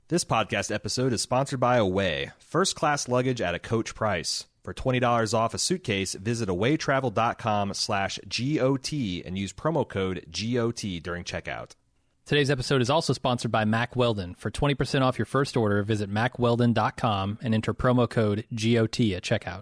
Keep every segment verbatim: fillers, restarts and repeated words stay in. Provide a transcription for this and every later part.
This podcast episode is sponsored by Away, first-class luggage at a coach price. For twenty dollars off a suitcase, visit awaytravel.com slash GOT and use promo code G O T during checkout. Today's episode is also sponsored by Mack Weldon. For twenty percent off your first order, visit mack weldon dot com and enter promo code G O T at checkout.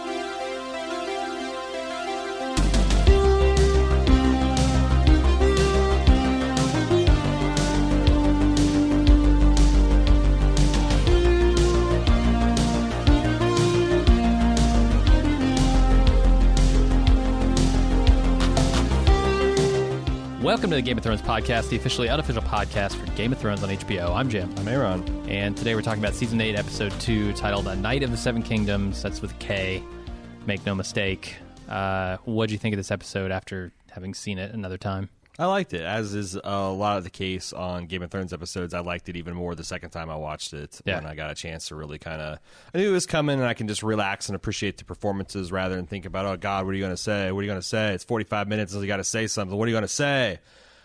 Welcome to the Game of Thrones podcast, the officially unofficial podcast for Game of Thrones on H B O. I'm Jim. I'm Aaron. And today we're talking about Season eight, Episode two, titled A Night of the Seven Kingdoms. That's with a K. Make no mistake. Uh, what'd you think of this episode after having seen it another time? I liked it, as is a lot of the case on Game of Thrones episodes. I liked it even more the second time I watched it, yeah. when I got a chance to really kind of... I knew it was coming, and I can just relax and appreciate the performances rather than think about, oh, God, what are you going to say? What are you going to say? It's forty-five minutes, and you got to say something. What are you going to say?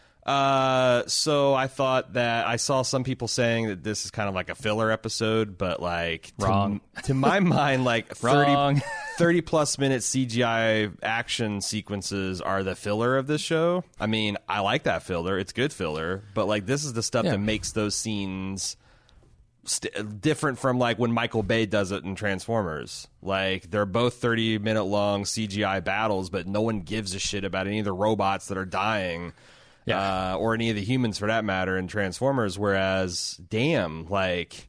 Uh, so I thought that I saw some people saying that this is kind of like a filler episode, but like wrong to, to my mind, like thirty, thirty plus minute C G I action sequences are the filler of this show. I mean, I like that filler. It's good filler, but like this is the stuff yeah. that makes those scenes st- different from like when Michael Bay does it in Transformers. Like they're both thirty minute long C G I battles, but no one gives a shit about any of the robots that are dying. Yeah. Uh, or any of the humans for that matter in Transformers, whereas, damn, like,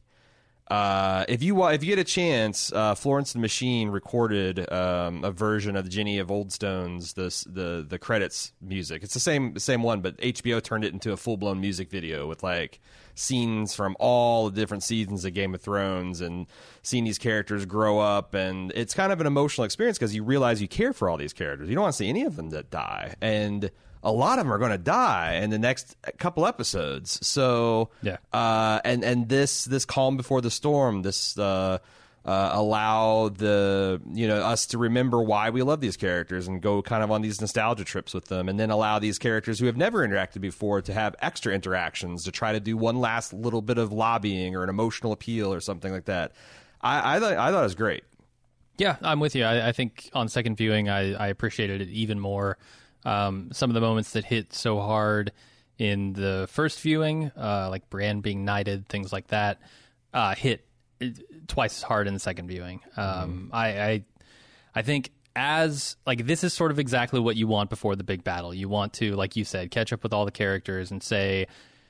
uh, if you if you get a chance, uh, Florence and the Machine recorded um, a version of the Jenny of Oldstones, the the the credits music. It's the same the same one, but H B O turned it into a full blown music video with like scenes from all the different seasons of Game of Thrones and seeing these characters grow up, and it's kind of an emotional experience because you realize you care for all these characters. You don't want to see any of them that die, and a lot of them are going to die in the next couple episodes. So, yeah. Uh, and and this this calm before the storm, this uh, uh, allow the you know us to remember why we love these characters and go kind of on these nostalgia trips with them, and then allow these characters who have never interacted before to have extra interactions to try to do one last little bit of lobbying or an emotional appeal or something like that. I I, th- I thought it was great. Yeah, I'm with you. I, I think on second viewing, I, I appreciated it even more. Um, some of the moments that hit so hard in the first viewing, uh, like Bran being knighted, things like that, uh, hit twice as hard in the second viewing. Um, mm. I, I, I think as like this is sort of exactly what you want before the big battle. You want to, like you said, catch up with all the characters and say,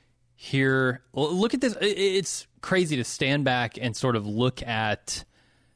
"Here, look at this." It's crazy to stand back and sort of look at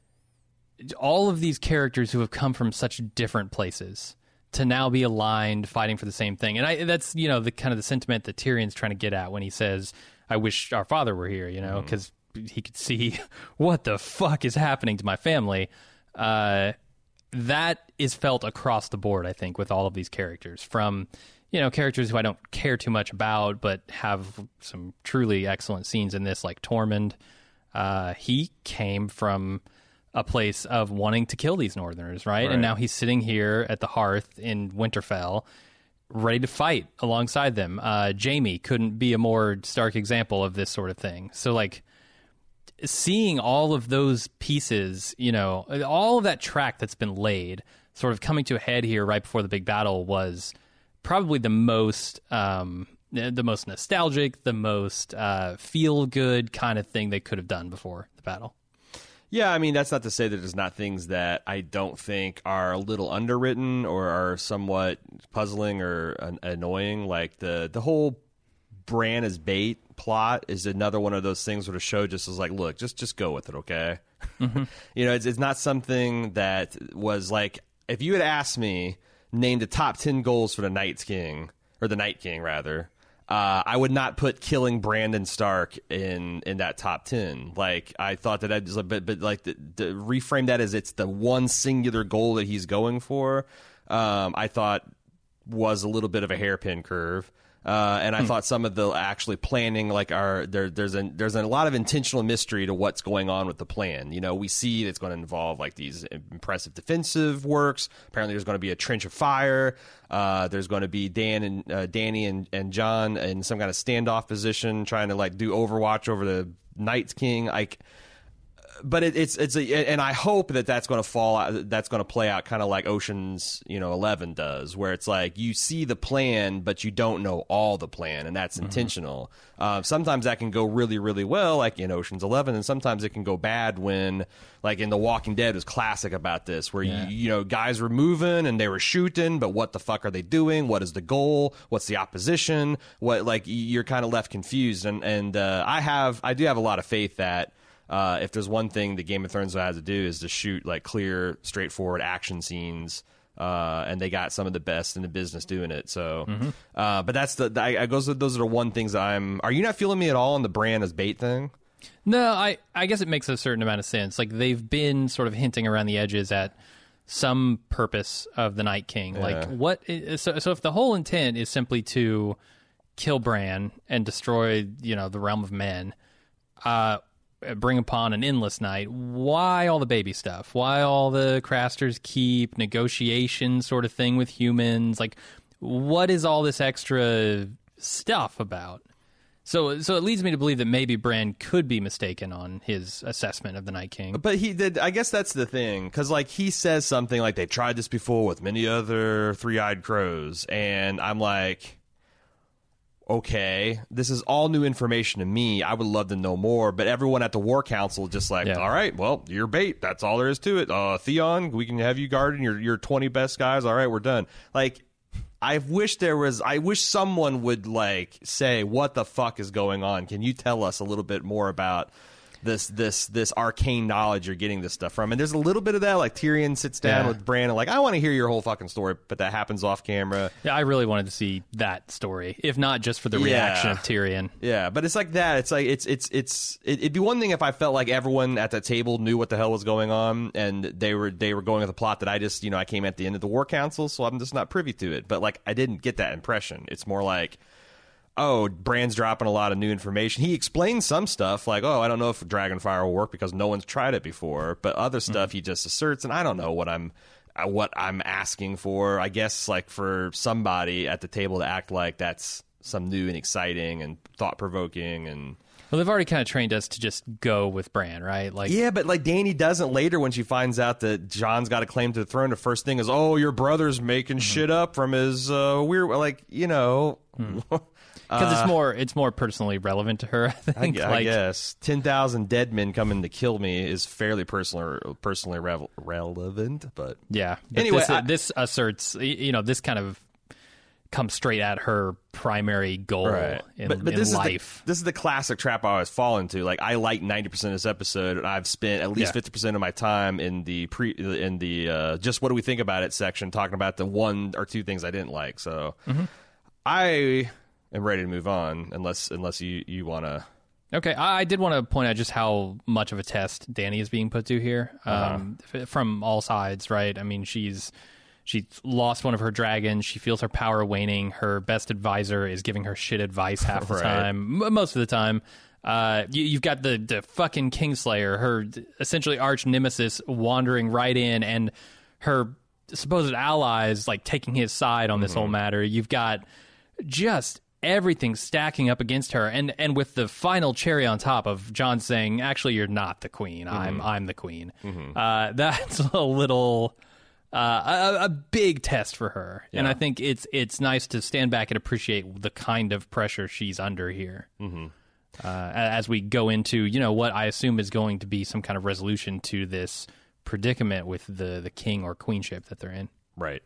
all of these characters who have come from such different places to now be aligned, fighting for the same thing. And I, that's, you know, the kind of the sentiment that Tyrion's trying to get at when he says, I wish our father were here, you know, because mm. he could see what the fuck is happening to my family. Uh, that is felt across the board, I think, with all of these characters. From, you know, characters who I don't care too much about, but have some truly excellent scenes in this, like Tormund. Uh, he came from a place of wanting to kill these Northerners, right? right? And now he's sitting here at the hearth in Winterfell, ready to fight alongside them. Uh, Jaime couldn't be a more stark example of this sort of thing. So, like, seeing all of those pieces, you know, all of that track that's been laid, sort of coming to a head here right before the big battle was probably the most, um, the most nostalgic, the most uh, feel-good kind of thing they could have done before the battle. Yeah, I mean, that's not to say that there's not things that I don't think are a little underwritten or are somewhat puzzling or an- annoying. Like the the whole Bran as bait plot is another one of those things where the show just is like, look, just just go with it, okay? Mm-hmm. You know, it's, it's not something that was like, if you had asked me, name the top ten goals for the Night's King, or the Night King, rather, Uh, I would not put killing Brandon Stark in, in that top ten. Like, I thought that, I'd, but, but like, the, the, reframe that as it's the one singular goal that he's going for, um, I thought was a little bit of a hairpin curve. Uh, and I hmm. thought some of the actually planning, like our there, there's a there's a lot of intentional mystery to what's going on with the plan. You know, we see it's going to involve like these impressive defensive works. Apparently, there's going to be a trench of fire. Uh, there's going to be Dan and uh, Danny and, and John in some kind of standoff position, trying to like do Overwatch over the Night King. Like. But it, it's it's a, and I hope that that's going to fall out. That's going to play out kind of like Ocean's, you know, Eleven does, where it's like you see the plan, but you don't know all the plan, and that's mm-hmm. intentional. Uh, sometimes that can go really, really well, like in Ocean's Eleven, and sometimes it can go bad when, like in The Walking Dead, was classic about this, where yeah. you you know guys were moving and they were shooting, but what the fuck are they doing? What is the goal? What's the opposition? What like you're kind of left confused, and and uh, I have I do have a lot of faith that. Uh, if there's one thing that Game of Thrones has to do is to shoot like clear, straightforward action scenes, uh, and they got some of the best in the business doing it. So, mm-hmm. uh, but that's the, the I, I goes. Those are the one things that I'm. Are you not feeling me at all on the Bran as bait thing? No, I I guess it makes a certain amount of sense. Like they've been sort of hinting around the edges at some purpose of the Night King. Yeah. Like what? Is, so so if the whole intent is simply to kill Bran and destroy, you know, the realm of men. Uh, bring upon an endless night, why all the baby stuff? Why all the Craster's Keep negotiation sort of thing with humans? Like, what is all this extra stuff about? So so it leads me to believe that maybe Bran could be mistaken on his assessment of the Night King. But he did, I guess that's the thing, because like he says something like, they've tried this before with many other three-eyed crows, and I'm like... okay, this is all new information to me. I would love to know more, but everyone at the War Council just like, yeah. all right, well, you're bait. That's all there is to it. Uh, Theon, we can have you guarding your your twenty best guys. All right, we're done. Like, I wish there was. I wish someone would like say, what the fuck is going on? Can you tell us a little bit more about this this this arcane knowledge you're getting this stuff from? And there's a little bit of that, like Tyrion sits down yeah. with Bran and like, I want to hear your whole fucking story, but that happens off camera. Yeah, I really wanted to see that story, if not just for the reaction yeah. of Tyrion. Yeah, but it's like that. It's like it's it's it's it, it'd be one thing if I felt like everyone at the table knew what the hell was going on and they were they were going with the plot that I just, you know, I came at the end of the War Council, so I'm just not privy to it. But like I didn't get that impression. It's more like, oh, Bran's dropping a lot of new information. He explains some stuff like, oh, I don't know if Dragonfire will work because no one's tried it before. But other stuff mm-hmm. he just asserts, and I don't know what I'm what I'm asking for. I guess like for somebody at the table to act like that's some new and exciting and thought-provoking and... Well, they've already kind of trained us to just go with Bran, right? Like, yeah, but like Dany doesn't later when she finds out that Jon's got a claim to the throne. The first thing is, oh, your brother's making mm-hmm. shit up from his uh, weird, like, you know... Mm. Because uh, it's more, it's more personally relevant to her. I think. I, I like, guess ten thousand dead men coming to kill me is fairly personally personally revel- relevant. But yeah. But anyway, this, I, this asserts, you know, this kind of comes straight at her primary goal right. in, but, but in this life. Is the, this is the classic trap I always fall into. Like I like ninety percent of this episode, and I've spent at least fifty yeah. percent of my time in the pre in the uh, just what do we think about it section, talking about the one or two things I didn't like. So mm-hmm. I. I'm ready to move on, unless unless you, you want to... Okay, I did want to point out just how much of a test Dany is being put to here, um, uh-huh. from all sides, right? I mean, she's she's lost one of her dragons. She feels her power waning. Her best advisor is giving her shit advice half the right. time, m- most of the time. Uh, you, you've got the, the fucking Kingslayer, her essentially arch nemesis, wandering right in, and her supposed allies like taking his side on this mm-hmm. whole matter. You've got just... everything stacking up against her, and and with the final cherry on top of Jon saying, actually, you're not the queen, mm-hmm. I'm I'm the queen. Mm-hmm. Uh, that's a little uh, a, a big test for her, yeah. and I think it's it's nice to stand back and appreciate the kind of pressure she's under here. Mm-hmm. Uh, as we go into, you know, what I assume is going to be some kind of resolution to this predicament with the the king or queenship that they're in. Right.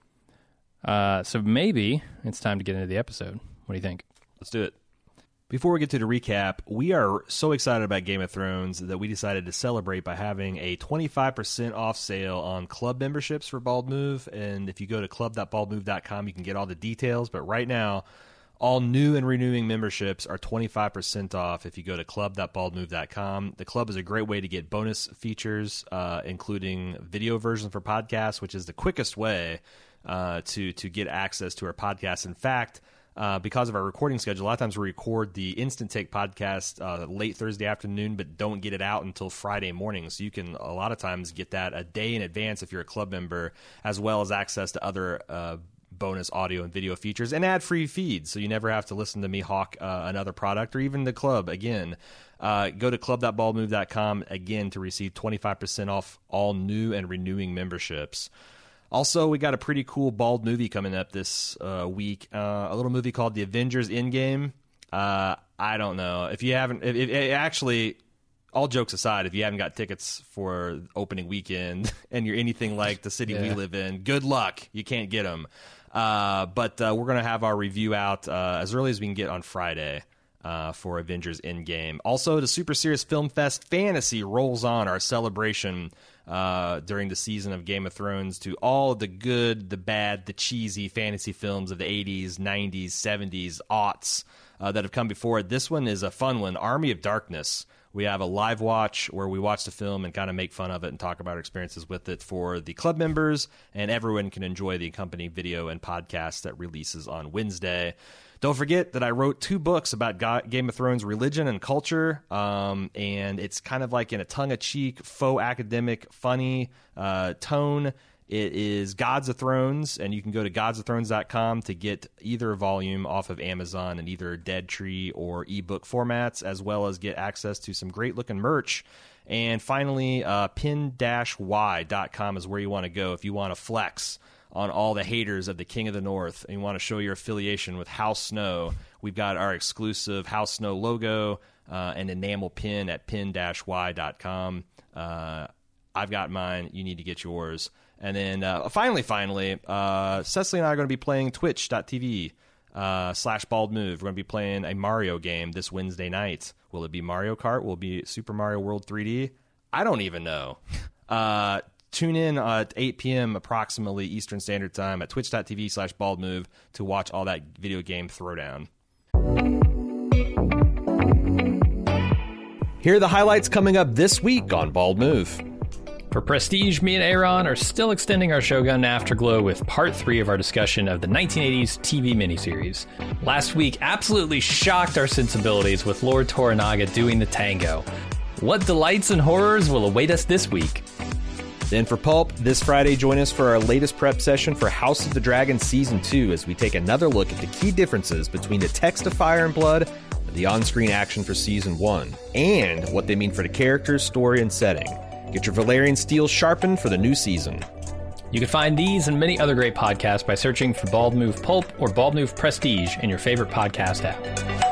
Uh, so maybe it's time to get into the episode. What do you think? Let's do it. Before we get to the recap, we are so excited about Game of Thrones that we decided to celebrate by having a twenty-five percent off sale on club memberships for Bald Move. And if you go to club dot bald move dot com, you can get all the details. But right now, all new and renewing memberships are twenty-five percent off if you go to club dot bald move dot com. The club is a great way to get bonus features, uh, including video versions for podcasts, which is the quickest way uh, to, to get access to our podcast. In fact, Uh, because of our recording schedule, a lot of times we record the Instant Take podcast uh, late Thursday afternoon, but don't get it out until Friday morning. So you can a lot of times get that a day in advance if you're a club member, as well as access to other uh, bonus audio and video features and ad-free feeds. So you never have to listen to me hawk uh, another product or even the club again. Uh, go to club dot bald move dot com again to receive twenty-five percent off all new and renewing memberships. Also, we got a pretty cool Bald movie coming up this uh, week. Uh, a little movie called The Avengers Endgame. Uh, I don't know. If you haven't... If, if, actually, all jokes aside, if you haven't got tickets for opening weekend and you're anything like the city yeah. we live in, good luck. You can't get them. Uh, but uh, we're going to have our review out uh, as early as we can get on Friday. Uh, for Avengers Endgame. Also, the Super Serious Film Fest Fantasy rolls on, our celebration uh, during the season of Game of Thrones to all the good, the bad, the cheesy fantasy films of the eighties, nineties, seventies, aughts uh, that have come before it. This one is a fun one, Army of Darkness. We have a live watch where we watch the film and kind of make fun of it and talk about our experiences with it for the club members, and everyone can enjoy the accompanying video and podcast that releases on Wednesday. Don't forget that I wrote two books about Game of Thrones religion and culture, um, and it's kind of like in a tongue-in-cheek, faux academic, funny uh, tone. It is Gods of Thrones, and you can go to gods of thrones dot com to get either volume off of Amazon in either Dead Tree or ebook formats, as well as get access to some great-looking merch. And finally, uh, pin dash y dot com is where you want to go if you want to flex on all the haters of the King of the North and you want to show your affiliation with House Snow. We've got our exclusive House Snow logo uh, and enamel pin at pin dash y dot com. Uh, I've got mine. You need to get yours. And then uh, finally, finally, uh, Cecily and I are going to be playing twitch dot t v uh, slash bald move. We're going to be playing a Mario game this Wednesday night. Will it be Mario Kart? Will it be Super Mario World three D? I don't even know. Uh, tune in at eight p.m. approximately Eastern Standard Time at twitch dot t v slash bald move to watch all that video game throwdown. Here are the highlights coming up this week on Bald Move. For Prestige, me and Aaron are still extending our Shogun Afterglow with part three of our discussion of the nineteen eighties T V miniseries. Last week absolutely shocked our sensibilities with Lord Toranaga doing the tango. What delights and horrors will await us this week? Then for Pulp, this Friday, join us for our latest prep session for House of the Dragon Season two as we take another look at the key differences between the text of Fire and Blood and the on-screen action for Season one, and what they mean for the characters, story, and setting. Get your Valyrian steel sharpened for the new season. You can find these and many other great podcasts by searching for Bald Move Pulp or Bald Move Prestige in your favorite podcast app.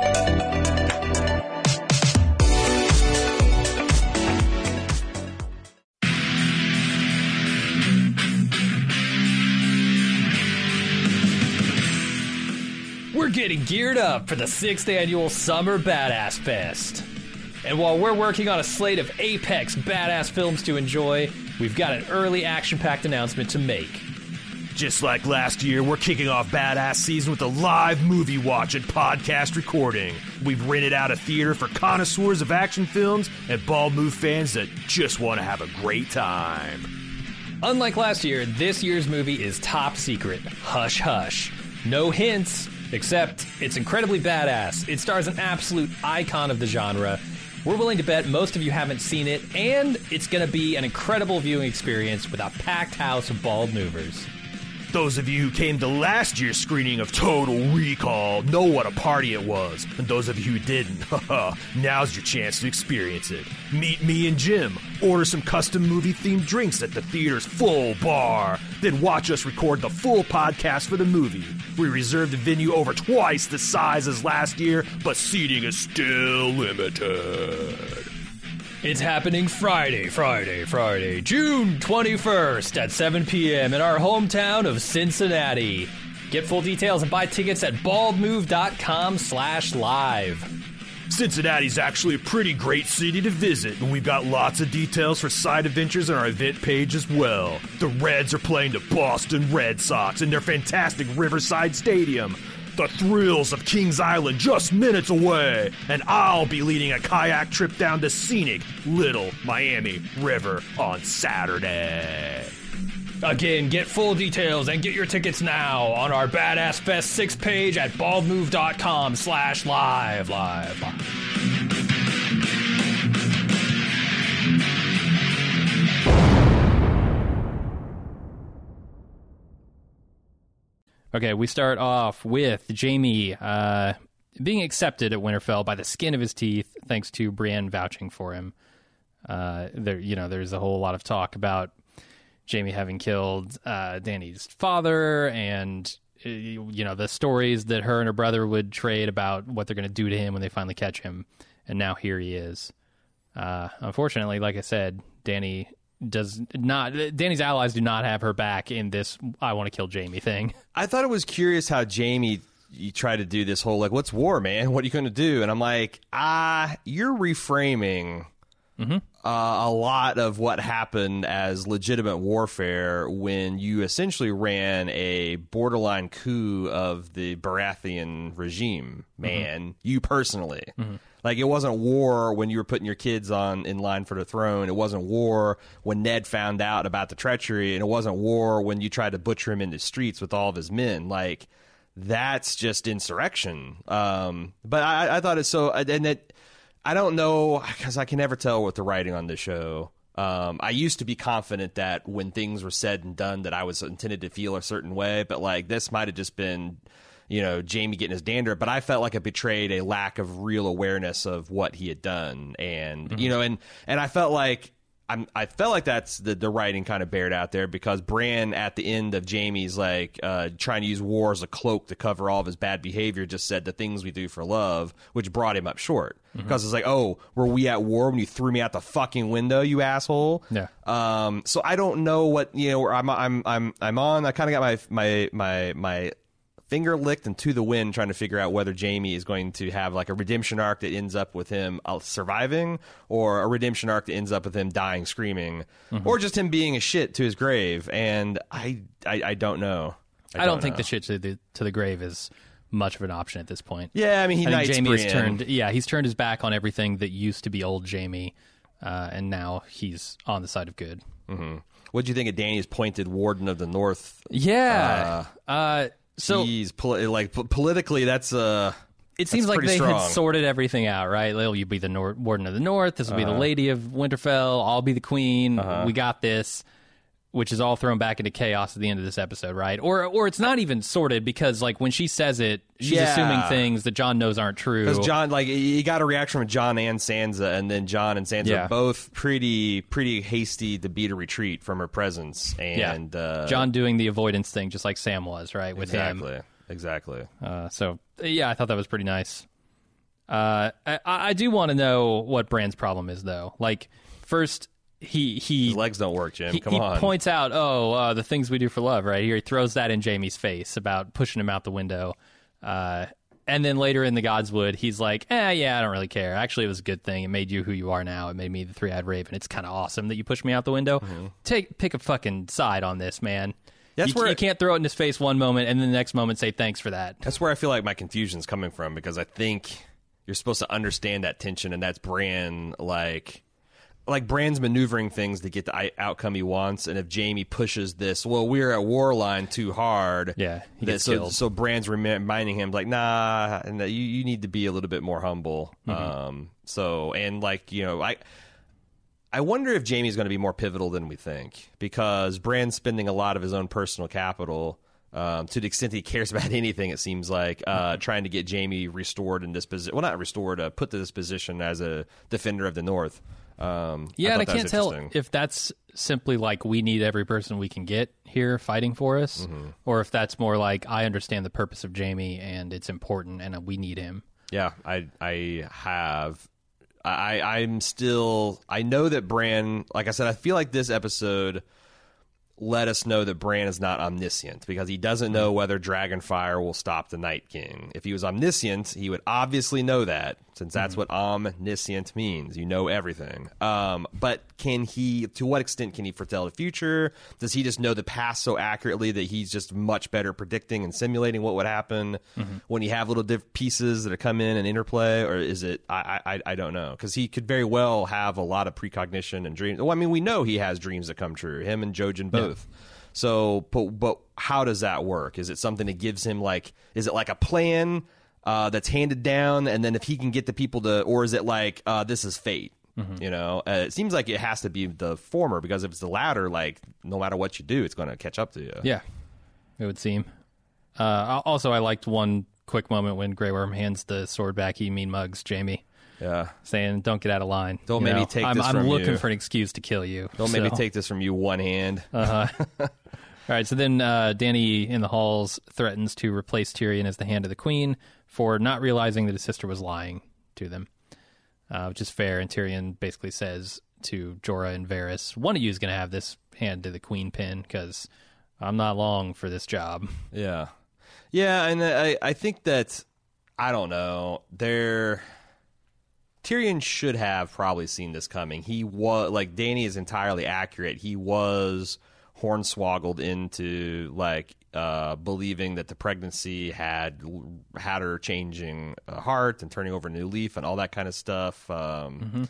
We're getting geared up for the sixth annual Summer Badass Fest. And while we're working on a slate of apex badass films to enjoy, we've got an early action-packed announcement to make. Just like last year, we're kicking off Badass Season with a live movie watch and podcast recording. We've rented out a theater for connoisseurs of action films and Bald Move fans that just want to have a great time. Unlike last year, this year's movie is top secret. Hush hush. No hints, except it's incredibly badass. It stars an absolute icon of the genre. We're willing to bet most of you haven't seen it, and it's going to be an incredible viewing experience with a packed house of bald movers. Those of you who came to last year's screening of Total Recall know what a party it was, and those of you who didn't, now's your chance to experience it. Meet me and Jim, order some custom movie-themed drinks at the theater's full bar, then watch us record the full podcast for the movie. We reserved the venue over twice the size as last year, but seating is still limited. It's happening Friday, Friday, Friday, June twenty-first at seven p.m. in our hometown of Cincinnati. Get full details and buy tickets at baldmove.com slash live. Cincinnati's actually a pretty great city to visit, and we've got lots of details for side adventures on our event page as well. The Reds are playing the Boston Red Sox in their fantastic Riverside Stadium. The thrills of Kings Island just minutes away, and I'll be leading a kayak trip down the scenic Little Miami River on Saturday. Again, get full details and get your tickets now on our Badass Fest six page at baldmove.com slash live, live, live. Okay, we start off with Jaime uh, being accepted at Winterfell by the skin of his teeth, thanks to Brienne vouching for him. Uh, there, you know, there's a whole lot of talk about Jaime having killed uh, Dany's father, and uh, you know the stories that her and her brother would trade about what they're going to do to him when they finally catch him. And now here he is. Uh, unfortunately, like I said, Dany does not. Dany's allies do not have her back in this "I want to kill Jaime" thing. I thought it was curious how Jaime you try to do this whole like, "What's war, man? What are you going to do?" And I'm like, ah, you're reframing. Mm-hmm. Uh, a lot of what happened as legitimate warfare when you essentially ran a borderline coup of the Baratheon regime, man. Mm-hmm. You personally. Mm-hmm. Like, it wasn't war when you were putting your kids on in line for the throne. It wasn't war when Ned found out about the treachery. And it wasn't war when you tried to butcher him in the streets with all of his men. Like, that's just insurrection. Um, but I, I thought it's so... And that... I don't know, because I can never tell with the writing on this show. Um, I used to be confident that when things were said and done that I was intended to feel a certain way, but like this might have just been, you know, Jaime getting his dander, but I felt like it betrayed a lack of real awareness of what he had done. And, mm-hmm. you know, and, and I felt like I'm, I felt like that's the, the writing kind of bared out there because Bran at the end of Jaime's like uh, trying to use war as a cloak to cover all of his bad behavior just said the things we do for love, which brought him up short. Because mm-hmm. it's like, oh, were we at war when you threw me out the fucking window, you asshole? Yeah. Um. So I don't know what you know. I'm I'm I'm I'm on. I kind of got my my my my finger licked and to the wind, trying to figure out whether Jaime is going to have like a redemption arc that ends up with him surviving, or a redemption arc that ends up with him dying screaming, mm-hmm. or just him being a shit to his grave. And I I, I don't know. I, I don't, don't think the shit to the to the grave is much of an option at this point. Yeah, I mean, he I knights think Jaime has Brienne. turned. Yeah, he's turned his back on everything that used to be old Jaime, uh, and now he's on the side of good. Mm-hmm. What do you think of Dany's pointed Warden of the North? Yeah. Uh, uh, so he's poli- like p- politically, that's uh It seems like they strong. had sorted everything out, right? Like, you be the Nor- Warden of the North. This will uh-huh. be the Lady of Winterfell. I'll be the Queen. Uh-huh. We got this. Which is all thrown back into chaos at the end of this episode, right? Or or it's not even sorted because, like, when she says it, she's yeah. assuming things that Jon knows aren't true. Because Jon, like, you got a reaction from Jon and Sansa, and then Jon and Sansa yeah. are both pretty pretty hasty to beat a retreat from her presence. And yeah. uh, Jon doing the avoidance thing, just like Sam was, right? With exactly, him. exactly. Uh, so yeah, I thought that was pretty nice. Uh, I, I do want to know what Bran's problem is, though. Like, first. He he his legs don't work, Jim. He, Come he on. points out, oh, uh, the things we do for love, right? Here he throws that in Jaime's face about pushing him out the window. Uh, and then later in the Godswood, he's like, eh, yeah, I don't really care. Actually, it was a good thing. It made you who you are now. It made me the three-eyed raven. It's kind of awesome that you pushed me out the window. Mm-hmm. Take pick a fucking side on this, man. That's you, where you can't throw it in his face one moment and then the next moment say thanks for that. That's where I feel like my confusion's coming from, because I think you're supposed to understand that tension, and that's Bran, like... Like, Bran's maneuvering things to get the outcome he wants, and if Jaime pushes this, well, we're at war line too hard. Yeah, he gets so, killed. So Bran's reminding him, like, nah, and you, you need to be a little bit more humble. Mm-hmm. Um, so, and, like, you know, I I wonder if Jaime's going to be more pivotal than we think, because Bran's spending a lot of his own personal capital, um, to the extent he cares about anything, it seems like, uh, mm-hmm. trying to get Jaime restored in this position. Well, not restored, uh, put to this position as a defender of the North. Um, yeah, I and I can't tell if that's simply like we need every person we can get here fighting for us, mm-hmm. or if that's more like I understand the purpose of Jaime and it's important and we need him. Yeah, I I have I I'm still I know that Bran, like I said, I feel like this episode let us know that Bran is not omniscient, because he doesn't know whether Dragonfire will stop the Night King. If he was omniscient, he would obviously know that, since that's mm-hmm. what omniscient means. You know everything. Um, but can he, to what extent can he foretell the future? Does he just know the past so accurately that he's just much better predicting and simulating what would happen mm-hmm. when you have little diff- pieces that come in and interplay? Or is it, I I, I don't know. Because he could very well have a lot of precognition and dreams. Well, I mean, we know he has dreams that come true. Him and Jojen both. Yeah. So, but, but how does that work? Is it something that gives him like, is it like a plan uh, that's handed down, and then if he can get the people to, or is it like uh, this is fate? Mm-hmm. You know, uh, it seems like it has to be the former, because if it's the latter, like no matter what you do, it's going to catch up to you. Yeah, it would seem. Uh, also, I liked one quick moment when Grey Worm hands the sword back. He mean mugs Jamie. Yeah, saying, "Don't get out of line. Don't you make know, me take I'm, this I'm from you. I'm looking for an excuse to kill you. Don't so. make me take this from you one hand." Uh huh. All right. So then, uh, Dany in the halls threatens to replace Tyrion as the Hand of the Queen for not realizing that his sister was lying to them. Uh, which is fair, and Tyrion basically says to Jorah and Varys, one of you is going to have this hand to the queen pin, because I'm not long for this job. Yeah. Yeah, and I, I think that, I don't know, they're... Tyrion should have probably seen this coming. He was, like, Dany is entirely accurate. He was hornswoggled into, like, uh, believing that the pregnancy had had her changing a heart and turning over a new leaf and all that kind of stuff. Um, mm-hmm.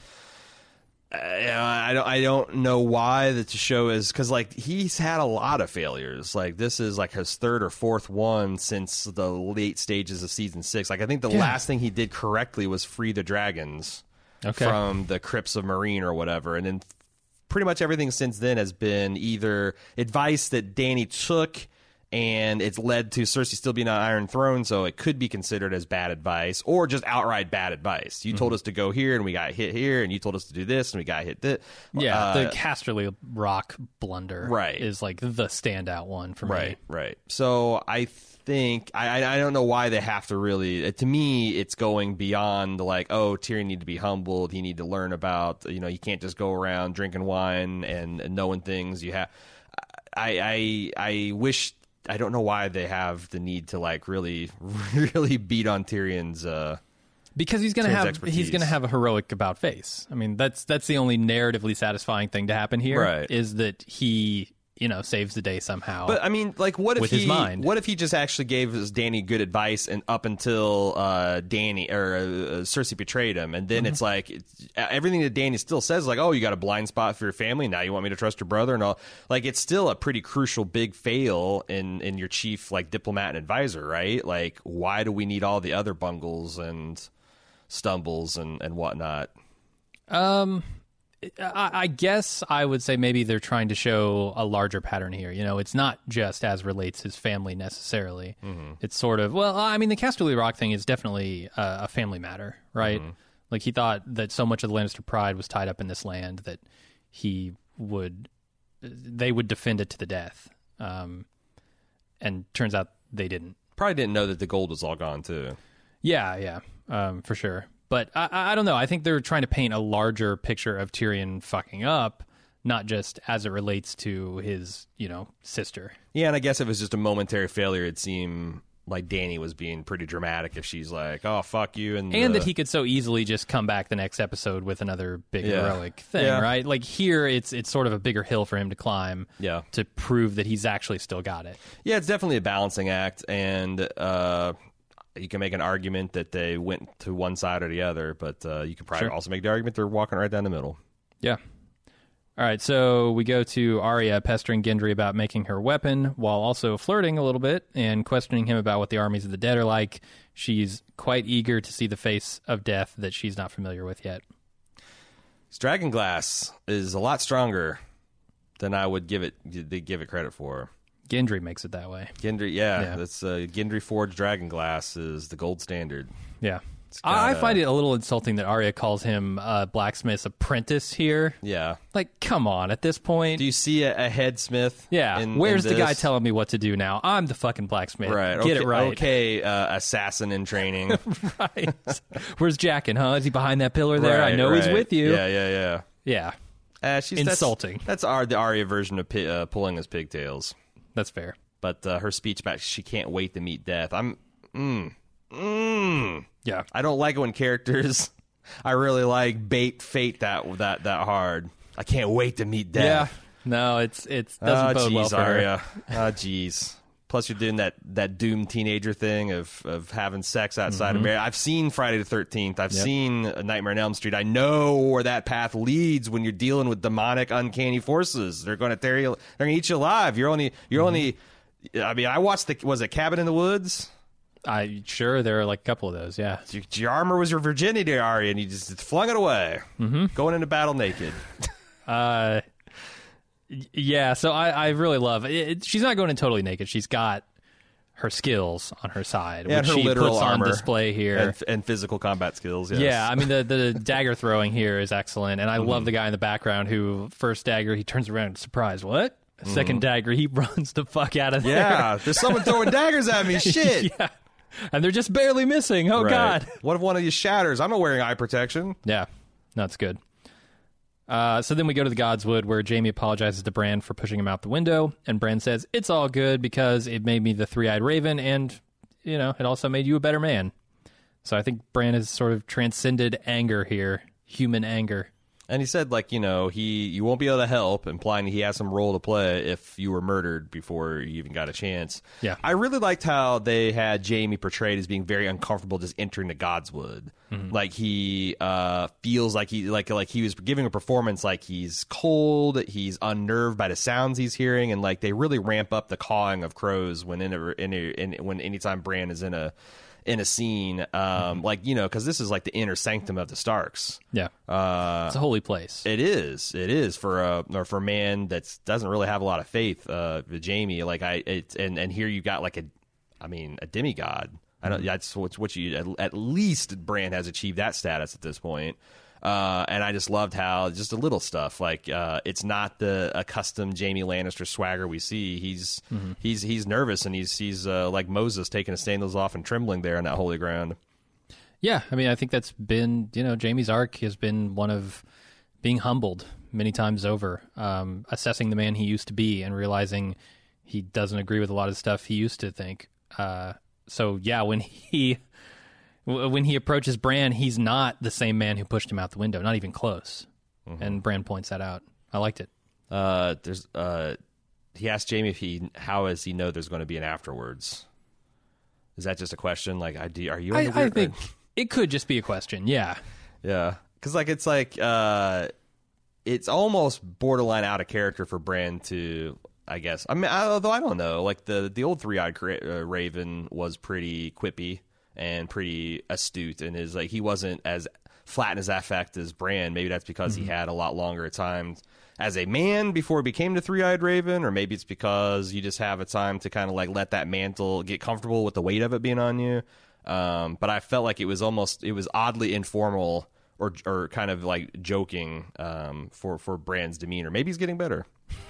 I, I don't. I don't know why the show is, because like he's had a lot of failures. Like this is like his third or fourth one since the late stages of season six. Like I think the yeah. last thing he did correctly was free the dragons okay. from the crypts of Meereen or whatever, and then pretty much everything since then has been either advice that Dany took, and it's led to Cersei still being on Iron Throne, so it could be considered as bad advice, or just outright bad advice. You mm-hmm. told us to go here, and we got hit here, and you told us to do this, and we got hit this. Yeah, uh, the Casterly Rock blunder right. is like the standout one for right, me. Right, right. So I think, I, I don't know why they have to really, to me, it's going beyond like, oh, Tyrion need to be humbled, he need to learn about, you know, you can't just go around drinking wine and, and knowing things. You have, I, I, I wish, I don't know why they have the need to like really, really beat on Tyrion's. Uh, because he's gonna Tyrion's have expertise. he's gonna have a heroic about face. I mean, that's that's the only narratively satisfying thing to happen here. Right. Is that he you know saves the day somehow. But I mean, like, what if with he? his mind. What if he just actually gave his Dany good advice, and up until uh, Dany or uh, Cersei betrayed him, and then mm-hmm. it's like it's, everything that Dany still says, like, oh, you got a blind spot for your family. Now you want me to trust your brother and all. Like, it's still a pretty crucial big fail in in your chief like diplomat and advisor, right? Like, why do we need all the other bungles and stumbles and and whatnot? Um. I, I guess I would say maybe they're trying to show a larger pattern here. You know, it's not just as relates his family necessarily. Mm-hmm. It's sort of, well, I mean, the Casterly Rock thing is definitely a, a family matter, right? Mm-hmm. Like he thought that so much of the Lannister pride was tied up in this land that he would, they would defend it to the death. Um, and turns out they didn't. Probably didn't know that the gold was all gone too. Yeah, yeah, um, for sure. But I, I don't know. I think they're trying to paint a larger picture of Tyrion fucking up, not just as it relates to his, you know, sister. Yeah, and I guess if it was just a momentary failure, it'd seem like Dany was being pretty dramatic if she's like, oh, fuck you. And, and the... that he could so easily just come back the next episode with another big yeah. heroic thing, yeah. right? Like here, it's it's sort of a bigger hill for him to climb yeah. to prove that he's actually still got it. Yeah, it's definitely a balancing act, and... uh you can make an argument that they went to one side or the other, but uh, you could probably sure. also make the argument they're walking right down the middle. Yeah. All right, so we go to Arya pestering Gendry about making her weapon while also flirting a little bit and questioning him about what the armies of the dead are like. She's quite eager to see the face of death that she's not familiar with yet. Dragonglass is a lot stronger than I would give it give it credit for. Gendry makes it that way. Gendry, yeah, yeah. that's uh, Gendry forged dragonglass is the gold standard. Yeah, gotta, I find it a little insulting that Arya calls him a blacksmith's apprentice here. Yeah, like come on, at this point, do you see a, a headsmith? Yeah, in, where's in the guy telling me what to do now? I'm the fucking blacksmith. Right, get okay, it right. Okay, uh, assassin in training. Right. Where's Jaqen? Huh? Is he behind that pillar there? Right, I know right. he's with you. Yeah, yeah, yeah. Yeah. Uh, she's insulting. That's, that's our, the Arya version of pi- uh, pulling his pigtails. That's fair. But uh, her speech back, she can't wait to meet death. I'm, mm, mm. Yeah. I don't like it when characters I really like bait fate that that that hard. I can't wait to meet death. Yeah. No, it's it's doesn't oh, bode geez, well for Arya. her. Oh, jeez. Plus, you're doing that, that doomed teenager thing of, of having sex outside mm-hmm. of marriage. I've seen Friday the thirteenth. I've yep. seen Nightmare on Elm Street. I know where that path leads when you're dealing with demonic, uncanny forces. They're going to tear you. They're going to eat you alive. You're only. You're mm-hmm. only. I mean, I watched the. Was it Cabin in the Woods? I sure there are like a couple of those. Yeah. Your, your armor was your virginity, Ari, and you just flung it away, mm-hmm. going into battle naked. uh. Yeah, so I, I really love it. She's not going in totally naked. She's got her skills on her side, yeah, which her she literal puts armor on display here. And, and physical combat skills, yes. Yeah, I mean, the, the dagger throwing here is excellent, and I mm-hmm. love the guy in the background who, first dagger, he turns around and surprised, what? Mm-hmm. Second dagger, he runs the fuck out of there. Yeah, there's someone throwing daggers at me, shit! Yeah, and they're just barely missing, oh right. God. What if one of you shatters? I'm not wearing eye protection. Yeah, that's good. Uh, so then we go to the Godswood where Jamie apologizes to Bran for pushing him out the window, and Bran says, it's all good because it made me the three-eyed raven, and, you know, it also made you a better man. So I think Bran has sort of transcended anger here, human anger. And he said, like, you know, he you won't be able to help, implying he has some role to play if you were murdered before you even got a chance. Yeah. I really liked how they had Jamie portrayed as being very uncomfortable just entering the Godswood. Mm-hmm. Like, he uh, feels like he like like he was giving a performance like he's cold, he's unnerved by the sounds he's hearing, and, like, they really ramp up the cawing of crows when in, a, in, a, in when anytime Bran is in a... in a scene, um, mm-hmm. like, you know, because this is like the inner sanctum of the Starks. Yeah. Uh, it's a holy place. It is. It is for a, or for a man that doesn't really have a lot of faith, uh, Jamie. Like, I, it, and, and here you got like a, I mean, a demigod. I don't, that's what, what you, at, at least Bran has achieved that status at this point. Uh, and I just loved how just a little stuff like uh, it's not the accustomed Jamie Lannister swagger we see. He's mm-hmm. he's he's nervous and he's he's uh, like Moses taking his sandals off and trembling there on that holy ground. Yeah, I mean, I think that's been, you know, Jamie's arc has been one of being humbled many times over, um, assessing the man he used to be and realizing he doesn't agree with a lot of stuff he used to think. Uh, so yeah, when he. When he approaches Bran, he's not the same man who pushed him out the window, not even close. Mm-hmm. And Bran points that out. I liked it. Uh, there's uh, he asked Jamie if he how does he know there's going to be an afterwards. Is that just a question? Like, I do, are you? I, I think it could just be a question. Yeah, yeah, because like it's like uh, it's almost borderline out of character for Bran to. I guess. I mean, I, although I don't know. Like the the old three-eyed uh, Raven was pretty quippy and pretty astute, and is like he wasn't as flat in his affect as Bran. Maybe that's because mm-hmm. he had a lot longer time as a man before he became the three-eyed Raven, or maybe it's because you just have a time to kind of like let that mantle get comfortable with the weight of it being on you. Um, but I felt like it was almost it was oddly informal or or kind of like joking um, for for Bran's demeanor. Maybe he's getting better.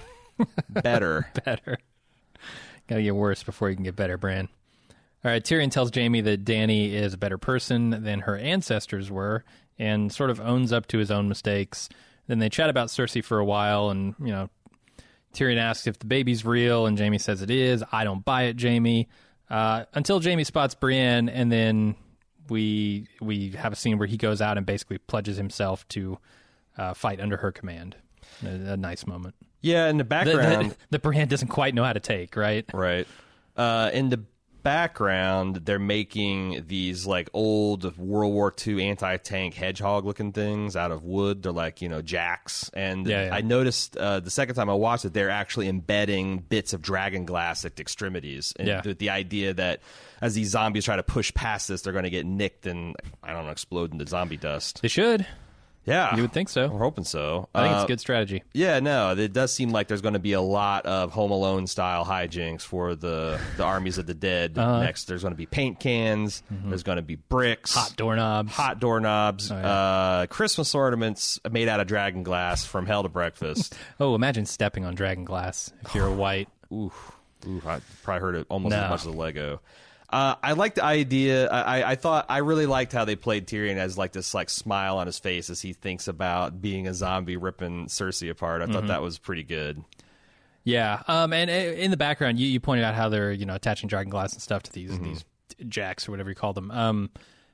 better, better. Gotta get worse before you can get better, Bran. All right, Tyrion tells Jamie that Dany is a better person than her ancestors were and sort of owns up to his own mistakes. Then they chat about Cersei for a while, and, you know, Tyrion asks if the baby's real, and Jamie says it is. I don't buy it, Jamie. Uh, until Jamie spots Brienne, and then we we have a scene where he goes out and basically pledges himself to uh, fight under her command. A, a nice moment. Yeah, in the background... The, the, the Brienne doesn't quite know how to take, right? Right. Uh, in the background, they're making these like old World War Two anti-tank hedgehog looking things out of wood. They're like, you know, jacks. And yeah, yeah. I noticed uh, the second time I watched it, they're actually embedding bits of dragon glass at the extremities. And yeah. with the idea that as these zombies try to push past this, they're going to get nicked and, I don't know, explode into zombie dust. They should. Yeah. You would think so. We're hoping so. I think uh, it's a good strategy. Yeah, no, it does seem like there's going to be a lot of Home Alone style hijinks for the, the armies of the dead. Uh-huh. Next, there's going to be paint cans. Mm-hmm. There's going to be bricks. Hot doorknobs. Hot doorknobs. Oh, yeah. uh, Christmas ornaments made out of dragon glass from hell to breakfast. Oh, imagine stepping on dragon glass if you're a white. Ooh, ooh, I probably heard it almost no. as much as a Lego. Uh, I like the idea. I, I thought I really liked how they played Tyrion as like this like smile on his face as he thinks about being a zombie ripping Cersei apart. I thought mm-hmm. that was pretty good. Yeah, um, and in the background, you, you pointed out how they're you know attaching dragon glass and stuff to these mm-hmm. these jacks or whatever you call them. Um,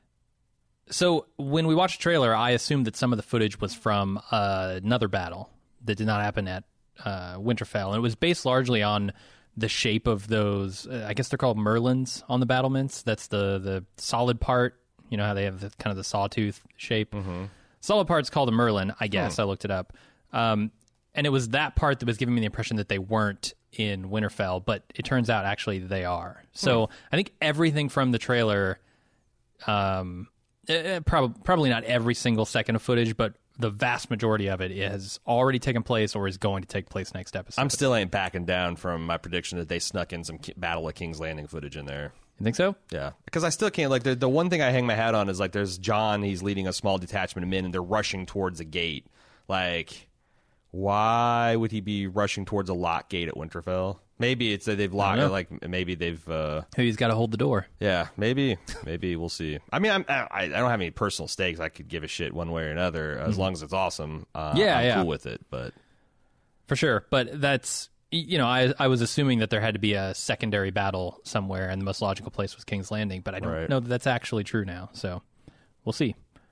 so when we watched the trailer, I assumed that some of the footage was from uh, another battle that did not happen at uh, Winterfell, and it was based largely on the shape of those, uh, I guess they're called merlins on the battlements. That's the, the solid part. You know how they have the, kind of the sawtooth shape? Mm-hmm. Solid part's called a merlin, I guess. Hmm. I looked it up. Um, and it was that part that was giving me the impression that they weren't in Winterfell, but it turns out actually they are. So hmm. I think everything from the trailer, um, uh, prob- probably not every single second of footage, but the vast majority of it has already taken place or is going to take place next episode. I'm still ain't backing down from my prediction that they snuck in some Battle of King's Landing footage in there. You think so? Yeah, because I still can't, like, the, the one thing I hang my hat on is, like, there's John, he's leading a small detachment of men, and they're rushing towards a gate. Like, why would he be rushing towards a lock gate at Winterfell? Maybe it's that they've locked, like, maybe they've... Uh, He's got to hold the door. Yeah, maybe. Maybe, we'll see. I mean, I'm, I, I don't have any personal stakes. I could give a shit one way or another, as mm-hmm. long as it's awesome. Uh, yeah, I'm yeah. cool with it, but... For sure, but that's... You know, I I was assuming that there had to be a secondary battle somewhere, and the most logical place was King's Landing, but I don't right. know that that's actually true now, so we'll see.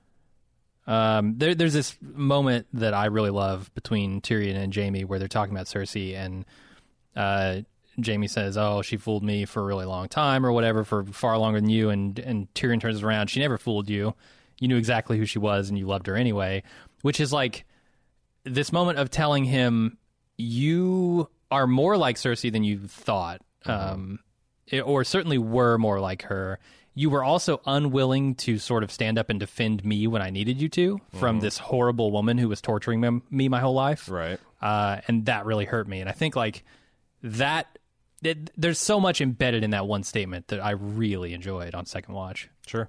Um, there, there's this moment that I really love between Tyrion and Jaime where they're talking about Cersei, and uh, Jaime says, oh, she fooled me for a really long time or whatever, for far longer than you, and, and Tyrion turns around, she never fooled you. You knew exactly who she was, and you loved her anyway, which is like this moment of telling him, you... are more like Cersei than you thought, mm-hmm. um, it, or certainly were more like her. You were also unwilling to sort of stand up and defend me when I needed you to mm-hmm. from this horrible woman who was torturing me, me my whole life. Right. Uh, and that really hurt me. And I think like that, it, there's so much embedded in that one statement that I really enjoyed on second watch. Sure.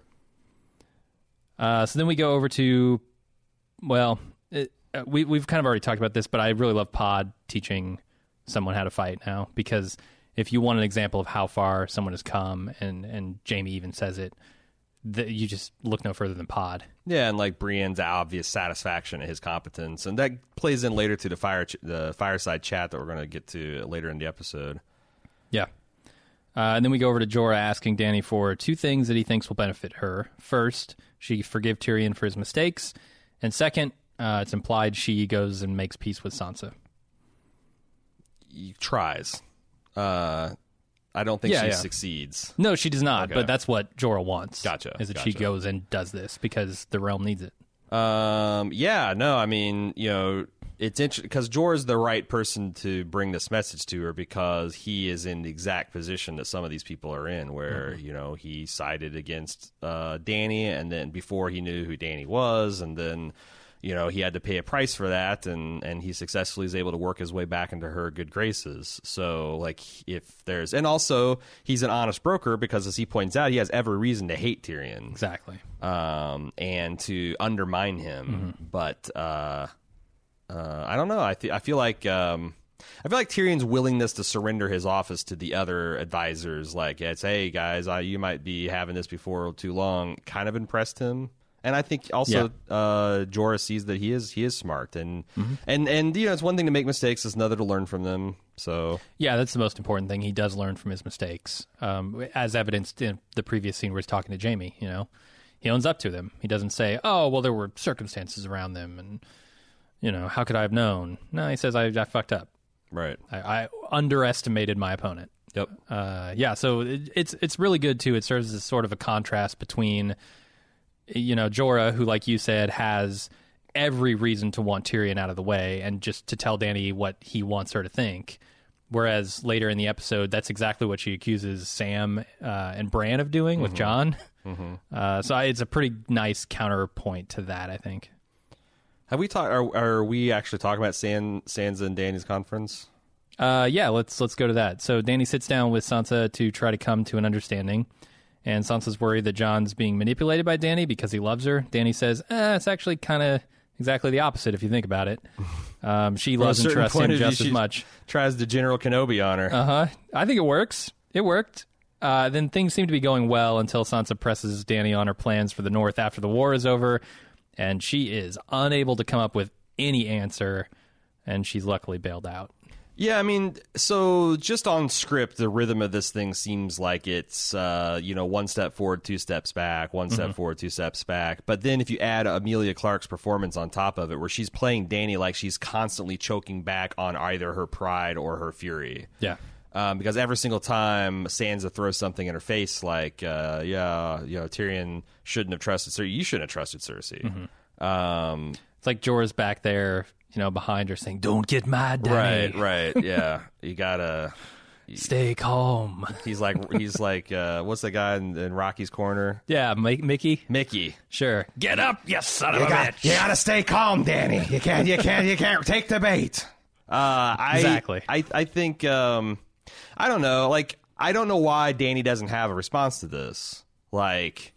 Uh, so then we go over to, well, it, uh, we, we've kind of already talked about this, but I really love Pod teaching someone how to fight now, because if you want an example of how far someone has come, and and Jaime even says it, that you just look no further than Pod. Yeah, and like Brienne's obvious satisfaction at his competence, and that plays in later to the fire ch- the fireside chat that we're going to get to later in the episode. Yeah, uh, and then we go over to Jorah asking Dany for two things that he thinks will benefit her. First, she forgive Tyrion for his mistakes, and second, uh, it's implied she goes and makes peace with Sansa. Tries. Uh, I don't think yeah, she yeah. succeeds. No, she does not, okay. but that's what Jorah wants. Gotcha. Is that gotcha. she goes and does this because the realm needs it. Um, yeah, no, I mean, you know, it's interesting because Jorah's the right person to bring this message to her, because he is in the exact position that some of these people are in, where, mm-hmm. you know, he sided against uh, Dany, and then before he knew who Dany was, and then... You know, he had to pay a price for that, and, and he successfully is able to work his way back into her good graces. So, like, if there's... And also, he's an honest broker, because, as he points out, he has every reason to hate Tyrion. Exactly. Um, and to undermine him. Mm-hmm. But, uh, uh, I don't know. I, th- I feel like... Um, I feel like Tyrion's willingness to surrender his office to the other advisors, like, it's, hey, guys, I, you might be having this before too long, kind of impressed him. And I think also yeah. uh, Jorah sees that he is he is smart, and mm-hmm. and and you know, it's one thing to make mistakes; it's another to learn from them. So yeah, that's the most important thing. He does learn from his mistakes, um, as evidenced in the previous scene where he's talking to Jaime. You know, he owns up to them. He doesn't say, "Oh, well, there were circumstances around them, and you know, how could I have known?" No, he says, "I, I fucked up. Right. I, I underestimated my opponent." Yep. Uh, yeah. So it, it's it's really good too. It serves as sort of a contrast between, you know, Jorah, who, like you said, has every reason to want Tyrion out of the way and just to tell Dany what he wants her to think. Whereas later in the episode, that's exactly what she accuses Sam uh, and Bran of doing mm-hmm. with Jon. Mm-hmm. Uh, so it's a pretty nice counterpoint to that, I think. Have we talked? Are, are we actually talking about San, Sansa and Dany's conference? Uh, yeah, let's let's go to that. So Dany sits down with Sansa to try to come to an understanding. And Sansa's worried that Jon's being manipulated by Dany because he loves her. Dany says, eh, it's actually kind of exactly the opposite if you think about it. Um, she loves and trusts him just as much. Tries to General Kenobi on her. Uh-huh. I think it works. It worked. Uh, then things seem to be going well until Sansa presses Dany on her plans for the North after the war is over. And she is unable to come up with any answer. And she's luckily bailed out. Yeah, I mean, so just on script, the rhythm of this thing seems like it's, uh, you know, one step forward, two steps back, one step mm-hmm. forward, two steps back. But then if you add Emilia Clarke's performance on top of it, where she's playing Dany like she's constantly choking back on either her pride or her fury. Yeah. Um, because every single time Sansa throws something in her face, like, uh, yeah, you know, Tyrion shouldn't have trusted Cersei. You shouldn't have trusted Cersei. Mm-hmm. Um, it's like Jorah's back there, you know, behind her saying, "Don't get mad, Danny. right, right, yeah. You gotta Stay calm." He's like, he's like, uh, what's the guy in, in Rocky's corner? Yeah, M- Mickey. Mickey. Sure. Get up, you son of You a got, bitch. you gotta stay calm, Danny. You can't, you can't, you can't take the bait. Uh, I, Exactly. I, I think, um, I don't know. Like, I don't know why Danny doesn't have a response to this. Like,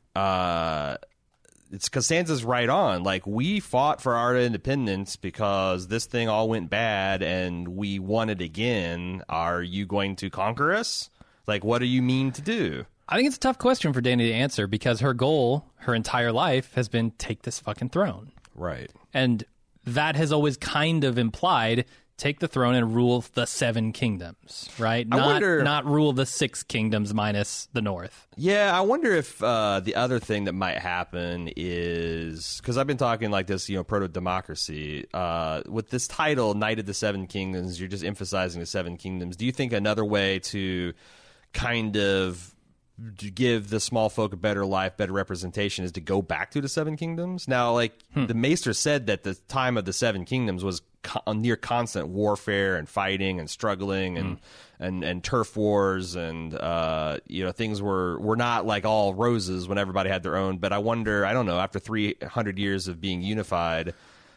uh, it's because Sansa's right on. Like, we fought for our independence because this thing all went bad and we won it again. Are you going to conquer us? Like, what do you mean to do? I think it's a tough question for Danny to answer because her goal, her entire life, has been take this fucking throne. Right. And that has always kind of implied take the throne and rule the seven kingdoms, right? I Not, wonder- not rule the six kingdoms minus the north. Yeah, I wonder if uh, the other thing that might happen is because I've been talking like this, you know, proto democracy. Uh, with this title, Knight of the Seven Kingdoms, you're just emphasizing the seven kingdoms. Do you think another way to kind of give the small folk a better life, better representation is to go back to the seven kingdoms? Now, like Hmm. the Maester said that the time of the seven kingdoms was co- near constant warfare and fighting and struggling and and, and turf wars and uh, you know, things were were not like all roses when everybody had their own. But I wonder, I don't know, after three hundred years of being unified,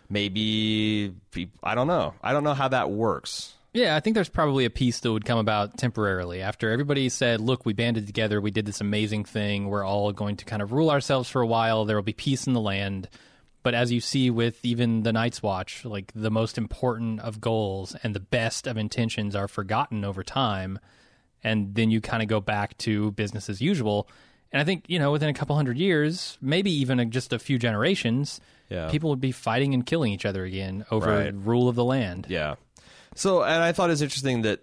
maybe peop- I don't know, I don't know how that works. Yeah, I think there's probably a piece that would come about temporarily after everybody said, look, we banded together, we did this amazing thing, we're all going to kind of rule ourselves for a while, there will be peace in the land. But as you see with even the Night's Watch, like the most important of goals and the best of intentions are forgotten over time. And then you kind of go back to business as usual. And I think, you know, within a couple hundred years, maybe even just a few generations, Yeah. people would be fighting and killing each other again over Right. rule of the land. Yeah. So, and I thought it was interesting that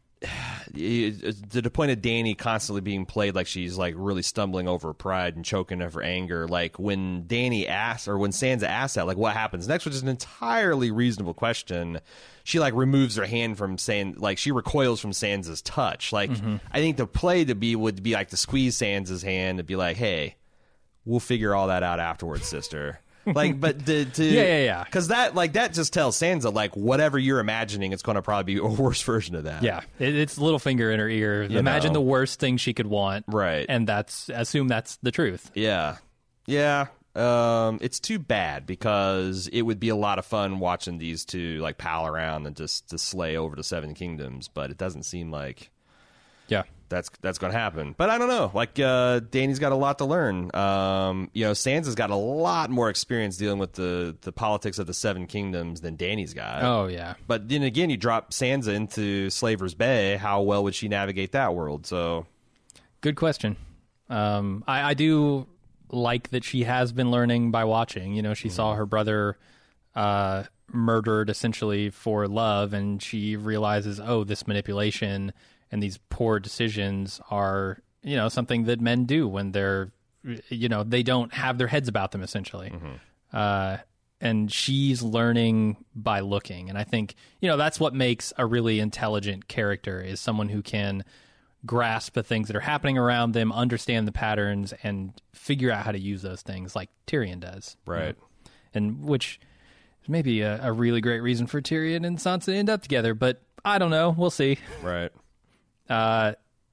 to the point of Dany constantly being played like she's like really stumbling over her pride and choking over anger. Like when Dany asks, or when Sansa asks that, like what happens next, which is an entirely reasonable question. She like removes her hand from saying, like she recoils from Sansa's touch. Like I think the play to be would be like to squeeze Sansa's hand and be like, "Hey, we'll figure all that out afterwards, sister." Like, but to, to Yeah, yeah, yeah. because that like that just tells Sansa like whatever you're imagining, it's going to probably be a worse version of that. Yeah, it, it's Littlefinger in her ear. You Imagine know. the worst thing she could want, Right. And that's assume that's the truth. Yeah. Yeah. Um, it's too bad because it would be a lot of fun watching these two like pal around and just to slay over the Seven Kingdoms, but it doesn't seem like Yeah, that's that's going to happen. But I don't know. Like uh, Dany's got a lot to learn. Um, you know, Sansa's got a lot more experience dealing with the the politics of the Seven Kingdoms than Dany's got. Oh yeah, But then again, you drop Sansa into Slaver's Bay. How well would she navigate that world? So good question. Um, I, I do like that she has been learning by watching. You know, she saw her brother uh, murdered essentially for love, and she realizes, oh, this manipulation and these poor decisions are, you know, something that men do when they're, you know, they don't have their heads about them essentially. Uh, and she's learning by looking. And I think, you know, that's what makes a really intelligent character, is someone who can grasp the things that are happening around them, understand the patterns, and figure out how to use those things like Tyrion does. Right. And which is maybe a, a really great reason for Tyrion and Sansa to end up together, but I don't know. We'll see. right. Uh,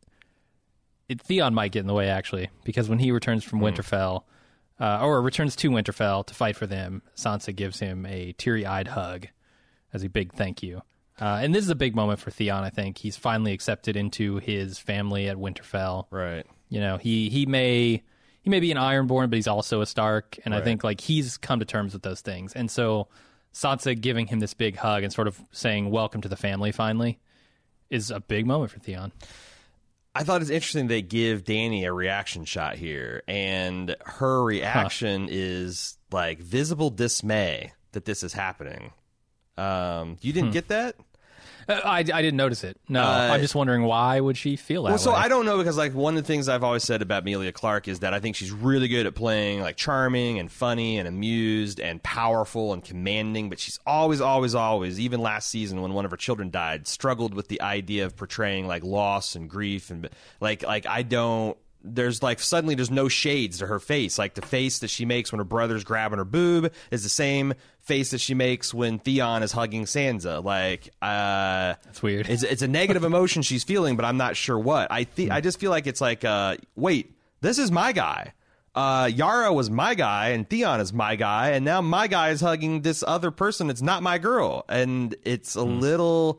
it, Theon might get in the way, actually, because when he returns from Winterfell, uh, or returns to Winterfell to fight for them, Sansa gives him a teary-eyed hug as a big thank you. Uh, and this is a big moment for Theon, I think. He's finally accepted into his family at Winterfell. Right. You know, he, he may he may be an Ironborn, but he's also a Stark, and I Right. think like he's come to terms with those things. And so Sansa giving him this big hug and sort of saying, welcome to the family finally, is a big moment for Theon. I thought it's interesting they give Dany a reaction shot here, and her reaction is like visible dismay that this is happening. Um, you didn't get that? Uh, I, I didn't notice it. No, Uh, I'm just wondering why would she feel that Well, so way? I don't know because like one of the things I've always said about Emilia Clarke is that I think she's really good at playing like charming and funny and amused and powerful and commanding, but she's always, always, always, even last season when one of her children died, struggled with the idea of portraying like loss and grief and like like I don't. There's like suddenly there's no shades to her face. Like the face that she makes when her brother's grabbing her boob is the same face that she makes when Theon is hugging Sansa. Like, uh, That's weird. It's, it's a negative emotion she's feeling, but I'm not sure what. I think I just feel like it's like, uh, wait, this is my guy. Uh, Yara was my guy, and Theon is my guy, and now my guy is hugging this other person that's not my girl, and it's a Mm. little.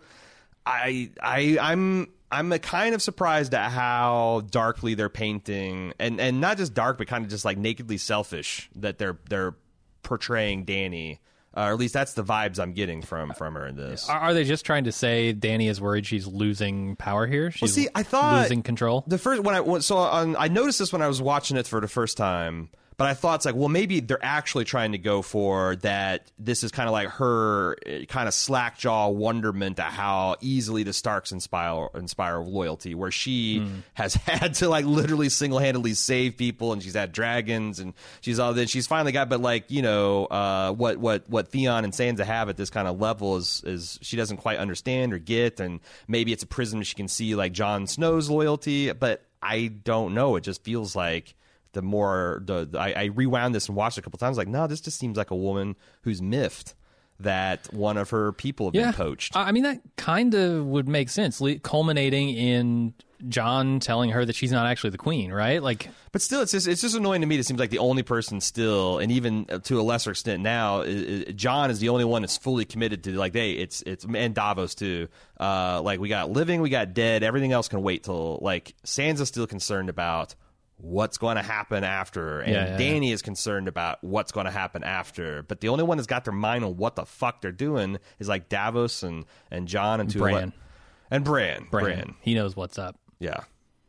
I I I'm. I'm kind of surprised at how darkly they're painting, and, and not just dark, but kind of just like nakedly selfish that they're they're portraying Dany, uh, or at least that's the vibes I'm getting from from her in this. Are, are they just trying to say Dany is worried she's losing power here? She's see, I thought losing control. The first when I so on, I noticed this when I was watching it for the first time. But I thought it's like, well, maybe they're actually trying to go for that. This is kind of like her kind of slack jaw wonderment at how easily the Starks inspire inspire loyalty, where she mm. has had to like literally single handedly save people, and she's had dragons, and she's all that. She's finally got, but like you know, uh, what what what Theon and Sansa have at this kind of level is is she doesn't quite understand or get, and maybe it's a prism she can see like Jon Snow's loyalty, but I don't know. It just feels like. The more the, the I, I rewound this and watched it a couple times, like, no, this just seems like a woman who's miffed that one of her people have yeah. been poached. I mean, that kind of would make sense, culminating in Jon telling her that she's not actually the queen, right? Like, but still, it's just it's just annoying to me. It seems like the only person still, and even to a lesser extent now, is, is, Jon is the only one that's fully committed to like, hey, it's it's and Davos too. Uh, like we got living, we got dead. Everything else can wait till like Sansa's still concerned about. What's going to happen after, and yeah, yeah, Dany yeah. is concerned about what's going to happen after. But the only one that's got their mind on what the fuck they're doing is like Davos and and Jon and two Bran. and Bran. Bran. Bran. He knows what's up. Yeah,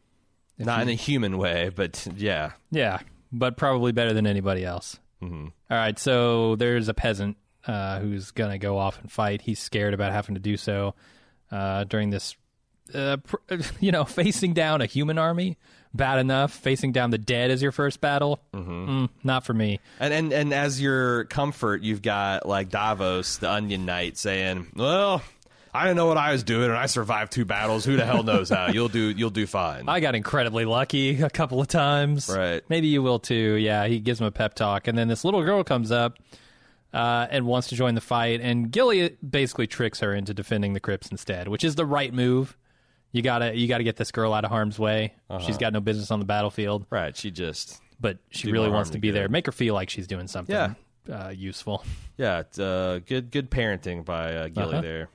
if not he... in a human way, but yeah, yeah, but probably better than anybody else. Mm-hmm. All right, so there's a peasant uh, who's going to go off and fight. He's scared about having to do so uh, during this, uh, pr- you know, facing down a human army. Bad enough. Facing down the dead as your first battle, mm-hmm. mm, not for me. And, and and as your comfort, you've got like Davos, the Onion Knight, saying, "Well, I didn't know what I was doing, and I survived two battles. Who the hell knows how? You'll do you'll do fine." I got incredibly lucky a couple of times. Right? Maybe you will too. Yeah. He gives him a pep talk, and then this little girl comes up uh, and wants to join the fight, and Gilly basically tricks her into defending the crypts instead, which is the right move. You gotta, you gotta get this girl out of harm's way. Uh-huh. She's got no business on the battlefield. Right. She just, but she really wants to be there. Make her feel like she's doing something yeah. uh, useful. Yeah. It's, uh, good, good parenting by uh, Gilly uh-huh. there.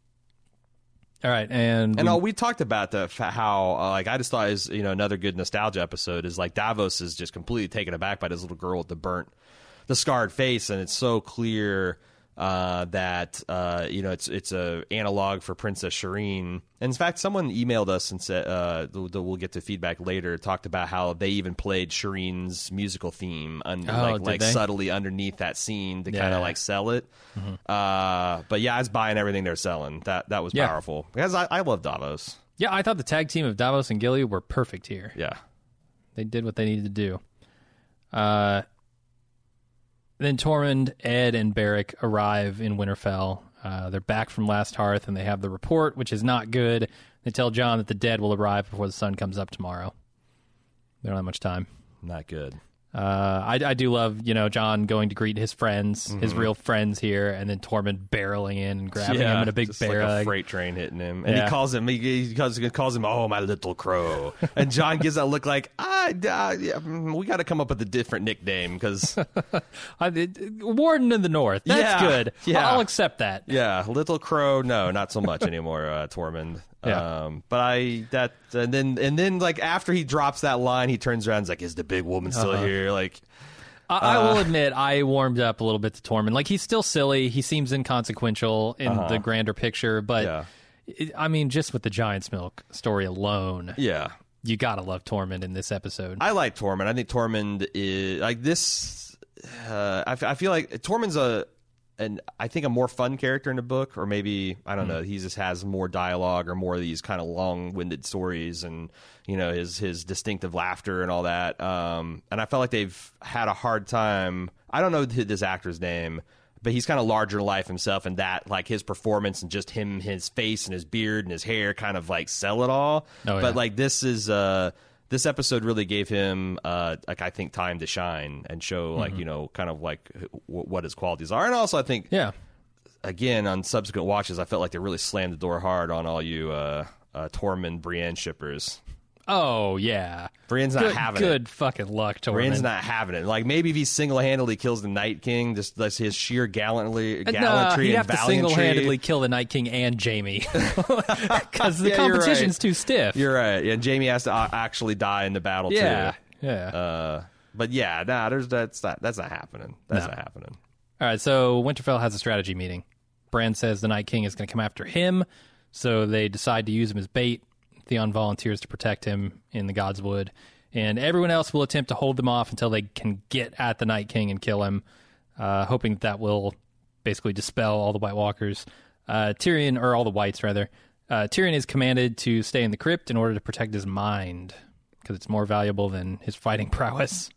All right, and and we, uh, we talked about the how uh, like I just thought is you know another good nostalgia episode is like Davos is just completely taken aback by this little girl with the burnt, the scarred face, and it's so clear. Uh, that uh, you know it's it's a analog for Princess Shireen. And in fact, someone emailed us and said uh, we'll get to feedback later. Talked about how they even played Shireen's musical theme under, oh, like like they? subtly underneath that scene to Yeah. kind of like sell it. Mm-hmm. Uh, but yeah, I was buying everything they're selling. That that was Yeah. powerful because I, I love Davos. yeah, I thought the tag team of Davos and Gilly were perfect here. Yeah, They did what they needed to do. Uh, then Tormund, Ed, and Beric arrive in Winterfell. Uh, they're back from Last Hearth, and they have the report, which is not good. They tell Jon that the dead will arrive before the sun comes up tomorrow. They don't have much time. not good. Uh, I, I do love, you know, Jon going to greet his friends, mm-hmm. his real friends here, and then Tormund barreling in and grabbing yeah, him in a big just barrel. like a freight train hitting him, and Yeah. he calls him. He, he calls, he calls him, "Oh, my little crow." And Jon gives that look like, "Ah, uh, yeah, we got to come up with a different nickname because, Warden in the North. That's Yeah, good. yeah. I'll accept that. yeah, little crow. No, not so much anymore, uh, Tormund." Yeah. Um, but I that and then and then like after he drops that line, he turns around and is like, "Is the big woman still Uh-huh. here?" Like. I, I will admit, I warmed up a little bit to Tormund. Like, he's still silly. He seems inconsequential in Uh-huh. the grander picture. But, Yeah. it, I mean, just with the Giant's Milk story alone, Yeah. you got to love Tormund in this episode. I like Tormund. I think Tormund is like this. Uh, I, f- I feel like Tormund's a and I think a more fun character in the book, or maybe I don't mm. know. He just has more dialogue or more of these kind of long-winded stories, and you know his his distinctive laughter and all that. Um, and I felt like they've had a hard time. I don't know this actor's name, but he's kind of larger than life himself, and that like his performance and just him, his face and his beard and his hair kind of like sell it all. Oh, yeah. But like this is. Uh, This episode really gave him, uh, like I think, time to shine and show, like mm-hmm. you know, kind of like w- what his qualities are. And also, I think, yeah, again, on subsequent watches, I felt like they really slammed the door hard on all you uh, uh, Tormund Brienne shippers. Oh yeah, Brienne's not good, having good it. Good fucking luck, Tormund. Brienne's not having it. Like maybe if he single-handedly kills the Night King, just that's his sheer gallantly, gallantry no, he'd and have to valiantry. single-handedly kill the Night King and Jaime because the yeah, competition's right. too stiff. You're right. Yeah, Jaime has to uh, actually die in the battle yeah, too. Yeah, Uh, but yeah, nah, there's that's not that's not happening. That's no. not happening. All right, so Winterfell has a strategy meeting. Bran says the Night King is going to come after him, so they decide to use him as bait. Theon volunteers to protect him in the Godswood, and everyone else will attempt to hold them off until they can get at the Night King and kill him, uh, hoping that, that will basically dispel all the White Walkers. Uh, Tyrion, or all the Whites, rather. Uh, Tyrion is commanded to stay in the crypt in order to protect his mind, because it's more valuable than his fighting prowess.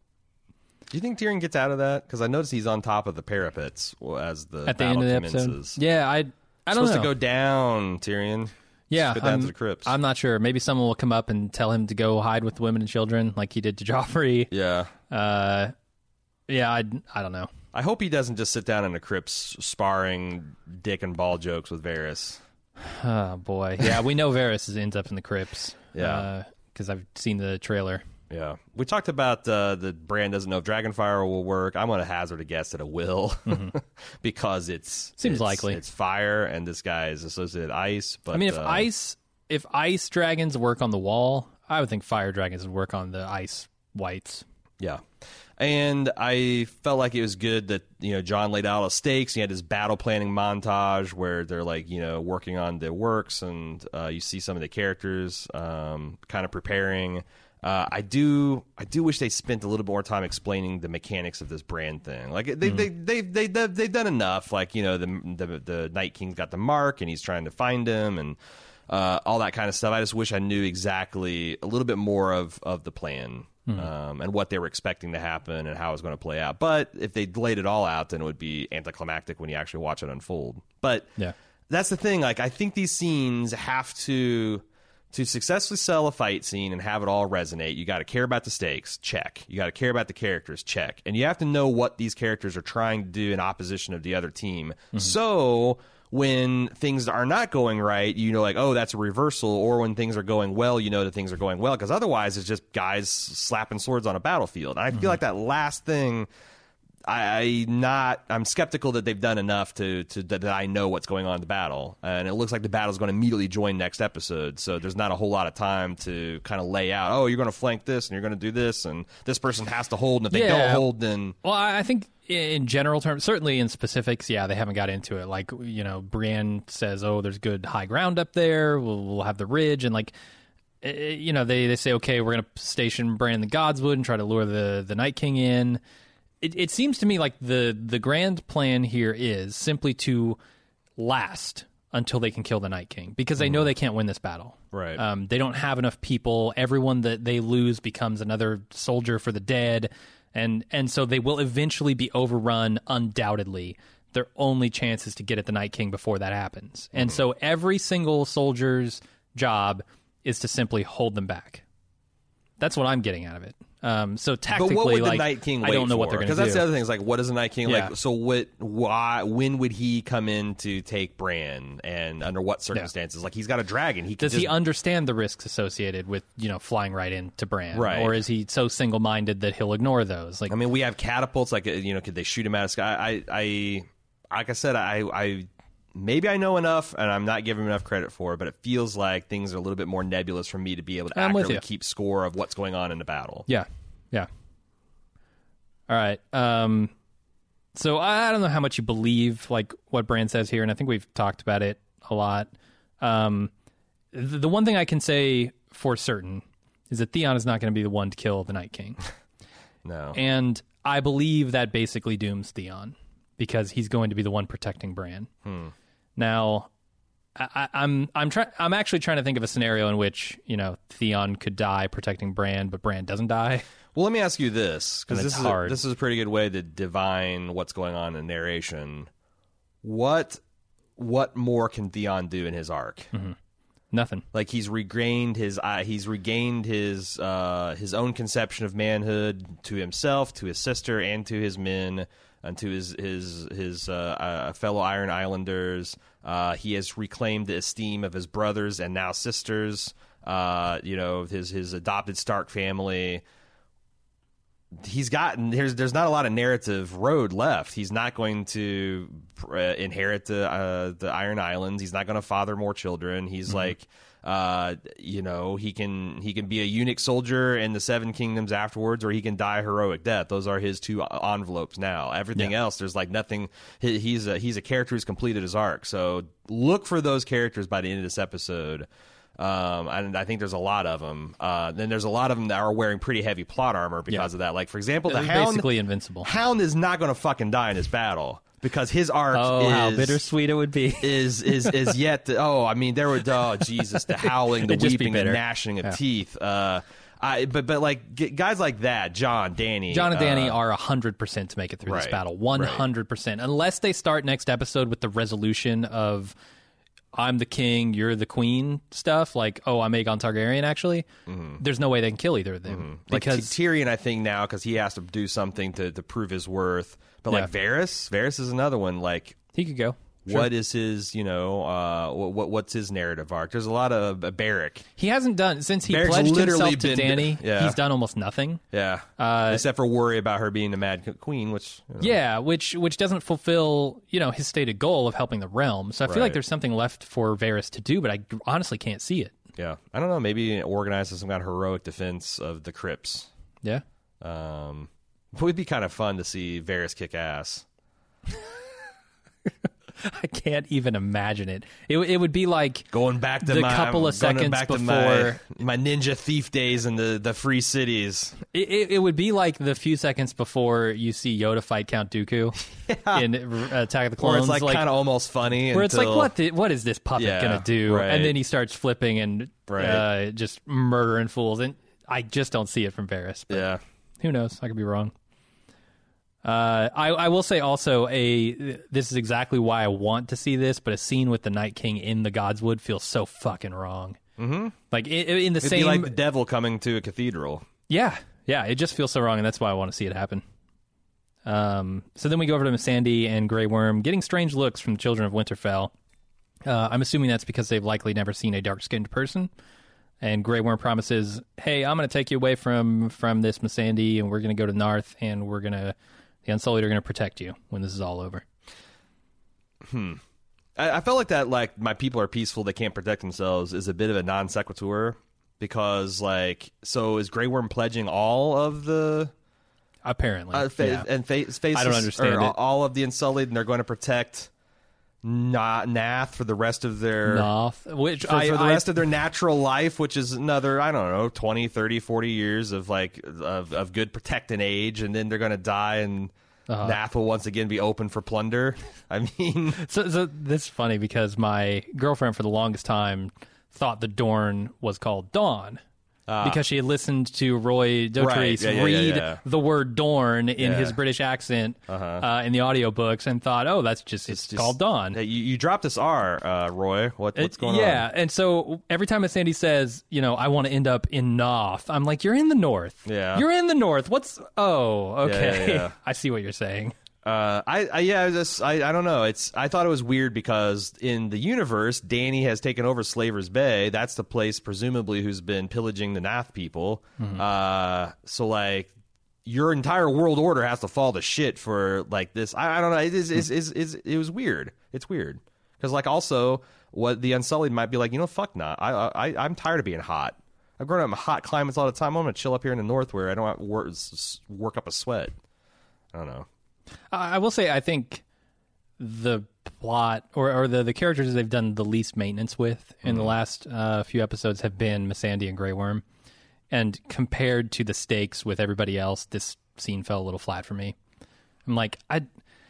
Do you think Tyrion gets out of that? Because I noticed he's on top of the parapets as the At the battle end of the commences. episode? Yeah, I, I don't supposed know. to go down, Tyrion. Yeah, Go down I'm, to the crypts. I'm not sure. Maybe someone will come up and tell him to go hide with the women and children, like he did to Joffrey. Yeah. Uh, yeah, I, I don't know. I hope he doesn't just sit down in the crypts sparring dick and ball jokes with Varys. Oh, boy. Yeah, we know Varys ends up in the crypts. Yeah. Because uh, I've seen the trailer. Yeah. We talked about uh, the Bran doesn't know if Dragonfire will work. I'm going to hazard a guess that it will Mm-hmm. because it's... Seems it's, likely. It's fire, and this guy is associated with ice. But I mean, if uh, ice if ice dragons work on the wall, I would think fire dragons would work on the ice whites. Yeah. And I felt like it was good that, you know, John laid out all the stakes. He had his battle planning montage where they're like, you know, working on the works, and uh, you see some of the characters um, kind of preparing. Uh, I do, I do wish they spent a little bit more time explaining the mechanics of this Bran thing. Like they, mm. they, they, they, they, they've done enough. Like, you know, the, the the Night King's got the mark, and he's trying to find him, and uh, all that kind of stuff. I just wish I knew exactly a little bit more of of the plan. Mm. Um, and what they were expecting to happen and how it was going to play out. But if they laid it all out, then it would be anticlimactic when you actually watch it unfold. But yeah. That's the thing. Like, I think these scenes have to to successfully sell a fight scene and have it all resonate. You got to care about the stakes, check. You got to care about the characters, check. And you have to know what these characters are trying to do in opposition of the other team. Mm-hmm. So when things are not going right, you know, like, oh, that's a reversal. Or when things are going well, you know that things are going well. Because otherwise, it's just guys slapping swords on a battlefield. And I mm-hmm. feel like that last thing, I, I not, I'm skeptical that they've done enough to, to that I know what's going on in the battle. And it looks like the battle's going to immediately join next episode. So there's not a whole lot of time to kind of lay out, oh, you're going to flank this and you're going to do this. And this person has to hold. And if they yeah. don't hold, then... Well, I think in general terms, certainly in specifics, yeah, they haven't got into it. Like, you know, Brienne says, oh, there's good high ground up there. We'll, we'll have the ridge. And like, you know, they, they say, okay, we're going to station Bran in the Godswood and try to lure the, the Night King in. It, it seems to me like the, the grand plan here is simply to last until they can kill the Night King, because they know they can't win this battle. Right. Um, they don't have enough people. Everyone that they lose becomes another soldier for the dead. And and so they will eventually be overrun, undoubtedly. Their only chance is to get at the Night King before that happens. Mm-hmm. And so every single soldier's job is to simply hold them back. That's what I'm getting out of it. Um, so tactically, but what would like, the Night King wait I don't know for? what they're going to do. Because that's the other thing. Is like, what is the Night King yeah. like? So what? Why? When would he come in to take Bran, and under what circumstances? Yeah. Like, he's got a dragon. He does just... he understand the risks associated with, you know, flying right into Bran, right? Or is he so single minded that he'll ignore those? Like, I mean, we have catapults. Like, you know, could they shoot him out of the sky? I, I, like I said, I, I. Maybe I know enough, and I'm not giving him enough credit for it, but it feels like things are a little bit more nebulous for me to be able to I'm accurately keep score of what's going on in the battle. Yeah, yeah. All right. Um, so I don't know how much you believe like what Bran says here, and I think we've talked about it a lot. Um, the, the one thing I can say for certain is that Theon is not going to be the one to kill the Night King. No. And I believe that basically dooms Theon, because he's going to be the one protecting Bran. Hmm. Now, I, I, I'm I'm trying. I'm actually trying to think of a scenario in which you know Theon could die protecting Bran, but Bran doesn't die. Well, let me ask you this, because And this it's is a, hard. this is a pretty good way to divine what's going on in narration. What what more can Theon do in his arc? Mm-hmm. Nothing. Like he's regained his uh, he's regained his uh, his own conception of manhood to himself, to his sister, and to his men, and to his his his uh, uh, fellow Iron Islanders. Uh, he has reclaimed the esteem of his brothers and now sisters. Uh, you know, his his adopted Stark family. He's gotten there's there's not a lot of narrative road left. He's not going to uh, inherit the uh, the Iron Islands. He's not going to father more children. He's mm-hmm. like, uh, you know, he can he can be a eunuch soldier in the Seven Kingdoms afterwards, or he can die a heroic death. Those are his two envelopes now. Everything yeah. else, there's like nothing. He, he's a he's a character who's completed his arc. So look for those characters by the end of this episode. Um, and I think there's a lot of them. Uh, then there's a lot of them that are wearing pretty heavy plot armor because yeah. of that. Like, for example, the They're Hound. basically invincible. Hound is not going to fucking die in this battle because his arc oh, is. how bittersweet it would be. is is is yet. To, oh, I mean, there would. Oh, Jesus, the howling, the weeping, the gnashing of yeah. teeth. Uh, I, but but like g- guys like that, John, Danny, John and Danny uh, are a hundred percent to make it through right, this battle. One hundred percent, unless they start next episode with the resolution of. I'm the king, you're the queen stuff, like, oh, I'm Aegon Targaryen, actually, mm-hmm. there's no way they can kill either of them. Mm-hmm. Because like Tyrion, I think, now, because he has to do something to, to prove his worth. But, yeah. like, Varys, Varys is another one. Like, he could go. Sure. What is his, you know, uh, what what's his narrative arc? There's a lot of uh, Barrack. He hasn't done, since he Barrack's pledged literally himself to been- Danny, yeah. he's done almost nothing. Yeah. Uh, Except for worry about her being the Mad Queen, which... You know. Yeah, which which doesn't fulfill, you know, his stated goal of helping the realm. So I feel Right. like there's something left for Varys to do, but I honestly can't see it. Yeah. I don't know. Maybe organize some kind of heroic defense of the crypts. Yeah. Um, it would be kind of fun to see Varys kick ass. I can't even imagine it. It it would be like Going back to the my couple of going seconds back to before my, my ninja thief days in the, the free cities. it, it, it would be like the few seconds before you see Yoda fight Count Dooku Yeah. in Attack of the Where Clones. it's like, kind of almost funny. where it's like, until- what the, what is this puppet Yeah, gonna do? right. And then he starts flipping and Right. uh, just murdering fools. And I just don't see it from Varys. But Yeah. who knows? I could be wrong. Uh, I, I will say also a this is exactly why I want to see this, but a scene with the Night King in the Godswood feels so fucking wrong. Mm-hmm. Like in, in the It'd same, be like the devil coming to a cathedral. yeah, yeah, it just feels so wrong, and that's why I want to see it happen. Um, so then we go over to Missandei and Grey Worm getting strange looks from the children of Winterfell. Uh, I'm assuming that's because they've likely never seen a dark-skinned person. And Grey Worm promises, "Hey, I'm going to take you away from from this Missandei, and we're going to go to Narth, and we're going to." The Unsullied are going to protect you when this is all over. Hmm. I, I felt like that, like, my people are peaceful, they can't protect themselves, is a bit of a non sequitur. Because, like, so is Grey Worm pledging all of the... Apparently. Uh, fa- yeah. And fa- faces, I don't understand or it. all of the Unsullied, and they're going to protect Na- Nath for the rest of their... Noth, which For, I, for the I- rest of their natural life, which is another, I don't know, twenty, thirty, forty years of like of, of good protecting age, and then they're going to die, and Uh-huh. Nath will once again be open for plunder. I mean, So, so this is funny because my girlfriend for the longest time thought the Dorne was called Dawn. Because she had listened to Roy Dotrice Right. Yeah, yeah, yeah, read yeah. the word Dorn in Yeah. his British accent Uh-huh. uh, in the audiobooks and thought, oh, that's just, it's, just- called Dawn. hey, you, you dropped this R, uh, Roy. What, what's going on? Yeah, and so every time Missandei says, you know, I want to end up in Noth, I'm like, you're in the north. Yeah. You're in the north. What's, oh, okay. yeah, yeah. I see what you're saying. Uh, I, I yeah, I just I, I don't know. It's I thought it was weird because in the universe, Dany has taken over Slaver's Bay. That's the place, presumably, who's been pillaging the Nath people. Mm-hmm. Uh, so like, your entire world order has to fall to shit for like this. I, I don't know. It is is is is it was weird. It's weird because like also what the Unsullied might be like. You know, fuck not. I I I'm tired of being hot. I've grown up in hot climates all the time. I'm gonna chill up here in the north where I don't have to work, work up a sweat. I don't know. I will say, I think the plot or, or the, the characters they've done the least maintenance with in the last uh, few episodes have been Missandei and Grey Worm. And compared to the stakes with everybody else, this scene fell a little flat for me. I'm like, I,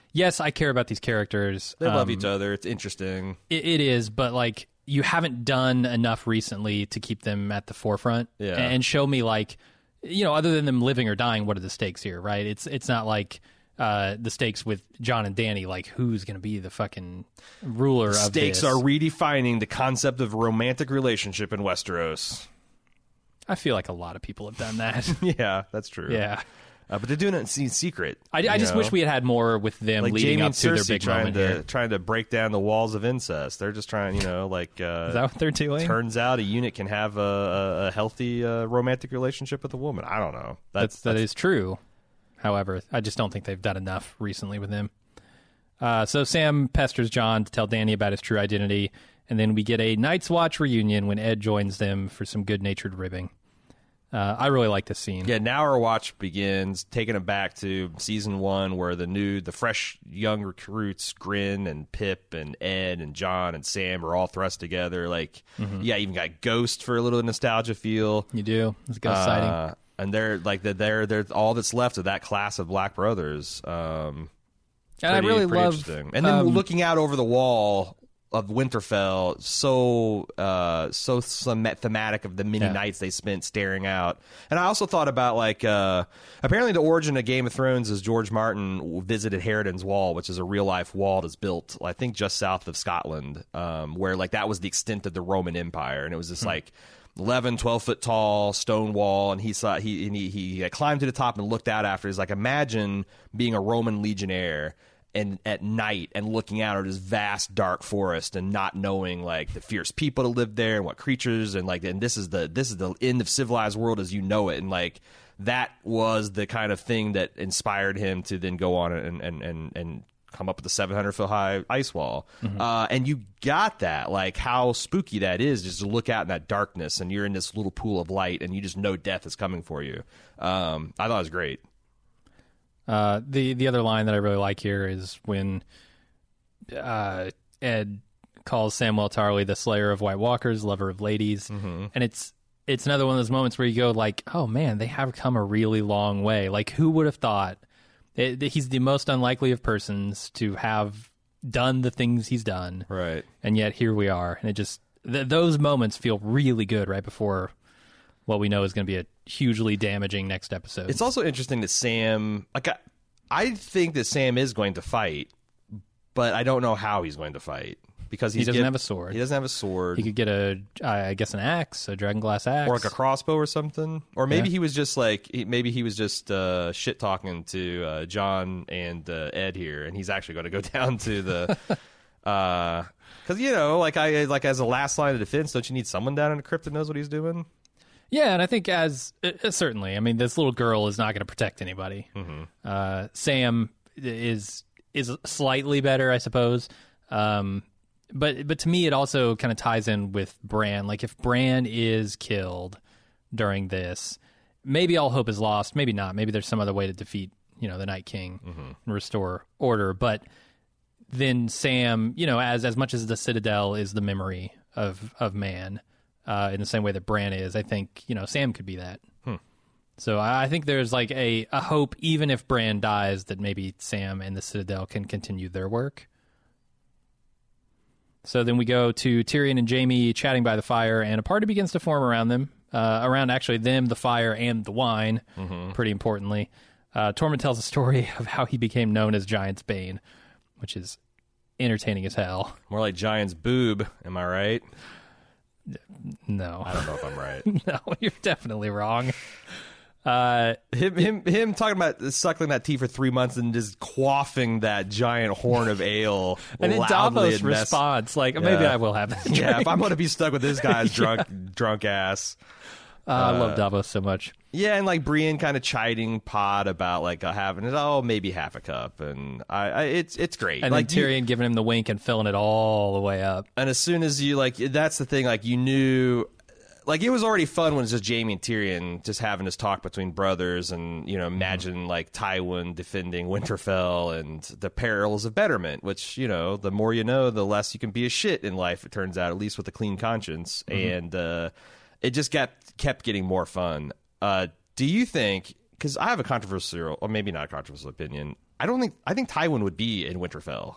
yes, I care about these characters. They love Um, each other. It's interesting. It, it is, but like you haven't done enough recently to keep them at the forefront Yeah. and, and show me like, you know, other than them living or dying, what are the stakes here, right? It's it's not like uh, the stakes with John and Dany, like who's going to be the fucking ruler of Stakes this. are redefining the concept of romantic relationship in Westeros. I feel like a lot of people have done that. Yeah, that's true. Yeah. Uh, but they're doing it in secret. I, I just know? wish we had had more with them like leading Jaime up and to their Cersei big trying moment to here. trying to break down the walls of incest. They're just trying, you know, like uh, Is that what they're doing? turns out a unit can have a, a, a healthy uh, romantic relationship with a woman. I don't know. That's, That's, that that's is true. However, I just don't think they've done enough recently with him. Uh, so Sam pesters John to tell Dany about his true identity, and then we get a Night's Watch reunion when Ed joins them for some good-natured ribbing. Uh, I really like this scene. Yeah, now our watch begins, taking it back to season one, where the new, the fresh young recruits, Grin and Pip and Ed and John and Sam are all thrust together. Like, Mm-hmm. yeah, even got Ghost for a little nostalgia feel. You do. It's a ghost sighting. Uh, and they're like the, they're they're all that's left of that class of Black brothers. Um, And I pretty- really pretty love. interesting. And then um, looking out over the wall of Winterfell, so uh, so them- thematic of the many Yeah. nights they spent staring out. And I also thought about like uh, apparently the origin of Game of Thrones is George Martin visited Harridan's Wall, which is a real life wall that's built, I think, just south of Scotland, um, where like that was the extent of the Roman Empire, and it was Hmm. this like eleven, twelve foot tall stone wall, and he saw he and he, he climbed to the top and looked out after. He's like, imagine being a Roman legionnaire and at night and looking out at this vast dark forest and not knowing like the fierce people that lived there and what creatures, and like and this is the this is the end of civilized world as you know it, and like that was the kind of thing that inspired him to then go on and and and, and come up with the seven hundred foot high ice wall. Mm-hmm. Uh, and you got that, like how spooky that is, just to look out in that darkness and you're in this little pool of light and you just know death is coming for you. Um, I thought it was great. Uh, the the other line that I really like here is when uh, Ed calls Samwell Tarly the Slayer of White Walkers, lover of ladies, Mm-hmm. and it's it's another one of those moments where you go like, oh man, they have come a really long way. Like, who would have thought? It, he's the most unlikely of persons to have done the things he's done, Right. and yet here we are. And it just th- those moments feel really good right before what we know is going to be a hugely damaging next episode. It's also interesting that Sam, like, I, I think that Sam is going to fight, but I don't know how he's going to fight because he's he doesn't get- have a sword. He doesn't have a sword. He could get a, I guess, an axe, a dragonglass axe, or like a crossbow or something, or maybe Yeah. he was just like he- maybe he was just uh, shit talking to uh, John and uh, Ed here, and he's actually going to go down to the because you know, like I like as a last line of defense, don't you need someone down in the crypt that knows what he's doing? Yeah, and I think as uh, certainly, I mean, this little girl is not going to protect anybody. Mm-hmm. Uh, Sam is is slightly better, I suppose. Um, but but to me, it also kind of ties in with Bran. Like, if Bran is killed during this, maybe all hope is lost. Maybe not. Maybe there's some other way to defeat, you know, the Night King Mm-hmm. and restore order. But then Sam, you know, as as much as the Citadel is the memory of of man, uh, in the same way that Bran is, I think, you know, Sam could be that. Hmm. So I I think there's like a, a hope, even if Bran dies, that maybe Sam and the Citadel can continue their work. So then we go to Tyrion and Jaime chatting by the fire, and a party begins to form around them, uh, around actually them, the fire, and the wine, Mm-hmm. pretty importantly. Uh, Tormund tells a story of how he became known as Giant's Bane, which is entertaining as hell. More like Giant's boob, am I right? No. I don't know if I'm right. No, you're definitely wrong. Uh, him, him, him talking about suckling that tea for three months and just quaffing that giant horn of ale, and then loudly Davos and mess- responds, like, maybe Yeah. I will have that drink. Yeah, if I'm going to be stuck with this guy's drunk, drunk ass. Uh, I love Davos so much. Yeah, and like Brienne kind of chiding Pod about like uh, having it. Oh, maybe half a cup, and I, I it's it's great. And like then Tyrion giving him the wink and filling it all the way up. and as soon as you like, that's the thing. Like you knew, like it was already fun when it's just Jaime and Tyrion just having this talk between brothers, and you know, imagine like Tywin defending Winterfell and the perils of betterment. Which you know, the more you know, the less you can be a shit in life. It turns out, at least with a clean conscience, and uh, it just got kept getting more fun. Uh, do you think? Because I have a controversial, or maybe not a controversial opinion. I don't think I think Tywin would be in Winterfell.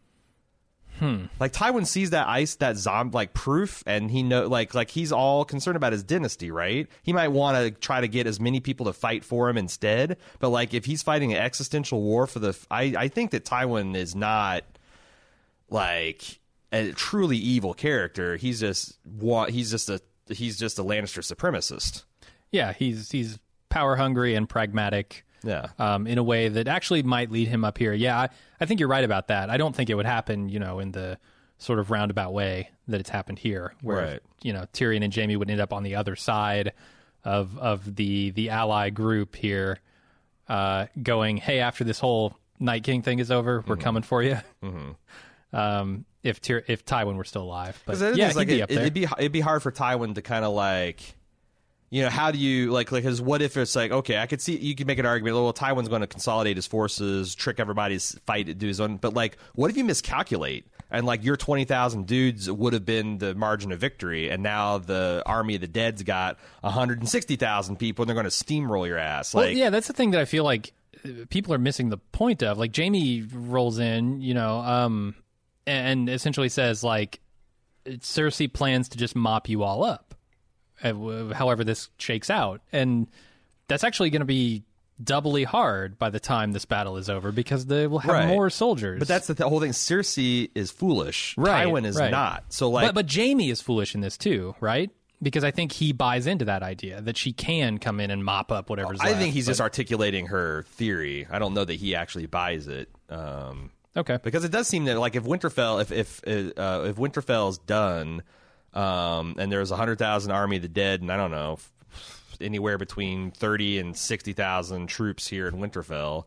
Hmm. Like Tywin sees that ice, that zombie like proof, and he know like like he's all concerned about his dynasty, right? He might want to try to get as many people to fight for him instead. But like if he's fighting an existential war for the, I I think that Tywin is not like a truly evil character. He's just he's just a he's just a Lannister supremacist. Yeah, he's he's power hungry and pragmatic. Yeah. Um, in a way that actually might lead him up here. Yeah, I, I think you're right about that. I don't think it would happen, you know, in the sort of roundabout way that it's happened here, where Right. you know Tyrion and Jaime would end up on the other side of of the the ally group here, uh, going, "Hey, after this whole Night King thing is over, we're Mm-hmm. coming for you." Mm-hmm. Um, if Tyr- if Tywin were still alive, but Because yeah, like, he'd be it, up there. it'd be it'd be hard for Tywin to kind of like, you know, how do you like like because what if it's like, okay, I could see you could make an argument, well, Tywin's going to consolidate his forces, trick everybody to fight, do his own, but like, what if you miscalculate and like your twenty thousand dudes would have been the margin of victory, and now the army of the dead's got one hundred sixty thousand people, and they're going to steamroll your ass. Like, Well, yeah, that's the thing that I feel like uh, people are missing the point of. Like Jaime rolls in, you know, um, and essentially says like Cersei plans to just mop you all up, uh, w- however this shakes out, and that's actually going to be doubly hard by the time this battle is over because they will have Right. more soldiers. but that's the th- whole thing. Cersei is foolish. Right, Tywin is right. not. So like, but but Jaime is foolish in this too, right? Because I think he buys into that idea that she can come in and mop up whatever's I left. think he's but- just articulating her theory. I don't know that he actually buys it. Um, okay. Because it does seem that, like, if Winterfell, if if uh, if Winterfell's done, um, and there's a hundred thousand army of the dead, and I don't know, f- anywhere between thirty and sixty thousand troops here in Winterfell,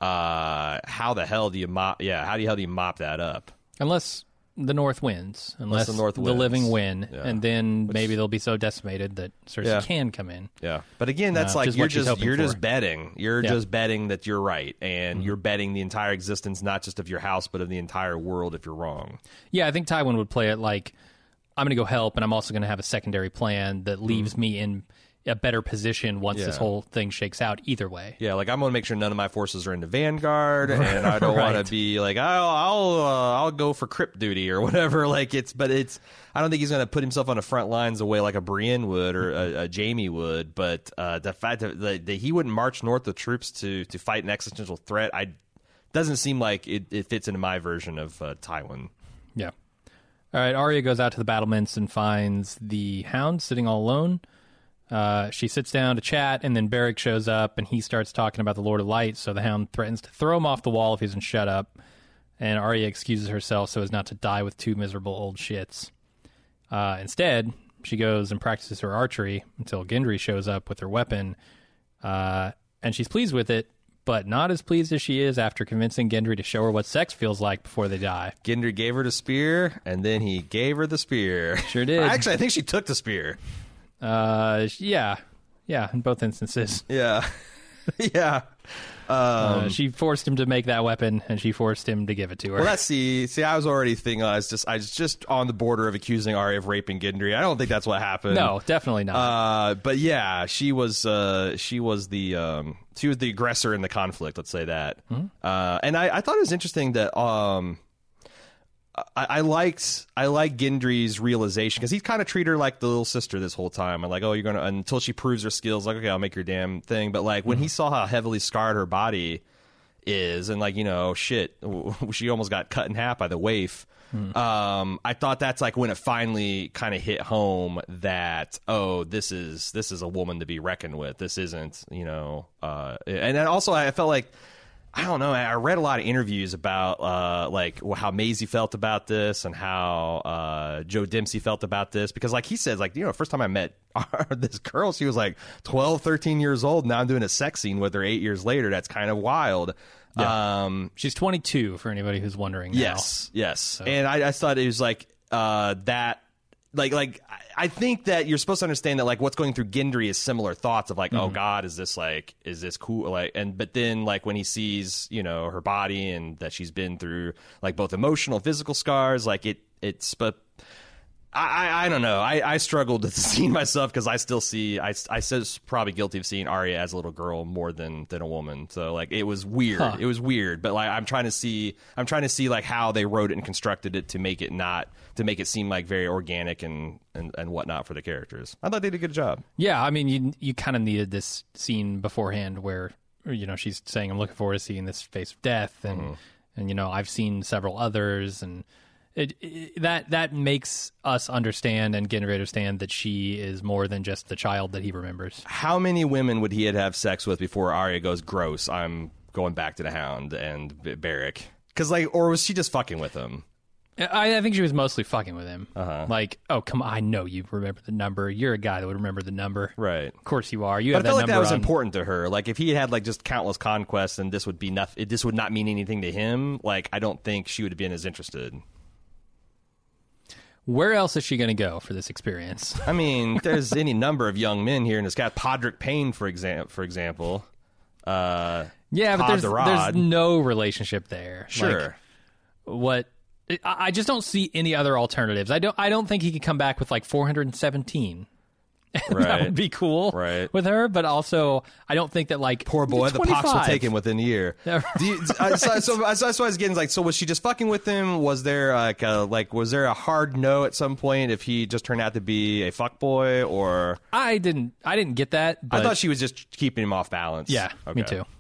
uh, how the hell do you mop? Yeah, how the hell do you mop that up? Unless the North wins, unless, the North wins. living win, Yeah. and then maybe they'll be so decimated that Cersei Yeah. can come in. Yeah, but again, that's Uh, like just you're what she's just hoping you're for. just betting. You're Yeah. just betting that you're right, and you're betting the entire existence, not just of your house, but of the entire world. If you're wrong, Yeah, I think Tywin would play it like, I'm going to go help, and I'm also going to have a secondary plan that leaves me in a better position once this Yeah. whole thing shakes out either way. yeah, like I'm gonna make sure none of my forces are in the vanguard, and I don't Right. want to be like I'll I'll uh, I'll go for crypt duty or whatever. Like it's, but it's I don't think he's gonna put himself on the front lines the way like a Brienne would or a, a Jaime would. But uh, the fact that, that that he wouldn't march north with troops to to fight an existential threat, I doesn't seem like it, it fits into my version of uh, Tywin. Yeah. All right, Arya goes out to the battlements and finds the Hound sitting all alone. Uh, she sits down to chat, and then Beric shows up, and he starts talking about the Lord of Light, so the Hound threatens to throw him off the wall if he doesn't shut up, and Arya excuses herself so as not to die with two miserable old shits. Uh, instead, she goes and practices her archery until Gendry shows up with her weapon, uh, and she's pleased with it, but not as pleased as she is after convincing Gendry to show her what sex feels like before they die. Gendry gave her the spear, and then he gave her the spear. Sure did. Actually, I think she took the spear. Uh, yeah, yeah. In both instances, Yeah, yeah. Um, uh, she forced him to make that weapon, and she forced him to give it to her. Well, let's see. See, I was already thinking. I was just, I was just on the border of accusing Arya of raping Gendry. I don't think that's what happened. no, definitely not. Uh, but yeah, she was, uh, she was the, um, she was the aggressor in the conflict. Let's say that. Mm-hmm. Uh, and I, I thought it was interesting that, um, I, I liked, I like Gendry's realization because he's kind of treated her like the little sister this whole time. I'm like, oh, you're gonna until she proves her skills. Like, okay, I'll make your damn thing. But like when he saw how heavily scarred her body is, and like you know, shit, she almost got cut in half by the waif. Um, I thought that's like when it finally kind of hit home that oh, this is this is a woman to be reckoned with. This isn't you know, uh, and then also I felt like. I don't know. I read a lot of interviews about uh, like how Maisie felt about this and how uh, Joe Dempsey felt about this because, like he says, like you know, first time I met this girl, she was like twelve, thirteen years old. Now I'm doing a sex scene with her eight years later. That's kind of wild. Yeah. Um, She's twenty-two, for anybody who's wondering. Now. yes, yes. And I, I thought it was like uh, that. Like, like I think that you're supposed to understand that, like, what's going through Gendry is similar thoughts of, like, Mm-hmm. oh, God, is this, like, is this cool? Like, and, but then, like, when he sees, you know, her body and that she's been through, like, both emotional, physical scars, like, it, it's, but I, I don't know. I, I struggled with the scene myself because I still see I I was probably guilty of seeing Arya as a little girl more than than a woman. So like it was weird. Huh. It was weird. But like I'm trying to see I'm trying to see like how they wrote it and constructed it to make it not to make it seem like very organic and and, and whatnot for the characters. I thought they did a good job. Yeah, I mean, you you kind of needed this scene beforehand where you know she's saying, "I'm looking forward to seeing this face of death," and mm-hmm. and you know I've seen several others and. It, it, that that makes us understand and Gendry understand that she is more than just the child that he remembers. How many women would he have sex with before Arya goes, gross, I'm going back to the Hound and Beric? Because, like, or was she just fucking with him? I, I think she was mostly fucking with him. Uh-huh. Like, oh, come on, I know you remember the number. You're a guy that would remember the number. Right. Of course you are. You but have I felt that like that number was on... important to her. Like, if he had, like, just countless conquests and this would be nothing, this would not mean anything to him, like, I don't think she would have been as interested. Where else is she going to go for this experience? I mean, there's any number of young men here, and it's got Podrick Payne, for example. For example, uh, yeah, but Pod there's the Rod. there's no relationship there. Sure. Like, what? I I just don't see any other alternatives. I don't. I don't think he could come back with like four hundred seventeen. Right. That would be cool right. with her, but also I don't think that like poor boy, the pox will take him within a year. Do you, uh, so, so, so, so that's what I was getting like. So was she just fucking with him? Was there like a, like was there a hard no at some point if he just turned out to be a fuck boy or? I didn't. I didn't get that. But I thought she was just keeping him off balance. Yeah, okay. me too.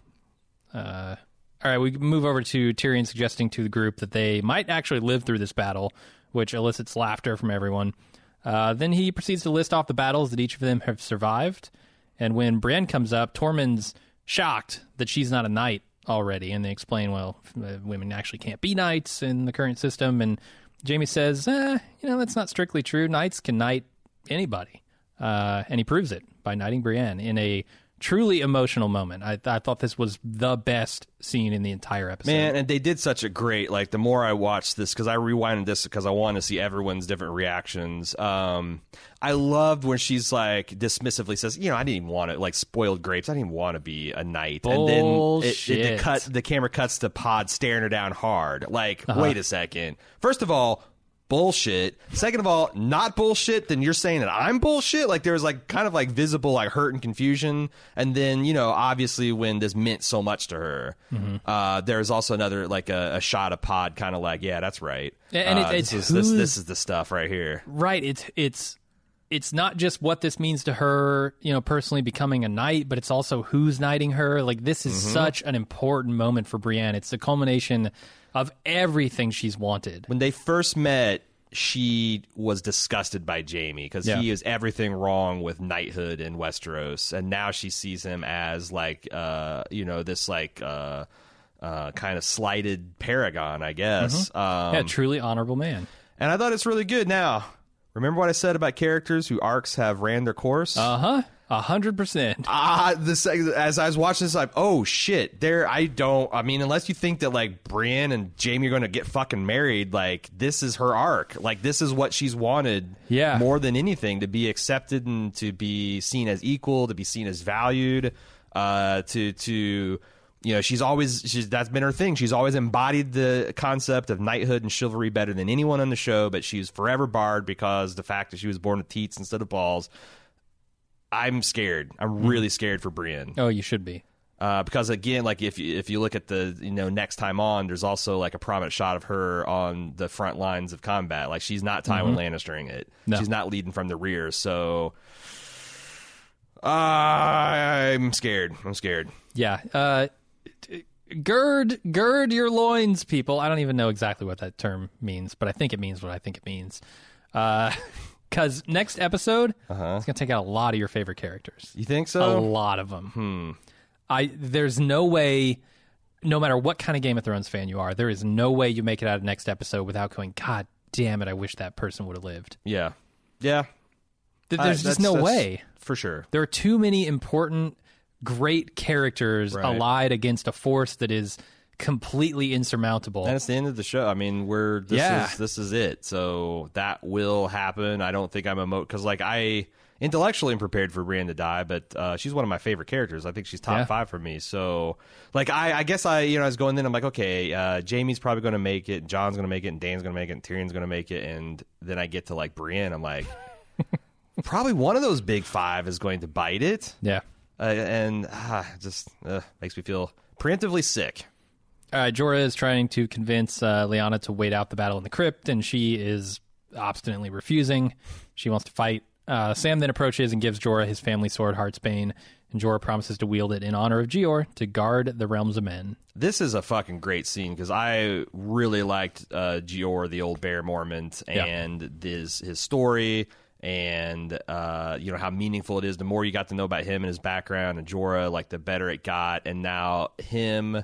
Uh, all right, we move over to Tyrion suggesting to the group that they might actually live through this battle, which elicits laughter from everyone. Uh, then he proceeds to list off the battles that each of them have survived. And when Brienne comes up, Tormund's shocked that she's not a knight already. And they explain, well, uh, women actually can't be knights in the current system. And Jaime says, eh, you know, that's not strictly true. Knights can knight anybody. Uh, and he proves it by knighting Brienne in a truly emotional moment. I, I thought this was the best scene in the entire episode. Man, and they did such a great, like, the more I watched this, because I rewinded this because I wanted to see everyone's different reactions. Um, I loved when she's, like, dismissively says, you know, I didn't even want to, like, spoiled grapes, I didn't even want to be a knight. Bullshit. And then it, it, the, cut, the camera cuts to Pod staring her down hard. Like, uh-huh. Wait a second. First of all, bullshit. Second of all, not bullshit, then you're saying that I'm bullshit? Like, there was, like, kind of, like, visible, like, hurt and confusion. And then, you know, obviously when this meant so much to her, mm-hmm. uh, there's also another, like, a, a shot of Pod kind of like, yeah, that's right. And uh, it, it's this, is, this, this is the stuff right here. Right. It's, it's, it's not just what this means to her, you know, personally becoming a knight, but it's also who's knighting her. Like, this is mm-hmm. such an important moment for Brienne. It's the culmination of everything she's wanted. When they first met, she was disgusted by Jaime because yeah. he is everything wrong with knighthood in Westeros, and now she sees him as like, uh, you know, this like uh, uh, kind of slighted paragon, I guess. Mm-hmm. Um, yeah, truly honorable man. And I thought it's really good. Now, remember what I said about characters whose arcs have ran their course? Uh huh. A hundred percent. Ah, this as I was watching this, like, oh shit! There, I don't. I mean, unless you think that like Brienne and Jaime are going to get fucking married, like this is her arc. Like this is what she's wanted. Yeah. More than anything, to be accepted and to be seen as equal, to be seen as valued. Uh, to to you know, she's always she's that's been her thing. She's always embodied the concept of knighthood and chivalry better than anyone on the show. But she's forever barred because the fact that she was born with teats instead of balls. I'm scared. I'm really scared for Brienne. Oh, you should be. Uh, because again, like if you, if you look at the you know next time on, there's also like a prominent shot of her on the front lines of combat. Like she's not Tywin mm-hmm. Lannistering it. No. She's not leading from the rear. So uh, I'm scared. I'm scared. Yeah. Uh, gird, gird your loins, people. I don't even know exactly what that term means, but I think it means what I think it means. Uh, Because next episode, uh-huh. it's going to take out a lot of your favorite characters. You think so? A lot of them. Hmm. I There's no way, no matter what kind of Game of Thrones fan you are, there is no way you make it out of next episode without going, God damn it, I wish that person would have lived. Yeah. Yeah. There's I, just no way. For sure. There are too many important, great characters right. allied against a force that is completely insurmountable. And it's the end of the show. I mean, we're this Yeah. is this is it. So that will happen. I don't think I'm emo because like I intellectually am prepared for Brienne to die, but uh, she's one of my favorite characters. I think she's top Yeah. five for me. So like I, I guess I you know I was going in. I'm like, okay, uh, Jaime's probably going to make it, John's going to make it, and Dan's going to make it, and Tyrion's going to make it, and then I get to like Brienne. I'm like, probably one of those big five is going to bite it. Yeah. Uh, and ah, just uh, makes me feel preemptively sick. All right, Jorah is trying to convince uh, Lyanna to wait out the battle in the crypt, and she is obstinately refusing. She wants to fight. Uh, Sam then approaches and gives Jorah his family sword, Heartsbane, and Jorah promises to wield it in honor of Jeor to guard the realms of men. This is a fucking great scene because I really liked uh, Jeor, the old bear Mormont, and yeah. this his story, and uh, you know how meaningful it is. The more you got to know about him and his background, and Jorah, like the better it got. And now him.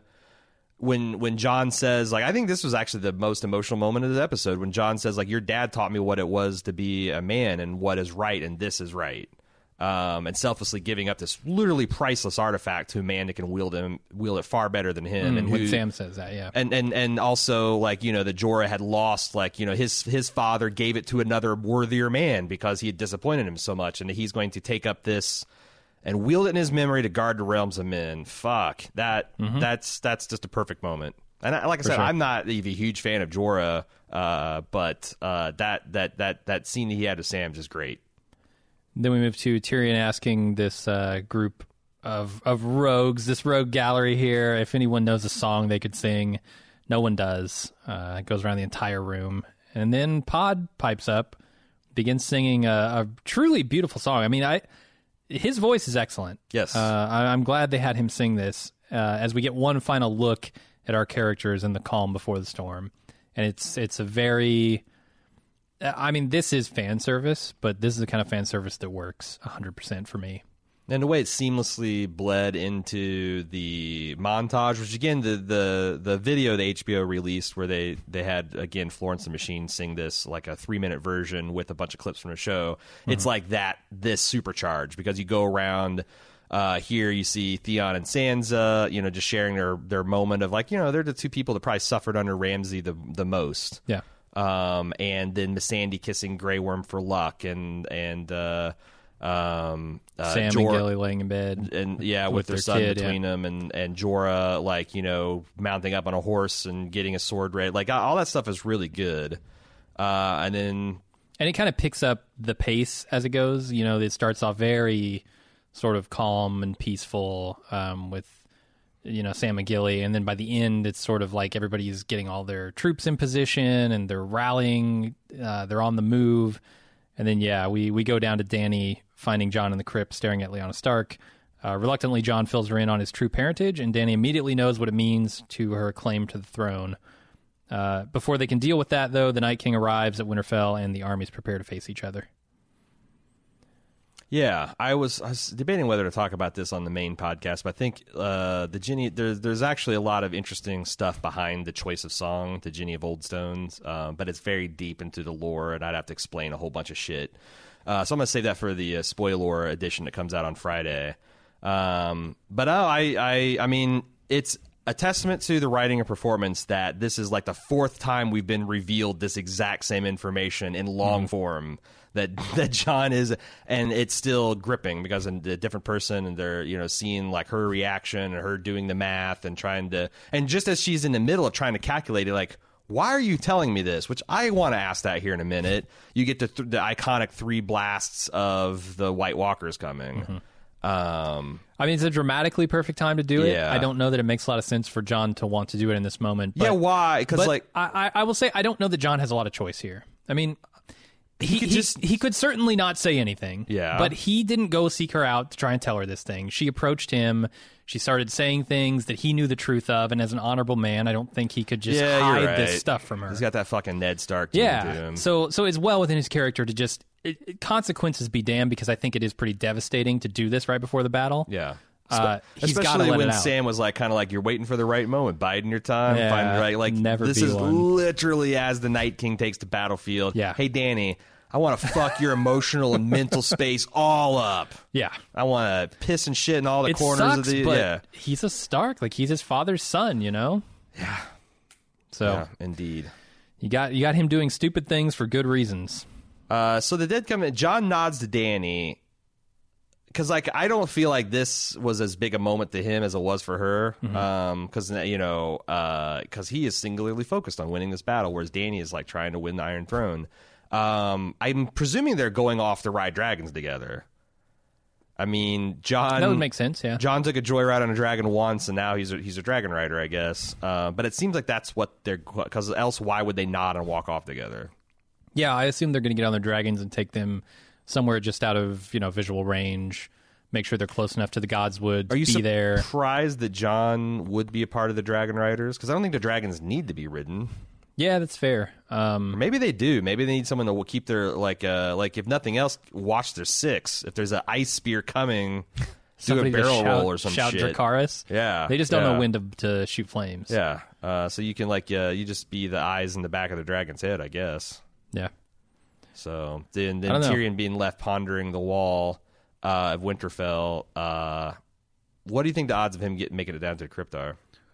When when Jon says, like, I think this was actually the most emotional moment of the episode, when Jon says, like, your dad taught me what it was to be a man and what is right, and this is right. Um, and selflessly giving up this literally priceless artifact to a man that can wield him, wield it far better than him. Mm, and when who, Sam says that, yeah. And, and, and also, like, you know, that Jorah had lost, like, you know, his his father gave it to another worthier man because he had disappointed him so much, and he's going to take up this and wield it in his memory to guard the realms of men. Fuck that. Mm-hmm. That's that's just a perfect moment. And I, like I For said, sure. I'm not even a huge fan of Jorah, uh, but uh, that that that that scene that he had with Sam is just great. Then we move to Tyrion asking this uh, group of of rogues, this rogue gallery here, if anyone knows a song they could sing. No one does. Uh, it goes around the entire room, and then Pod pipes up, begins singing a, a truly beautiful song. I mean, I. His voice is excellent. Yes. Uh, I, I'm glad they had him sing this uh, as we get one final look at our characters in the calm before the storm. And it's it's a very... I mean, this is fan service, but this is the kind of fan service that works one hundred percent for me. And the way it seamlessly bled into the montage, which again, the the, the video that H B O released where they, they had, again, Florence and the Machine sing this, like a three-minute version with a bunch of clips from the show. Mm-hmm. It's like that, this supercharged, because you go around... Uh, here you see Theon and Sansa, you know, just sharing their, their moment of, like, you know, they're the two people that probably suffered under Ramsay the the most. Yeah. Um, and then Missandei kissing Grey Worm for luck, and... and uh, Um, uh, Sam Jorah, and Gilly laying in bed, and yeah, with, with their, their son kid, between yeah. them, and and Jorah, like, you know, mounting up on a horse and getting a sword ready, like all that stuff is really good. Uh, and then and it kind of picks up the pace as it goes. You know, it starts off very sort of calm and peaceful um, with you know Sam and Gilly, and then by the end, it's sort of like everybody's getting all their troops in position and they're rallying, uh, they're on the move. And then, yeah, we, we go down to Dany finding Jon in the crypt, staring at Lyanna Stark. Uh, reluctantly, Jon fills her in on his true parentage, and Dany immediately knows what it means to her claim to the throne. Uh, before they can deal with that, though, the Night King arrives at Winterfell, and the armies prepare to face each other. Yeah, I was, I was debating whether to talk about this on the main podcast, but I think uh, the Ginny, there's there's actually a lot of interesting stuff behind the choice of song, the Ginny of Old Stones, um, but it's very deep into the lore, and I'd have to explain a whole bunch of shit. Uh, so I'm going to save that for the uh, spoiler edition that comes out on Friday. Um, but oh, I, I, I mean, it's a testament to the writing and performance that this is like the fourth time we've been revealed this exact same information in long mm-hmm. form. That that Jon is, and it's still gripping because a different person, and they're you know seeing like her reaction and her doing the math and trying to, and just as she's in the middle of trying to calculate it, like, why are you telling me this? Which I want to ask that here in a minute. You get the th- the iconic three blasts of the White Walkers coming. Mm-hmm. Um, I mean, it's a dramatically perfect time to do it. Yeah. I don't know that it makes a lot of sense for Jon to want to do it in this moment. But, yeah, why? Because like I, I will say I don't know that Jon has a lot of choice here. I mean. He, He could he, just- he could certainly not say anything. Yeah. But he didn't go seek her out to try and tell her this thing. She approached him. She started saying things that he knew the truth of. And as an honorable man, I don't think he could just yeah, hide you're right. this stuff from her. He's got that fucking Ned Stark. To yeah. him. So so it's well within his character to just it, it- consequences be damned, because I think it is pretty devastating to do this right before the battle. Yeah. Uh, he's gotta Especially let when it out. Sam was like, kind of like, you're waiting for the right moment, biding your time, Yeah, finding the right. Like, never this be is one. literally as the Night King takes the battlefield. Yeah. Hey, Dany, I want to fuck your emotional and mental space all up. Yeah. I want to piss and shit in all the It corners sucks, of the. but Yeah. he's a Stark. Like, he's his father's son, you know? Yeah. So Yeah, indeed. you got you got him doing stupid things for good reasons. Uh, so the dead come in. John nods to Danny because, like, I don't feel like this was as big a moment to him as it was for her. Mm-hmm. Um, because you know, uh, because he is singularly focused on winning this battle, whereas Danny is like trying to win the Iron Throne. Um, I'm presuming they're going off to ride dragons together. I mean, John. That would make sense. Yeah. John took a joyride on a dragon once, and now he's a, he's a dragon rider, I guess. Uh, but it seems like that's what they're because else why would they nod and walk off together? Yeah, I assume they're going to get on their dragons and take them somewhere just out of, you know, visual range. Make sure they're close enough to the Godswood to Are you be there. surprised that John would be a part of the Dragon Riders? Because I don't think the dragons need to be ridden. Yeah, that's fair. Um, Or maybe they do. Maybe they need someone to keep their like uh like if nothing else, watch their six. If there's an ice spear coming, do a somebody to barrel shout, roll or some shout shit. Dracarys. Yeah, They just don't yeah. know when to, to shoot flames. Yeah, uh, so you can like uh, you just be the eyes in the back of the dragon's head, I guess. Yeah. So then, I then don't know. Tyrion being left pondering the wall uh, of Winterfell. Uh, what do you think the odds of him get making it down to the crypt are?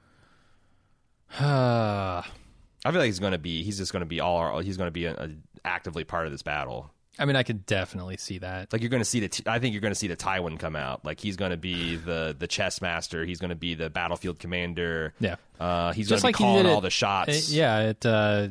Uh, I feel like he's going to be. He's just going to be all. He's going to be a, a actively part of this battle. I mean, I could definitely see that. Like you're going to see the. I think you're going to see the Tywin come out. Like he's going to be the the chess master. He's going to be the battlefield commander. Yeah. Uh, he's Just going to like be he calling did all it- the shots. Uh, yeah, it uh,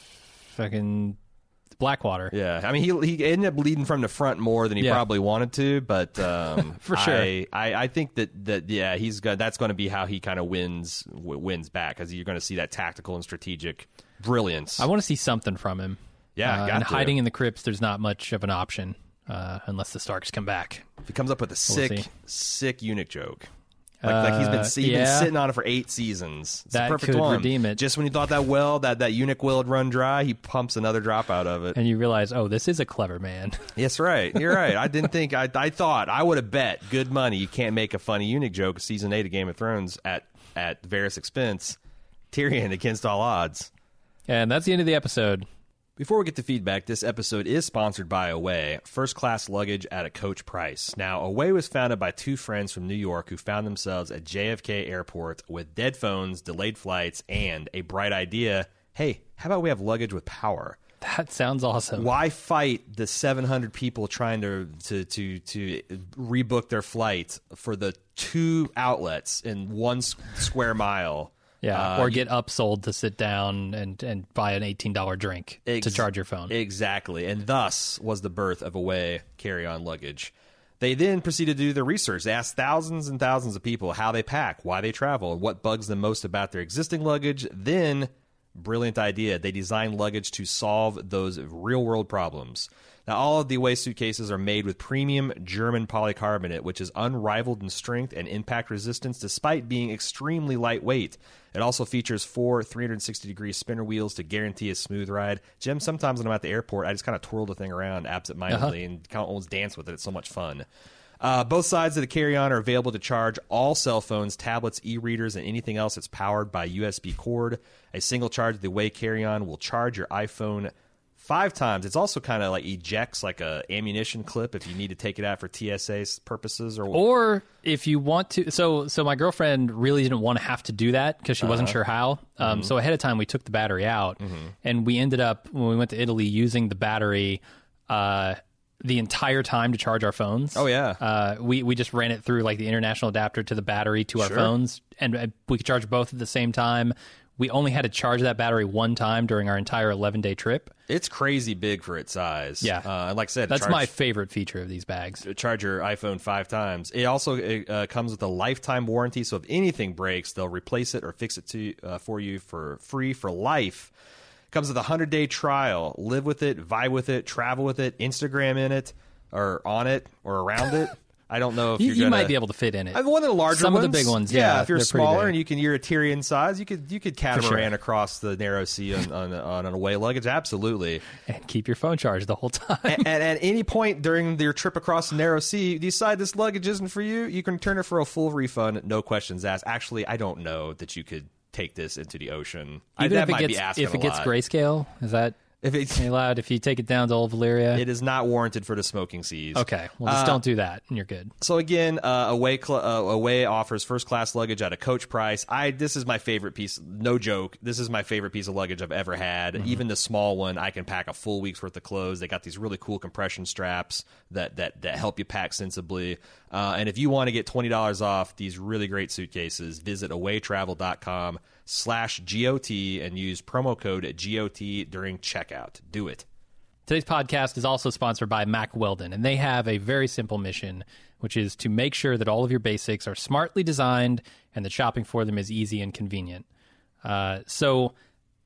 fucking Blackwater. Yeah, I mean, he he ended up leading from the front more than he Yeah. probably wanted to, but um, For sure. I, I, I think that, that yeah, he's go- that's going to be how he kind of wins w- wins back because you're going to see that tactical and strategic brilliance. I want to see something from him. Yeah, uh, got and to. hiding in the crypts, there's not much of an option uh, unless the Starks come back. If he comes up with a sick see. sick eunuch joke. Like, like he's been Uh, he's been yeah. sitting on it for eight seasons. It's That the perfect could one. redeem it. Just when you thought that well that that eunuch well had run dry, he pumps another drop out of it. And you realize, oh, this is a clever man. Yes, right. You're right. I didn't think I. I thought I would have bet good money you can't make a funny eunuch joke season eight of Game of Thrones at at Varys' expense. Tyrion against all odds. And that's the end of the episode. Before we get to feedback, this episode is sponsored by Away, first-class luggage at a coach price. Now, Away was founded by two friends from New York who found themselves at J F K Airport with dead phones, delayed flights, and a bright idea. Hey, how about we have luggage with power? That sounds awesome. Why fight the seven hundred people trying to, to to to rebook their flight for the two outlets in one s- square mile? Yeah, Uh, or get upsold to sit down and, and buy an eighteen dollars drink Ex- to charge your phone. Exactly. And thus was the birth of Away carry-on luggage. They then proceeded to do their research. They asked thousands and thousands of people how they pack, why they travel, and what bugs them most about their existing luggage. Then, brilliant idea, they designed luggage to solve those real-world problems. Now, all of the Away suitcases are made with premium German polycarbonate, which is unrivaled in strength and impact resistance despite being extremely lightweight. It also features four three hundred sixty degree spinner wheels to guarantee a smooth ride. Jim, sometimes when I'm at the airport, I just kind of twirl the thing around absentmindedly and kind of almost dance with it. It's so much fun. Uh, both sides of the carry-on are available to charge all cell phones, tablets, e-readers, and anything else that's powered by U S B cord. A single charge of the Away carry-on will charge your iPhone five times. It's also kind of like ejects like a ammunition clip if you need to take it out for T S A purposes or Or if you want to, so so my girlfriend really didn't want to have to do that because she wasn't Uh-huh. sure how. Um, Mm-hmm. So ahead of time, we took the battery out, and we ended up when we went to Italy using the battery uh, the entire time to charge our phones. Oh, yeah. uh, we we just ran it through like the international adapter to the battery to our Sure. phones, and uh, we could charge both at the same time. We only had to charge that battery one time during our entire eleven day trip. It's crazy big for its size. Yeah. Uh, and like I said, That's charge, my favorite feature of these bags. charge your iPhone five times. It also uh, comes with a lifetime warranty, so if anything breaks, they'll replace it or fix it to uh, for you for free for life. Comes with a hundred day trial. Live with it, vibe with it, travel with it, Instagram in it, or on it, or around it. I don't know if You, you're you gonna, might be able to fit in it. I mean, one of the larger Some ones. of the big ones, yeah, if you're they're pretty smaller big. and you can, you're a Tyrion size, you could you could catamaran sure. across the narrow sea on on, on an Away luggage. Absolutely. And keep your phone charged the whole time. and, and at any point during your trip across the narrow sea, you decide this luggage isn't for you, you can return it for a full refund, no questions asked. Actually, I don't know that you could take this into the ocean. I, Even that if it might gets be asking if it a gets lot. grayscale, is that If it's You're allowed if you take it down to Old Valyria. it is not warranted for the smoking seas. Okay, well, just Uh, don't do that, and you're good. So again, uh, away cl- uh, away offers first class luggage at a coach price. I this is my favorite piece. No joke. This is my favorite piece of luggage I've ever had. Mm-hmm. Even the small one, I can pack a full week's worth of clothes. They got these really cool compression straps that that that help you pack sensibly. Uh, and if you want to get twenty dollars off these really great suitcases, visit awaytravel.com slash GOT and use promo code G O T during checkout. Do it. Today's podcast is also sponsored by Mack Weldon, and they have a very simple mission, which is to make sure that all of your basics are smartly designed and that shopping for them is easy and convenient. Uh, so